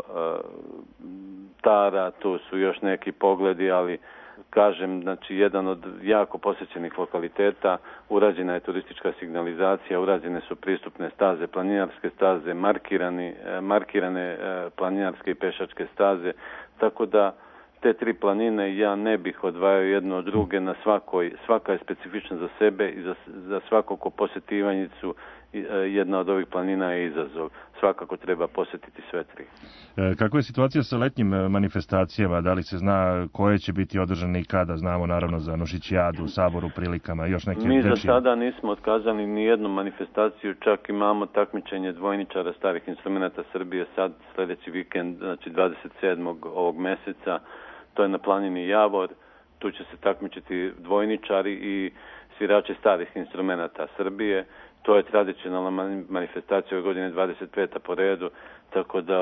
Tara, tu su još neki pogledi, ali kažem, znači jedan od jako posećenih lokaliteta. Urađena je turistička signalizacija, urađene su pristupne staze, planinarske staze, markirane planinarske i pešačke staze, tako da te 3 planine ja ne bih odvajao jedno od druge, svaka je specifična za sebe i za svakog ko poseti Ivanjicu jedna od ovih planina je izazov. Svakako treba posjetiti sve 3. Kako je situacija sa letnjim manifestacijama? Da li se zna koje će biti održane i kada? Znamo naravno za Nošićijadu, Saboru, prilikama, još neke Mi za sada nismo otkazali ni jednu manifestaciju, čak imamo takmičenje dvojničara starih instrumenta Srbije sad sljedeći vikend, znači 27. ovog meseca. To je na planini Javor. Tu će se takmičiti dvojničari i svirači starih instrumenta Srbije. To je tradicionalna manifestacija ove godine, 25. po redu, tako da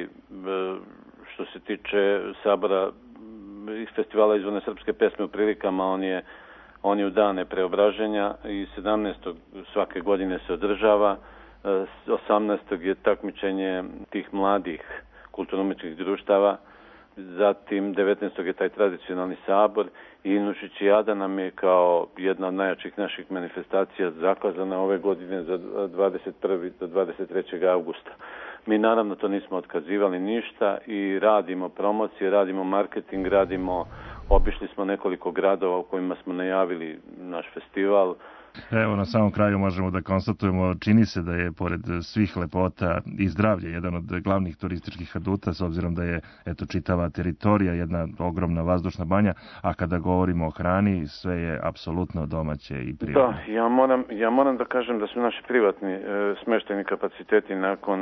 što se tiče Sabora i festivala izvorne srpske pesme u prilikama, on je u dane preobraženja i 17. svake godine se održava. 18. je takmičenje tih mladih kulturno-umetničkih društava. Zatim 19. je taj tradicionalni sabor i Nošićijada nam je kao jedna od najjačih naših manifestacija zakazana ove godine za 21. do 23. augusta. Mi naravno to nismo otkazivali ništa i radimo promocije, radimo marketing, obišli smo nekoliko gradova u kojima smo najavili naš festival. Evo, na samom kraju možemo da konstatujemo, čini se da je pored svih lepota i zdravlje jedan od glavnih turističkih aduta, s obzirom da je čitava teritorija jedna ogromna vazdušna banja, a kada govorimo o hrani, sve je apsolutno domaće i prirodno. Da, ja moram da kažem da su naši privatni smeštajni kapaciteti nakon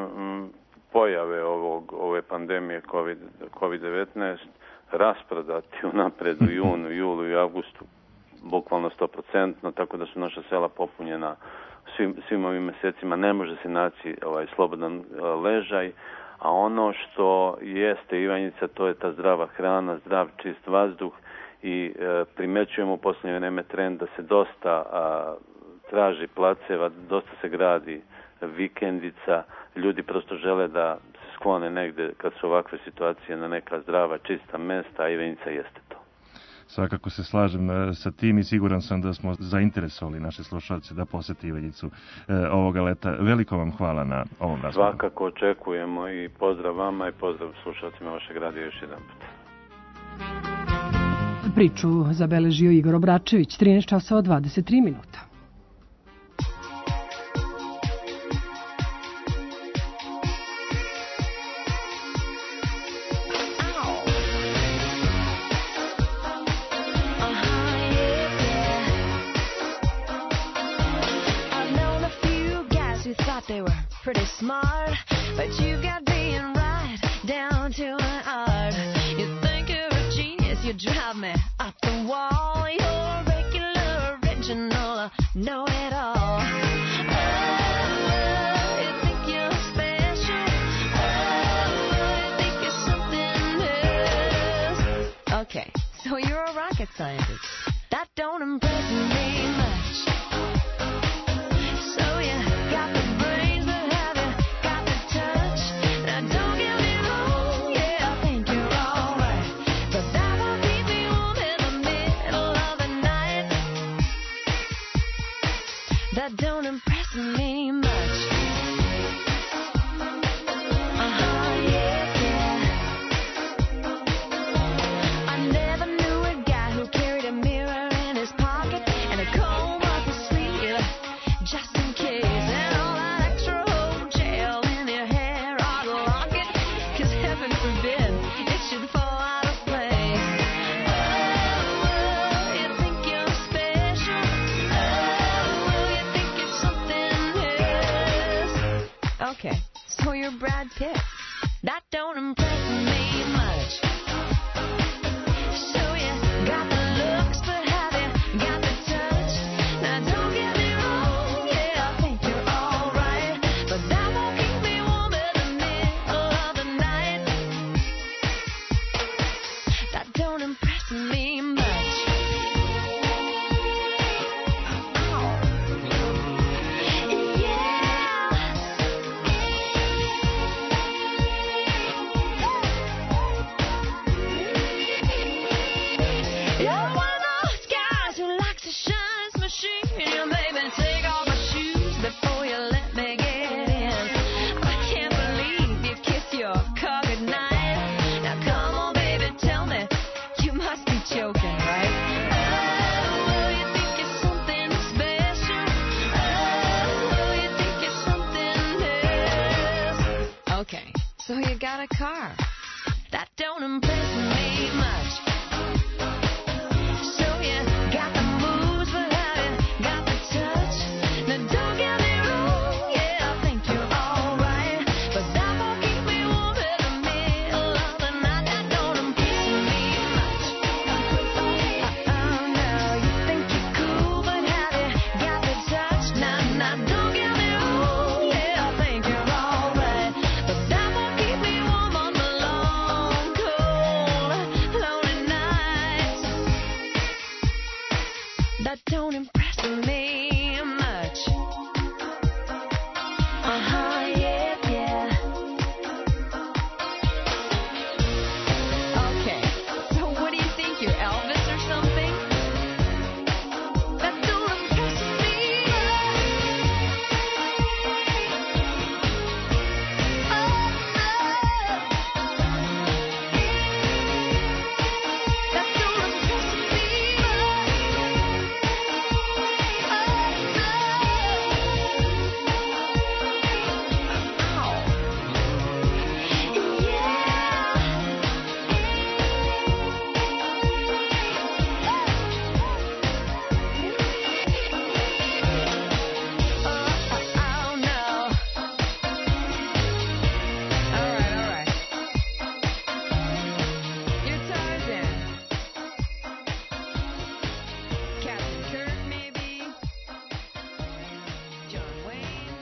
pojave ove pandemije COVID-19 rasprodati unapred u junu, julu i avgustu, bukvalno 100%, tako da su naša sela popunjena svim ovim mesecima. Ne može se naći slobodan ležaj, a ono što jeste Ivanjica, to je ta zdrava hrana, zdrav čist vazduh, i primećujemo u posljednje vreme trend da se dosta traži placeva, dosta se gradi vikendica, ljudi prosto žele da se sklone negde kad su ovakve situacije na neka zdrava, čista mesta, a Ivanjica jeste to. Svakako se slažem sa tim i siguran sam da smo zainteresovali naše slušalce da posete Ivanjicu ovoga leta. Veliko vam hvala na ovom razgovoru. Svakako očekujemo i pozdrav vama i pozdrav slušalcima vašeg radija još jedan put. Priču zabeležio Igor Obračević, 13 časova 23 minuta. smart, but you got being right down to an art. You think you're a genius, you drive me up the wall. You're regular, original, know-it-all. Okay, so you're a rocket scientist. That don't impress me much. So you got the brains, but have you got the touch? Now don't get me wrong, yeah, I think you're alright, but that won't keep me warm in the middle of the night. That don't impress me much. Okay, so you're Brad Pitt. That don't impress me much. So you got the looks, but have you got the touch? Now don't get me wrong, yeah, I think you're alright, but that won't keep me warm in the middle of the night. That don't impress me much. So you got a car. That don't impress me much. So you got the moves, but have you got the touch? Now don't get me wrong, yeah, I think you're alright, but that won't keep me warm in the middle of the night. That don't impress me much. Oh no, you think you're cool, but have you got the touch? Now don't get me wrong, yeah, I think you're alright, but that won't keep me warm on the long, cold, lonely nights. That don't impress me much. Yeah, yeah. Okay, so what do you think, you're Elvis or something? That don't impress me Captain Kirk, maybe? John Wayne?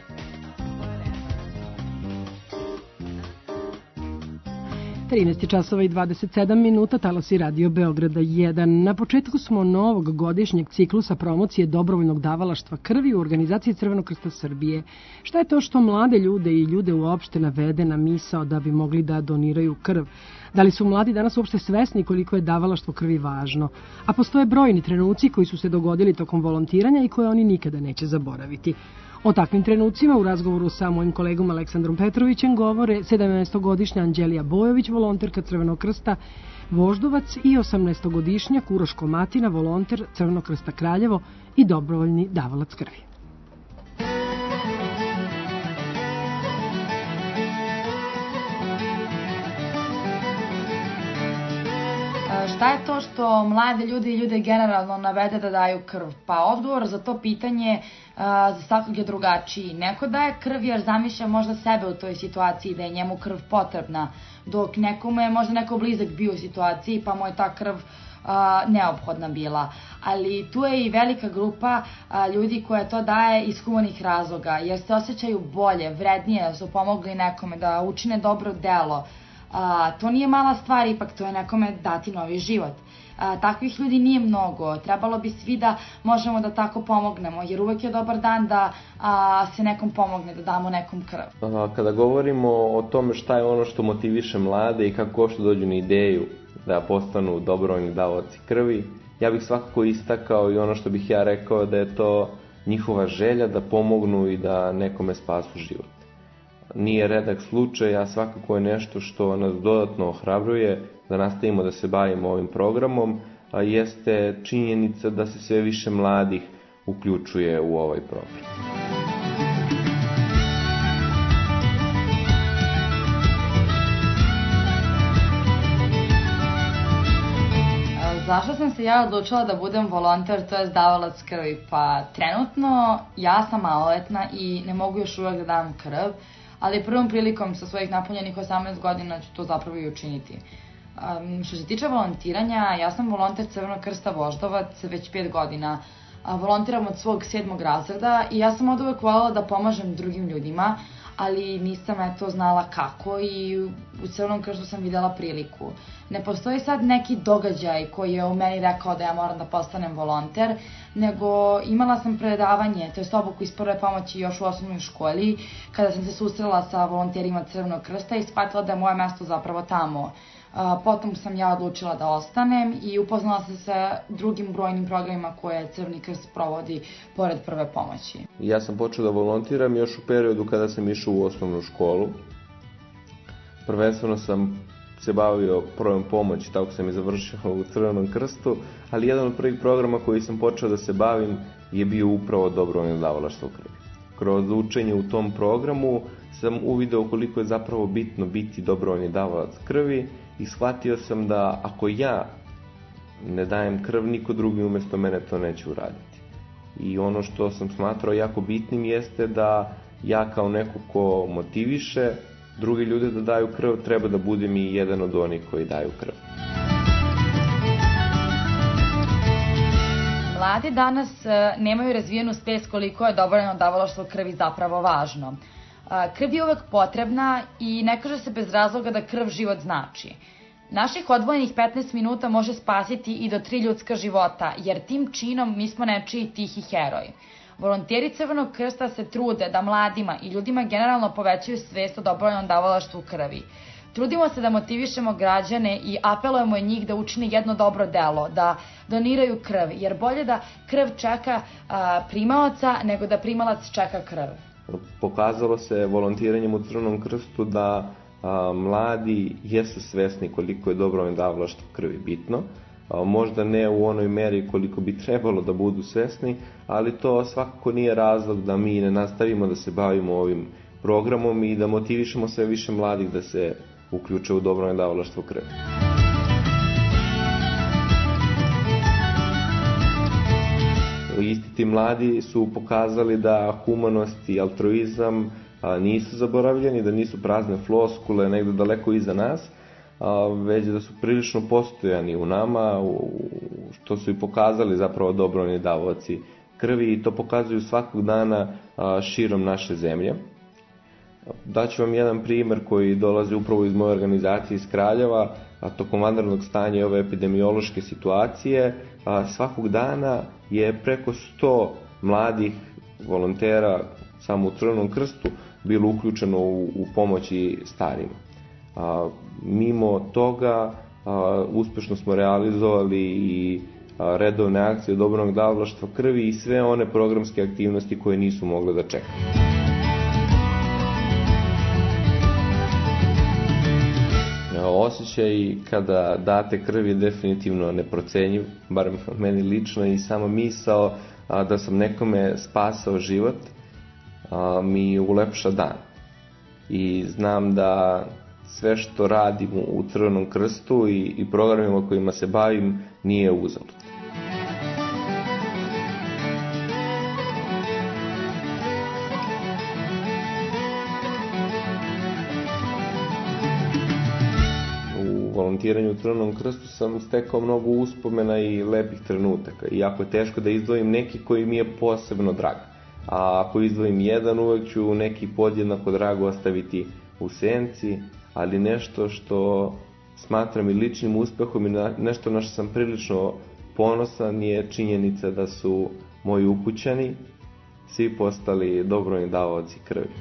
Whatever. 13 časova i 27 minuta, talasi Radio Beograda 1. Na početku smo novog godišnjeg ciklusa promocije dobrovoljnog davalaštva krvi u organizaciji Crvenog krsta Srbije. Šta je to što mlade ljude i ljude uopšte navede na misao da bi mogli da doniraju krv? Da li su mladi danas uopšte svesni koliko je davalaštvo krvi važno? A postoje brojni trenuci koji su se dogodili tokom volontiranja i koje oni nikada neće zaboraviti. O takvim trenucima u razgovoru sa mojim kolegom Aleksandrom Petrovićem govore 17-godišnja Anđelija Bojović, volonterka Crvenog krsta Voždovac, i 18-godišnja Uroš Komatina, volonter Crvenog krsta Kraljevo i dobrovoljni davalac krvi. Šta je to što mlade ljude i ljude generalno navede da daju krv? Pa odgovor za to pitanje za svakog je drugačiji. Neko daje krv jer zamišlja možda sebe u toj situaciji, da je njemu krv potrebna, dok nekome je možda neko blizak bio u situaciji pa mu je ta krv neophodna bila. Ali tu je i velika grupa ljudi koja to daje iz humanih razloga, jer se osjećaju bolje, vrednije, da su pomogli nekome da učine dobro delo. To nije mala stvar, ipak to je nekome dati novi život. Takvih ljudi nije mnogo, trebalo bi svi da možemo da tako pomognemo, jer uvek je dobar dan da se nekom pomogne, da damo nekom krv. Kada govorimo o tome šta je ono što motiviše mlade i kako što dođu na ideju da postanu dobrovoljni davaoci krvi, ja bih svakako istakao i ono što bih ja rekao da je to njihova želja da pomognu i da nekome spasu život. Nije redak slučaj, a svakako je nešto što nas dodatno ohrabruje da nastavimo da se bavimo ovim programom, a jeste činjenica da se sve više mladih uključuje u ovaj program. Zašto sam se ja odlučila da budem volonter, to je davalac krvi? Pa trenutno ja sam maloletna i ne mogu još uvek da dam krv, ali prvom prilikom sa svojih napunjenih 18 godina ću to zapravo i učiniti. Što se tiče volontiranja, ja sam volonter Crvenog krsta Voždovac već 5 godina. Volontiram od svog 7. razreda i ja sam od uvek voljela da pomažem drugim ljudima, ali nisam znala kako i u Crvenom krstu sam videla priliku. Ne postoji sad neki događaj koji je u meni rekao da ja moram da postanem volonter, nego imala sam predavanje, to je obuku iz prve pomoći još u osnovnoj školi, kada sam se susrela sa volonterima Crvenog krsta i shvatila da je moje mesto zapravo tamo. Potom sam ja odlučila da ostanem i upoznala se sa drugim brojnim programima koje Crveni krst provodi pored prve pomoći. Ja sam počeo da volontiram još u periodu kada sam išao u osnovnu školu. Prvenstveno sam se bavio prvom pomoći, tako sam i završio u Crvenom krstu, ali jedan od prvih programa koji sam počeo da se bavim je bio upravo dobrovoljno davalaštvo krvi. Kroz učenje u tom programu sam uvideo koliko je zapravo bitno biti dobrovoljni davalac krvi i shvatio sam da ako ja ne dajem krv, niko drugi umjesto mene to neće uraditi. I ono što sam smatrao jako bitnim jeste da ja kao neko ko motiviše drugi ljude da daju krv, treba da budem i jedan od onih koji daju krv. Mladi danas nemaju razvijenu svest koliko je dobrovoljno davalaštvo krvi zapravo važno. Krv je uvek potrebna i ne kaže se bez razloga da krv život znači. Naših odvojenih 15 minuta može spasiti i do 3 ljudska života, jer tim činom mi smo nečiji tihi heroji. Volonteri Crvenog krsta se trude da mladima i ljudima generalno povećaju svest o dobrovoljnom davalaštvu krvi. Trudimo se da motivišemo građane i apelujemo i njih da učine jedno dobro delo, da doniraju krv, jer bolje da krv čeka primaoca nego da primalac čeka krv. Pokazalo se volontiranjem u Crvenom krstu da mladi jesu svesni koliko je dobrovoljno davalaštvo krvi bitno. Možda ne u onoj meri koliko bi trebalo da budu svesni, ali to svakako nije razlog da mi ne nastavimo da se bavimo ovim programom i da motivišemo sve više mladih da se uključe u dobrovoljno davalaštvo krvi. Isti ti mladi su pokazali da humanost i altruizam nisu zaboravljeni, da nisu prazne floskule negde daleko iza nas, već da su prilično postojani u nama, što su i pokazali zapravo dobrovoljni davaoci krvi i to pokazuju svakog dana širom naše zemlje. Daću vam jedan primer koji dolazi upravo iz moje organizacije iz Kraljeva, a tokom vanrednog stanja i ove epidemiološke situacije, svakog dana je preko 100 mladih volontera samo u Crvenom krstu bilo uključeno u pomoći starima. Mimo toga uspešno smo realizovali i redovne akcije dobrovoljnog davalaštva krvi i sve one programske aktivnosti koje nisu mogle da čekaju. Osjećaj kada date krv je definitivno neprocenjiv, bar meni lično, i sama misao da sam nekome spasao život mi ulepša dan. I znam da sve što radim u Crvenom krstu i programima kojima se bavim nije uzalud. U volontiranju u Crvenom krstu sam stekao mnogo uspomena i lepih trenutaka. Iako je teško da izdvojim neki koji mi je posebno drag. A ako izdvojim jedan, uvek ću neki podjednako drago ostaviti u senci, ali nešto što smatram i ličnim uspehom i nešto na što sam prilično ponosan je činjenica da su moji ukućani svi postali dobrovoljni davaoci krvi.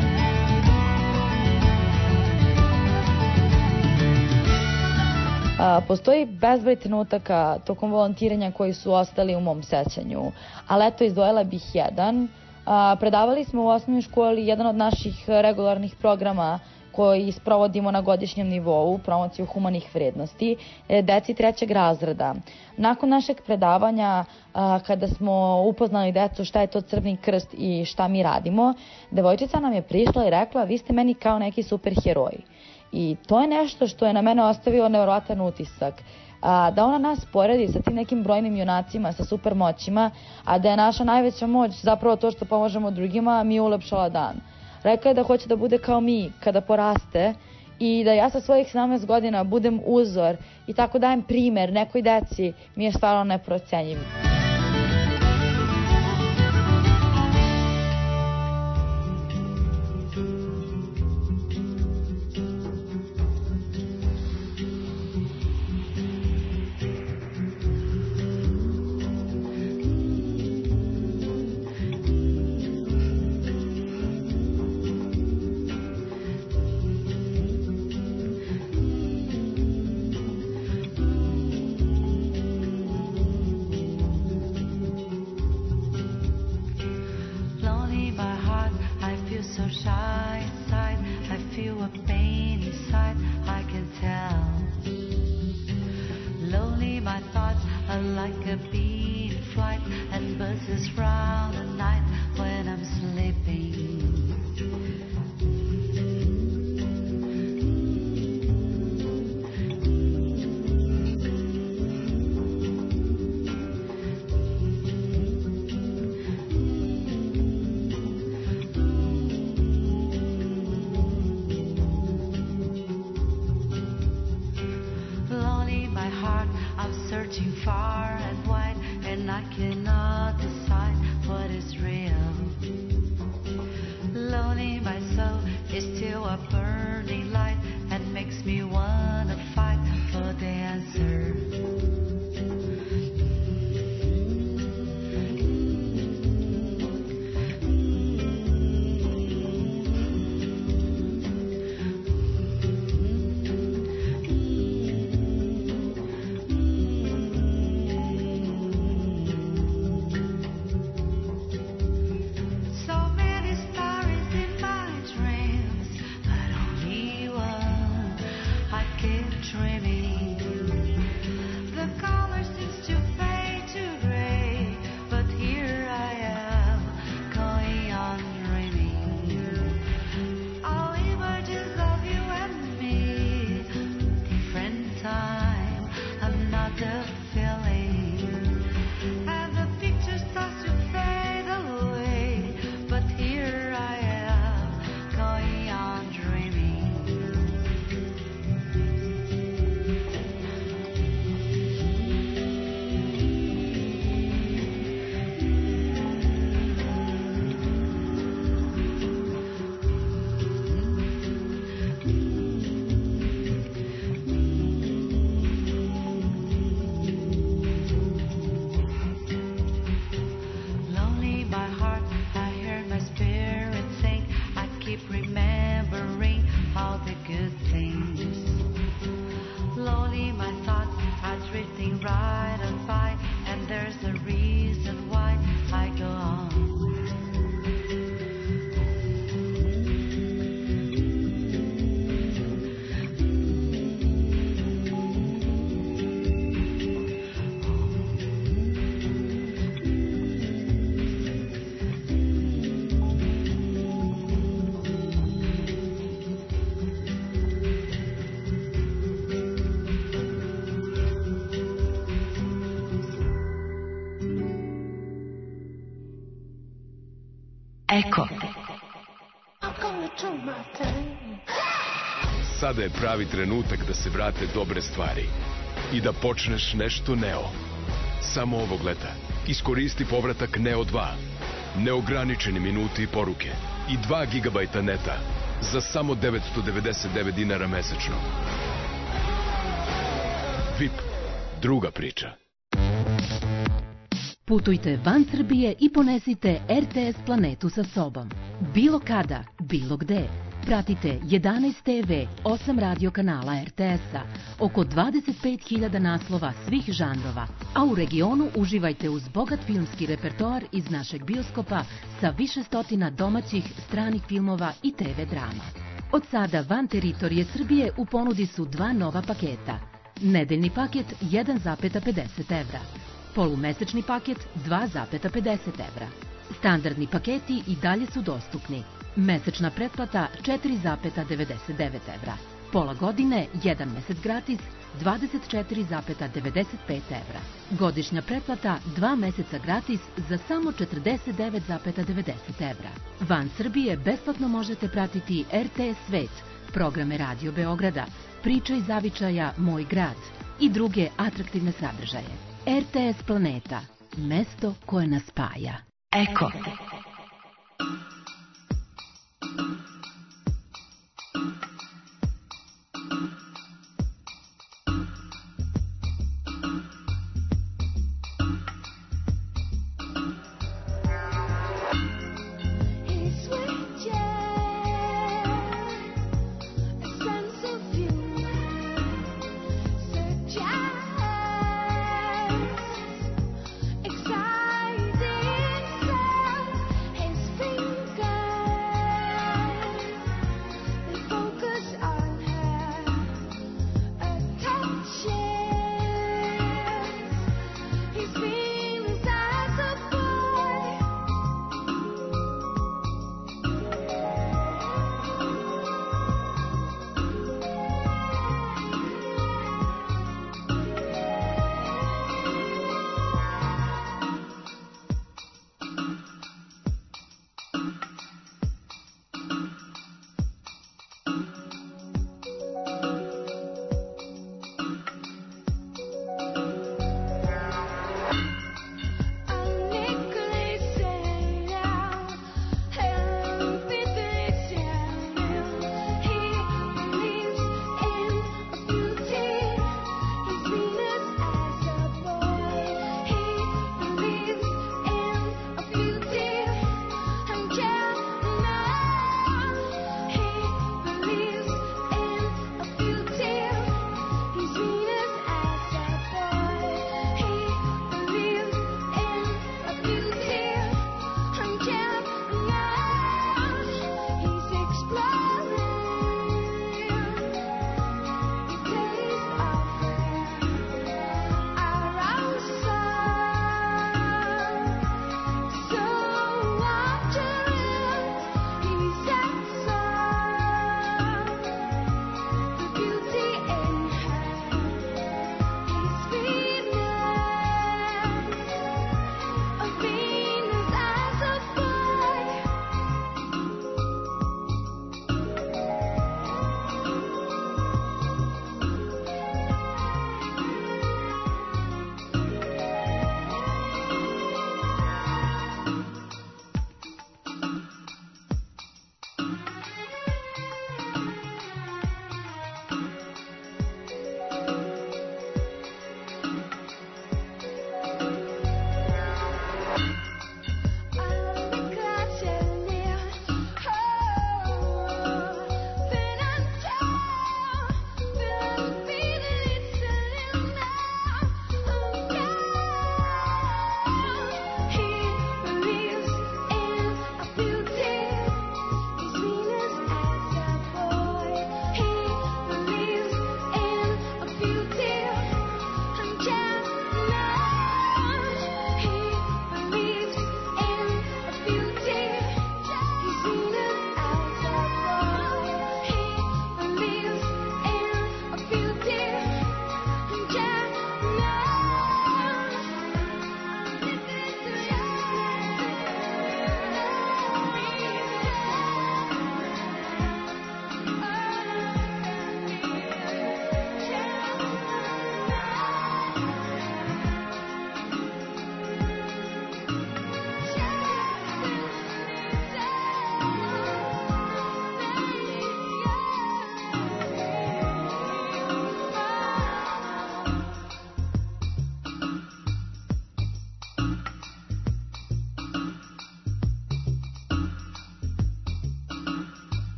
Postoji bezbroj trenutaka tokom volontiranja koji su ostali u mom sećanju, ali eto izdvojila bih jedan. Predavali smo u osnovnoj školi jedan od naših regularnih programa koji sprovodimo na godišnjem nivou, promociju humanih vrednosti, deci 3. razreda. Nakon našeg predavanja, kada smo upoznali decu šta je to Crveni krst i šta mi radimo, devojčica nam je prišla i rekla: vi ste meni kao neki superheroji. I to je nešto što je na mene ostavilo nevjerovatan utisak. Da ona nas poredi sa tim nekim brojnim junacima, sa super moćima, a da je naša najveća moć zapravo to što pomožemo drugima, mi je ulepšala dan. Rekla je da hoće da bude kao mi kada poraste i da ja sa svojih 17 godina budem uzor i tako dajem primer nekoj deci, mi je stvarno neprocenjiv. Far and wide, and I cannot decide Eko. Sada je pravi trenutak da se vrate dobre stvari i da počneš nešto Neo. Samo ovog leta iskoristi povratak Neo 2. Neograničeni minuti i poruke i 2 GB neta za samo 999 dinara mesečno. VIP. Druga priča. Putujte van Srbije i ponesite RTS planetu sa sobom. Bilo kada, bilo gde. Pratite 11 TV, 8 radio kanala RTS-a, oko 25.000 naslova svih žanrova, a u regionu uživajte uz bogat filmski repertoar iz našeg bioskopa sa više stotina domaćih, stranih filmova i TV drama. Od sada van teritorije Srbije u ponudi su 2 nova paketa. Nedeljni paket 1,50 evra. Polumesečni paket 2,50 evra. Standardni paketi i dalje su dostupni. Mesečna pretplata 4,99 evra. Pola godine, 1 mesec gratis, 24,95 evra. Godišnja pretplata 2 meseca gratis za samo 49,90 evra. Van Srbije besplatno možete pratiti RTS Svet, programe Radio Beograda, Priča iz zavičaja Moj grad i druge atraktivne sadržaje. RTS Planeta, mesto koje nas spaja. Eko. Exciting sound.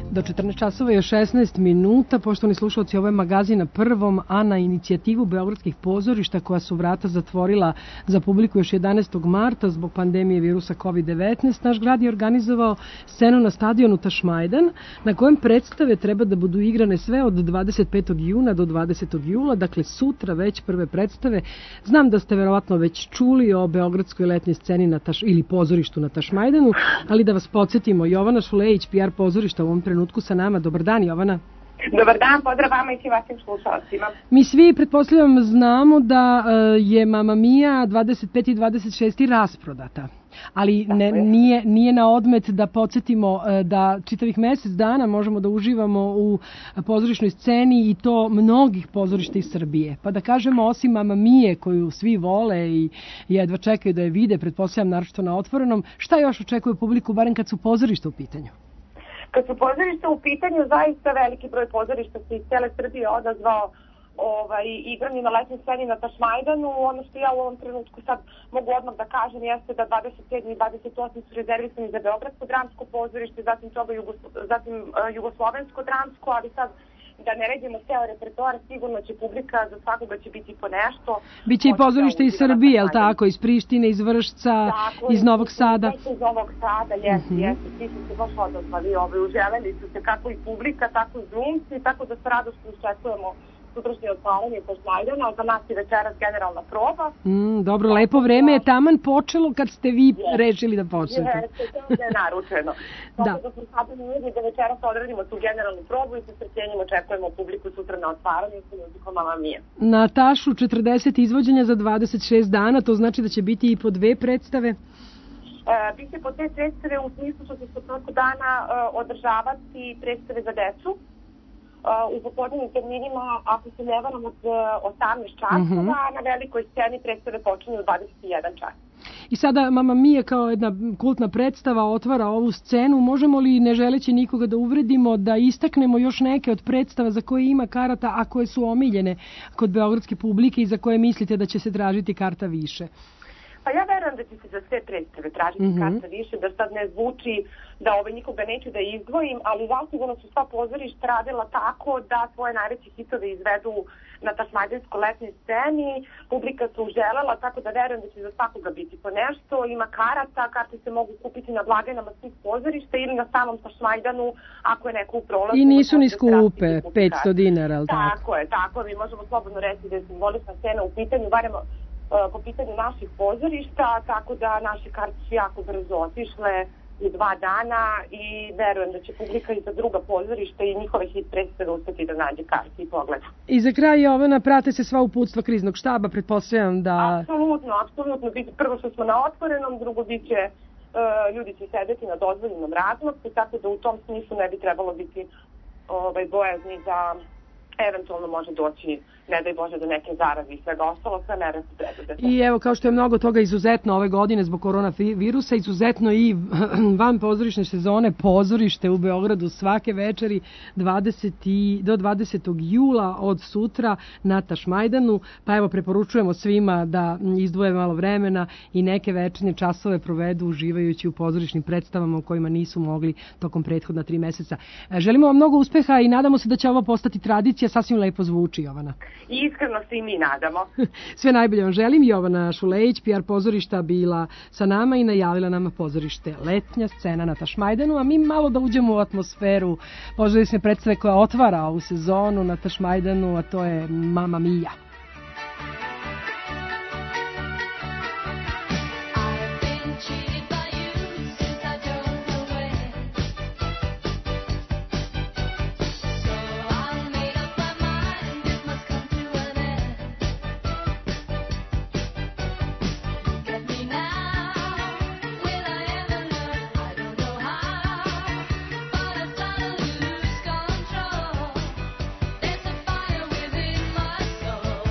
Do 14 časova je 16 minuta. Poštovani slušalci, ovo je magazin na prvom, a na inicijativu beogradskih pozorišta koja su vrata zatvorila za publiku još 11. marta zbog pandemije virusa COVID-19, naš grad je organizovao scenu na stadionu Tašmajdan, na kojem predstave treba da budu igrane sve od 25. juna do 20. jula, dakle sutra već prve predstave. Znam da ste verovatno već čuli o beogradskoj letnjoj sceni ili pozorištu na Tašmajdanu, ali da vas podsjetimo, Jovana Šulejić, PR pozorišta u ovom trenutku sa nama. Dobar dan, Jovana. Dobar dan, pozdrav vama i svim vašim slušalcima. Mi svi, pretpostavljam, znamo da je Mamma Mia 25. i 26. rasprodata. Ali nije na odmet da podsjetimo da čitavih mesec dana možemo da uživamo u pozorišnoj sceni i to mnogih pozorišta iz Srbije. Pa da kažemo, osim Mamma Mie koju svi vole i jedva čekaju da je vide, pretpostavljam naročito na otvorenom, šta još očekuje publiku, barem kad su pozorišta u pitanju? Kad su pozorišta u pitanju, zaista veliki broj pozorišta se iz cele Srbije odazvao igrani na letnjoj sceni na Tašmajdanu. Ono što ja u ovom trenutku sad mogu odmah da kažem jeste da 27. i 28. su rezervisani za Beogradsko dramsko pozorište, zatim Jugoslovensko dramsko, ali sad da ne ređemo ceo repertoar, sigurno će publika, za svakoga će biti po nešto. Biće i pozorište iz Srbije, je li tako? Iz Prištine, iz Vršca, iz Novog Sada? Iz Novog Sada, jeste. Svi su se baš odazvali, uželeli su se kako i publika, tako i glumci, tako da s radošću iščekujemo sutrašnje otvaranje Tašmajdana, za nas je večeras generalna proba. Dobro, lepo vreme je taman počelo kad ste vi rešili da počnete. Jeste, to je naručeno. Tako da smo sada uvijek da večeras odradimo tu generalnu probu i sa srćenjem očekujemo publiku sutra na otvaranju sa muzikom Mamma Mia. Natašu, 40 izvođenja za 26 dana, to znači da će biti i po 2 predstave? Biće po 2 predstave u smislu što će se preko dana održavati predstave za decu. U popodnevnim terminima, ako se ne varam, od 18 časova, a na velikoj sceni predstave počinju u 21 čas. I sada Mamma Mia kao jedna kultna predstava otvara ovu scenu. Možemo li, ne želeći nikoga da uvredimo, da istaknemo još neke od predstava za koje ima karata, a koje su omiljene kod beogradske publike i za koje mislite da će se tražiti karta više? Pa ja verujem da će se za sve predstave tražiti karta više, da sad ne zvuči da nikoga neću da izdvojim, ali zasigurno su sva pozorišta radila tako da svoje najveće hitove izvedu na Tašmajdanskoj letnjoj sceni. Publika se uželela, tako da verujem da će za svakoga biti po nešto. Ima karata, karte se mogu kupiti na blagajnama svih pozorišta ili na samom Tašmajdanu ako je neko u prolazu. I nisu ni skupe, 500 dinara, ali tako? Tako je, mi možemo slobodno reći da je simbolična scena u pitanju, barem po pitanju naših pozorišta, tako da naše karte su jako brzo otišle u 2 dana i verujem da će publika i za druga pozorišta i njihove hit predstave uspeti da nađe karte i pogleda. I za kraj, Jovana, prate se sva uputstva kriznog štaba, pretpostavljam da... Apsolutno. Prvo što smo na otvorenom, drugo biće ljudi će sedeti na dozvoljenom razmaku, tako da u tom smislu ne bi trebalo biti bojazni da eventualno može doći, ne daj Bože, do neke zaraze i svega ostalo, sve mere su preduzete. I evo, kao što je mnogo toga izuzetno ove godine zbog koronavirusa, izuzetno i van pozorišne sezone, pozorište u Beogradu svake večeri do 20. jula od sutra na Tašmajdanu, pa evo preporučujemo svima da izdvoje malo vremena i neke večernje časove provedu uživajući u pozorišnim predstavama u kojima nisu mogli tokom prethodna 3 meseca. Želimo vam mnogo uspeha i nadamo se da će ovo postati tradicija. Sasvim lepo zvuči, Jovana. I iskreno se i mi nadamo. Sve najbolje vam želim. Jovana Šulejić, PR pozorišta, bila sa nama i najavila nama pozorište Letnja scena na Tašmajdanu, a mi malo da uđemo u atmosferu pozorišne predstave koja otvara ovu sezonu na Tašmajdanu, a to je Mamma Mia. There's a fire within my soul.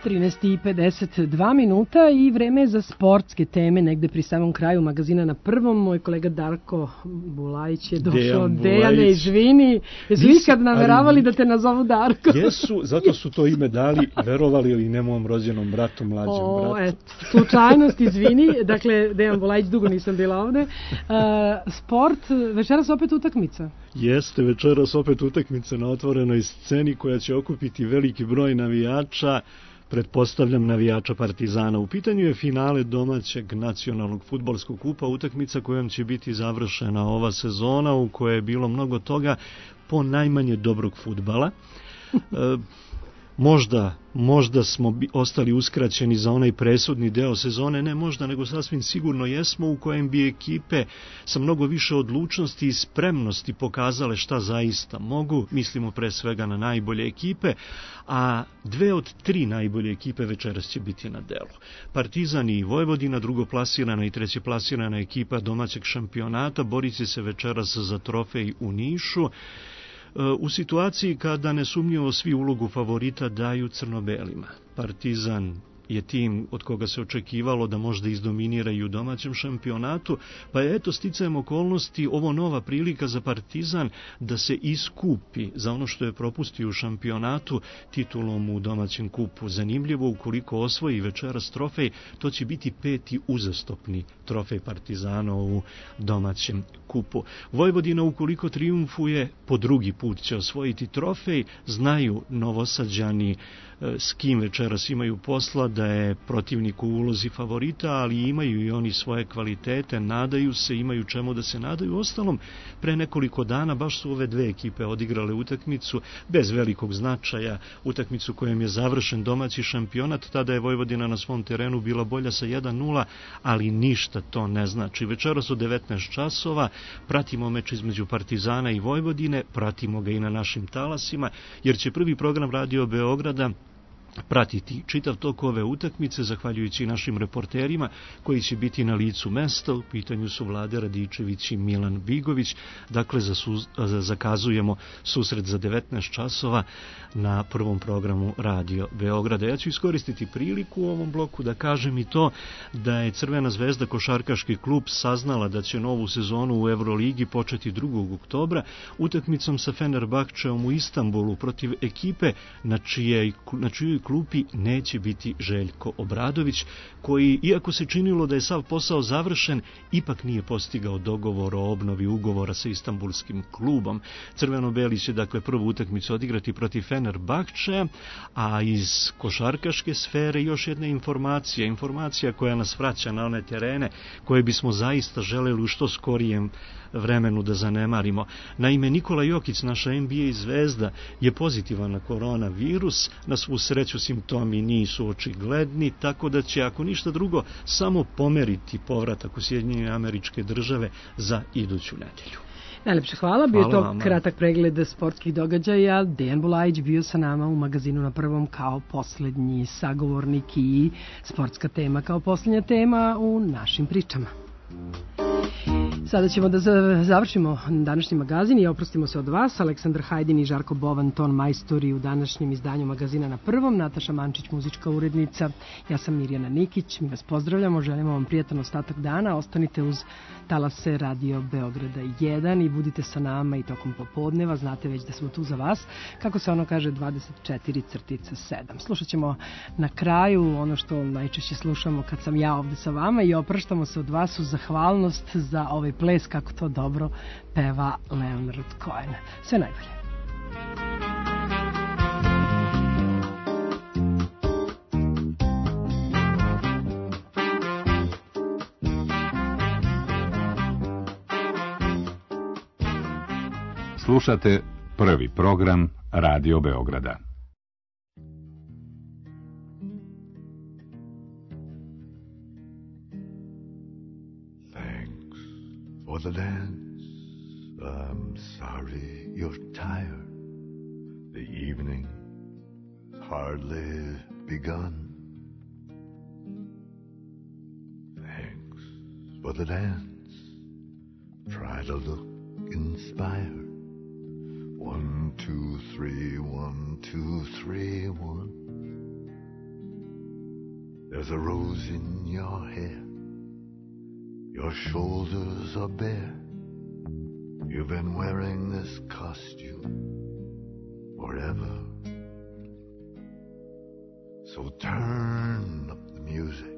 13:52 minuta i vreme je za sportske teme negde pri samom kraju magazina na prvom. Moj kolega Darko Bulajić je došao. Dejane, izvini. Jesu ikad nameravali da te nazovu Darko? Jesu, zato su to ime dali, verovali ili ne mom rođenom bratu, mlađem bratu. Eto, slučajnost, izvini. Dakle, Dejan Bulajić, dugo nisam bila ovde. Sport, večeras opet utakmica. Jeste, večeras opet utakmica na otvorenoj sceni koja će okupiti veliki broj navijača, pretpostavljam navijača Partizana. U pitanju je finale domaćeg nacionalnog fudbalskog kupa, utakmica kojom će biti završena ova sezona u kojoj je bilo mnogo toga, po najmanje dobrog fudbala. Možda smo ostali uskraćeni za onaj presudni deo sezone, ne možda, nego sasvim sigurno jesmo, u kojem bi ekipe sa mnogo više odlučnosti i spremnosti pokazale šta zaista mogu. Mislimo pre svega na najbolje ekipe, a 2 od 3 najbolje ekipe večeras će biti na delu. Partizan i Vojvodina, drugoplasirana i trećeplasirana ekipa domaćeg šampionata, borit će se večeras za trofej u Nišu, u situaciji kada nesumnjivo svi ulogu favorita daju crno-belima. Partizan je tim od koga se očekivalo da možda izdominira i u domaćem šampionatu, pa je eto sticajem okolnosti ovo nova prilika za Partizan da se iskupi za ono što je propustio u šampionatu titulom u domaćem kupu. Zanimljivo, ukoliko osvoji večeras trofej, to će biti 5. uzastopni trofej Partizana u domaćem kupu. Vojvodina, ukoliko triumfuje, po drugi put će osvojiti trofej. Znaju Novosađani s kim večeras imaju posla, da je protivnik u ulozi favorita, ali imaju i oni svoje kvalitete, nadaju se, imaju čemu da se nadaju. Ostalom, pre nekoliko dana baš su ove dve ekipe odigrale utakmicu bez velikog značaja, utakmicu kojom je završen domaći šampionat. Tada je Vojvodina na svom terenu bila bolja sa 1:0, ali ništa to ne znači. Večeras u 19 časova pratimo meč između Partizana i Vojvodine, pratimo ga i na našim talasima, jer će prvi program Radio Beograda pratiti čitav tok ove utakmice, zahvaljujući našim reporterima koji će biti na licu mesta. U pitanju su Vlade Radičević i Milan Bigović. Dakle, zakazujemo susret za 19 časova na prvom programu Radio Beograda. Ja ću iskoristiti priliku u ovom bloku da kažem i to da je Crvena zvezda košarkaški klub saznala da će novu sezonu u Euroligi početi 2. oktobra utakmicom sa Fenerbahčeom u Istanbulu protiv ekipe na čijoj klupi neće biti Željko Obradović, koji, iako se činilo da je sav posao završen, ipak nije postigao dogovor o obnovi ugovora sa istanbulskim klubom. Crveno-beli će dakle prvu utakmicu odigrati protiv Fenerbahčea, a iz košarkaške sfere još jedna informacija koja nas vraća na one terene koje bismo zaista želeli u što skorijem vremenu da zanemarimo. Naime, Nikola Jokić, naša NBA zvezda, je pozitivan na koronavirus. Na svu sreću simptomi nisu očigledni, tako da će, ako ništa drugo, samo pomeriti povratak u Sjedinjene Američke Države za iduću nedelju. Najlepše hvala, bio je to kratak pregled sportskih događaja. Dejan Bulajić bio sa nama u magazinu na prvom kao poslednji sagovornik i sportska tema kao poslednja tema u našim pričama. Sada ćemo da završimo današnji magazin i oprostimo se od vas. Aleksandar Hajdin i Žarko Bovan, ton majstori u današnjem izdanju magazina na prvom. Nataša Mančić, muzička urednica. Ja sam Mirjana Nikić. Mi vas pozdravljamo. Želimo vam prijatan ostatak dana. Ostanite uz talase Radio Beograda 1 i budite sa nama i tokom popodneva. Znate već da smo tu za vas. Kako se ono kaže, 24/7. Slušat ćemo na kraju ono što najčešće slušamo kad sam ja ovde sa vama i opraštamo se od vas uz zahvalnost za ovaj ples, kako to dobro peva Leonard Cohen. Sve najbolje. Slušate prvi program Radio Beograda. For the dance, I'm sorry you're tired. The evening's hardly begun. Thanks for the dance. Try to look inspired. 1, 2, 3, 1, 2, 3, 1. There's a rose in your hair. Your shoulders are bare. You've been wearing this costume forever. So turn up the music,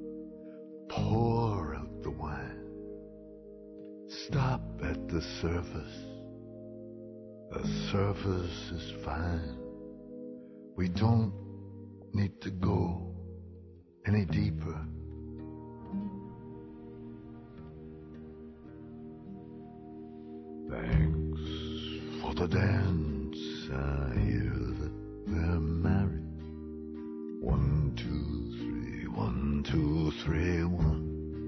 pour out the wine. Stop at the surface. The surface is fine. We don't need to go any deeper. Thanks for the dance. I hear that they're married. 1, 2, 3, 1, 2, 3, 1.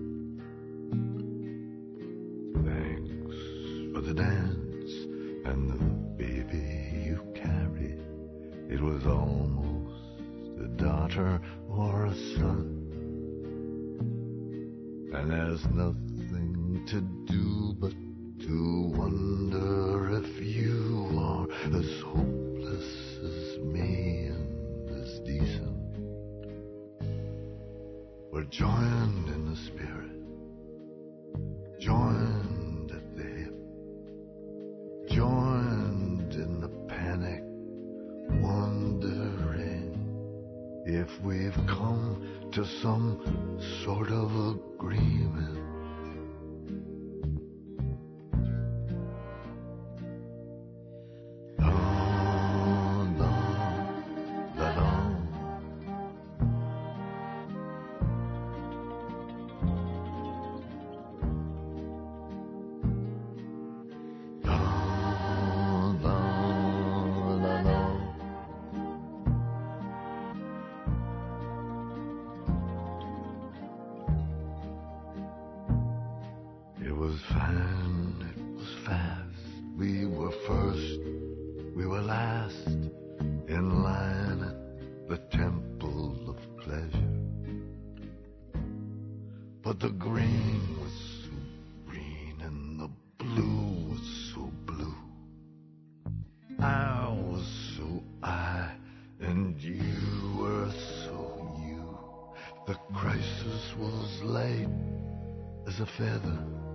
Thanks for the dance and the baby you carried. It was almost a daughter or a son. And there's nothing to do but to wonder if you are as hopeless as me and as decent. We're joined in the spirit, joined at the hip, joined in the panic, wondering if we've come to some sort of agreement. It was fine, it was fast. We were first, we were last, in line at the temple of pleasure. But the green was so green and the blue was so blue. I was so I and you were so you. The crisis was light as a feather.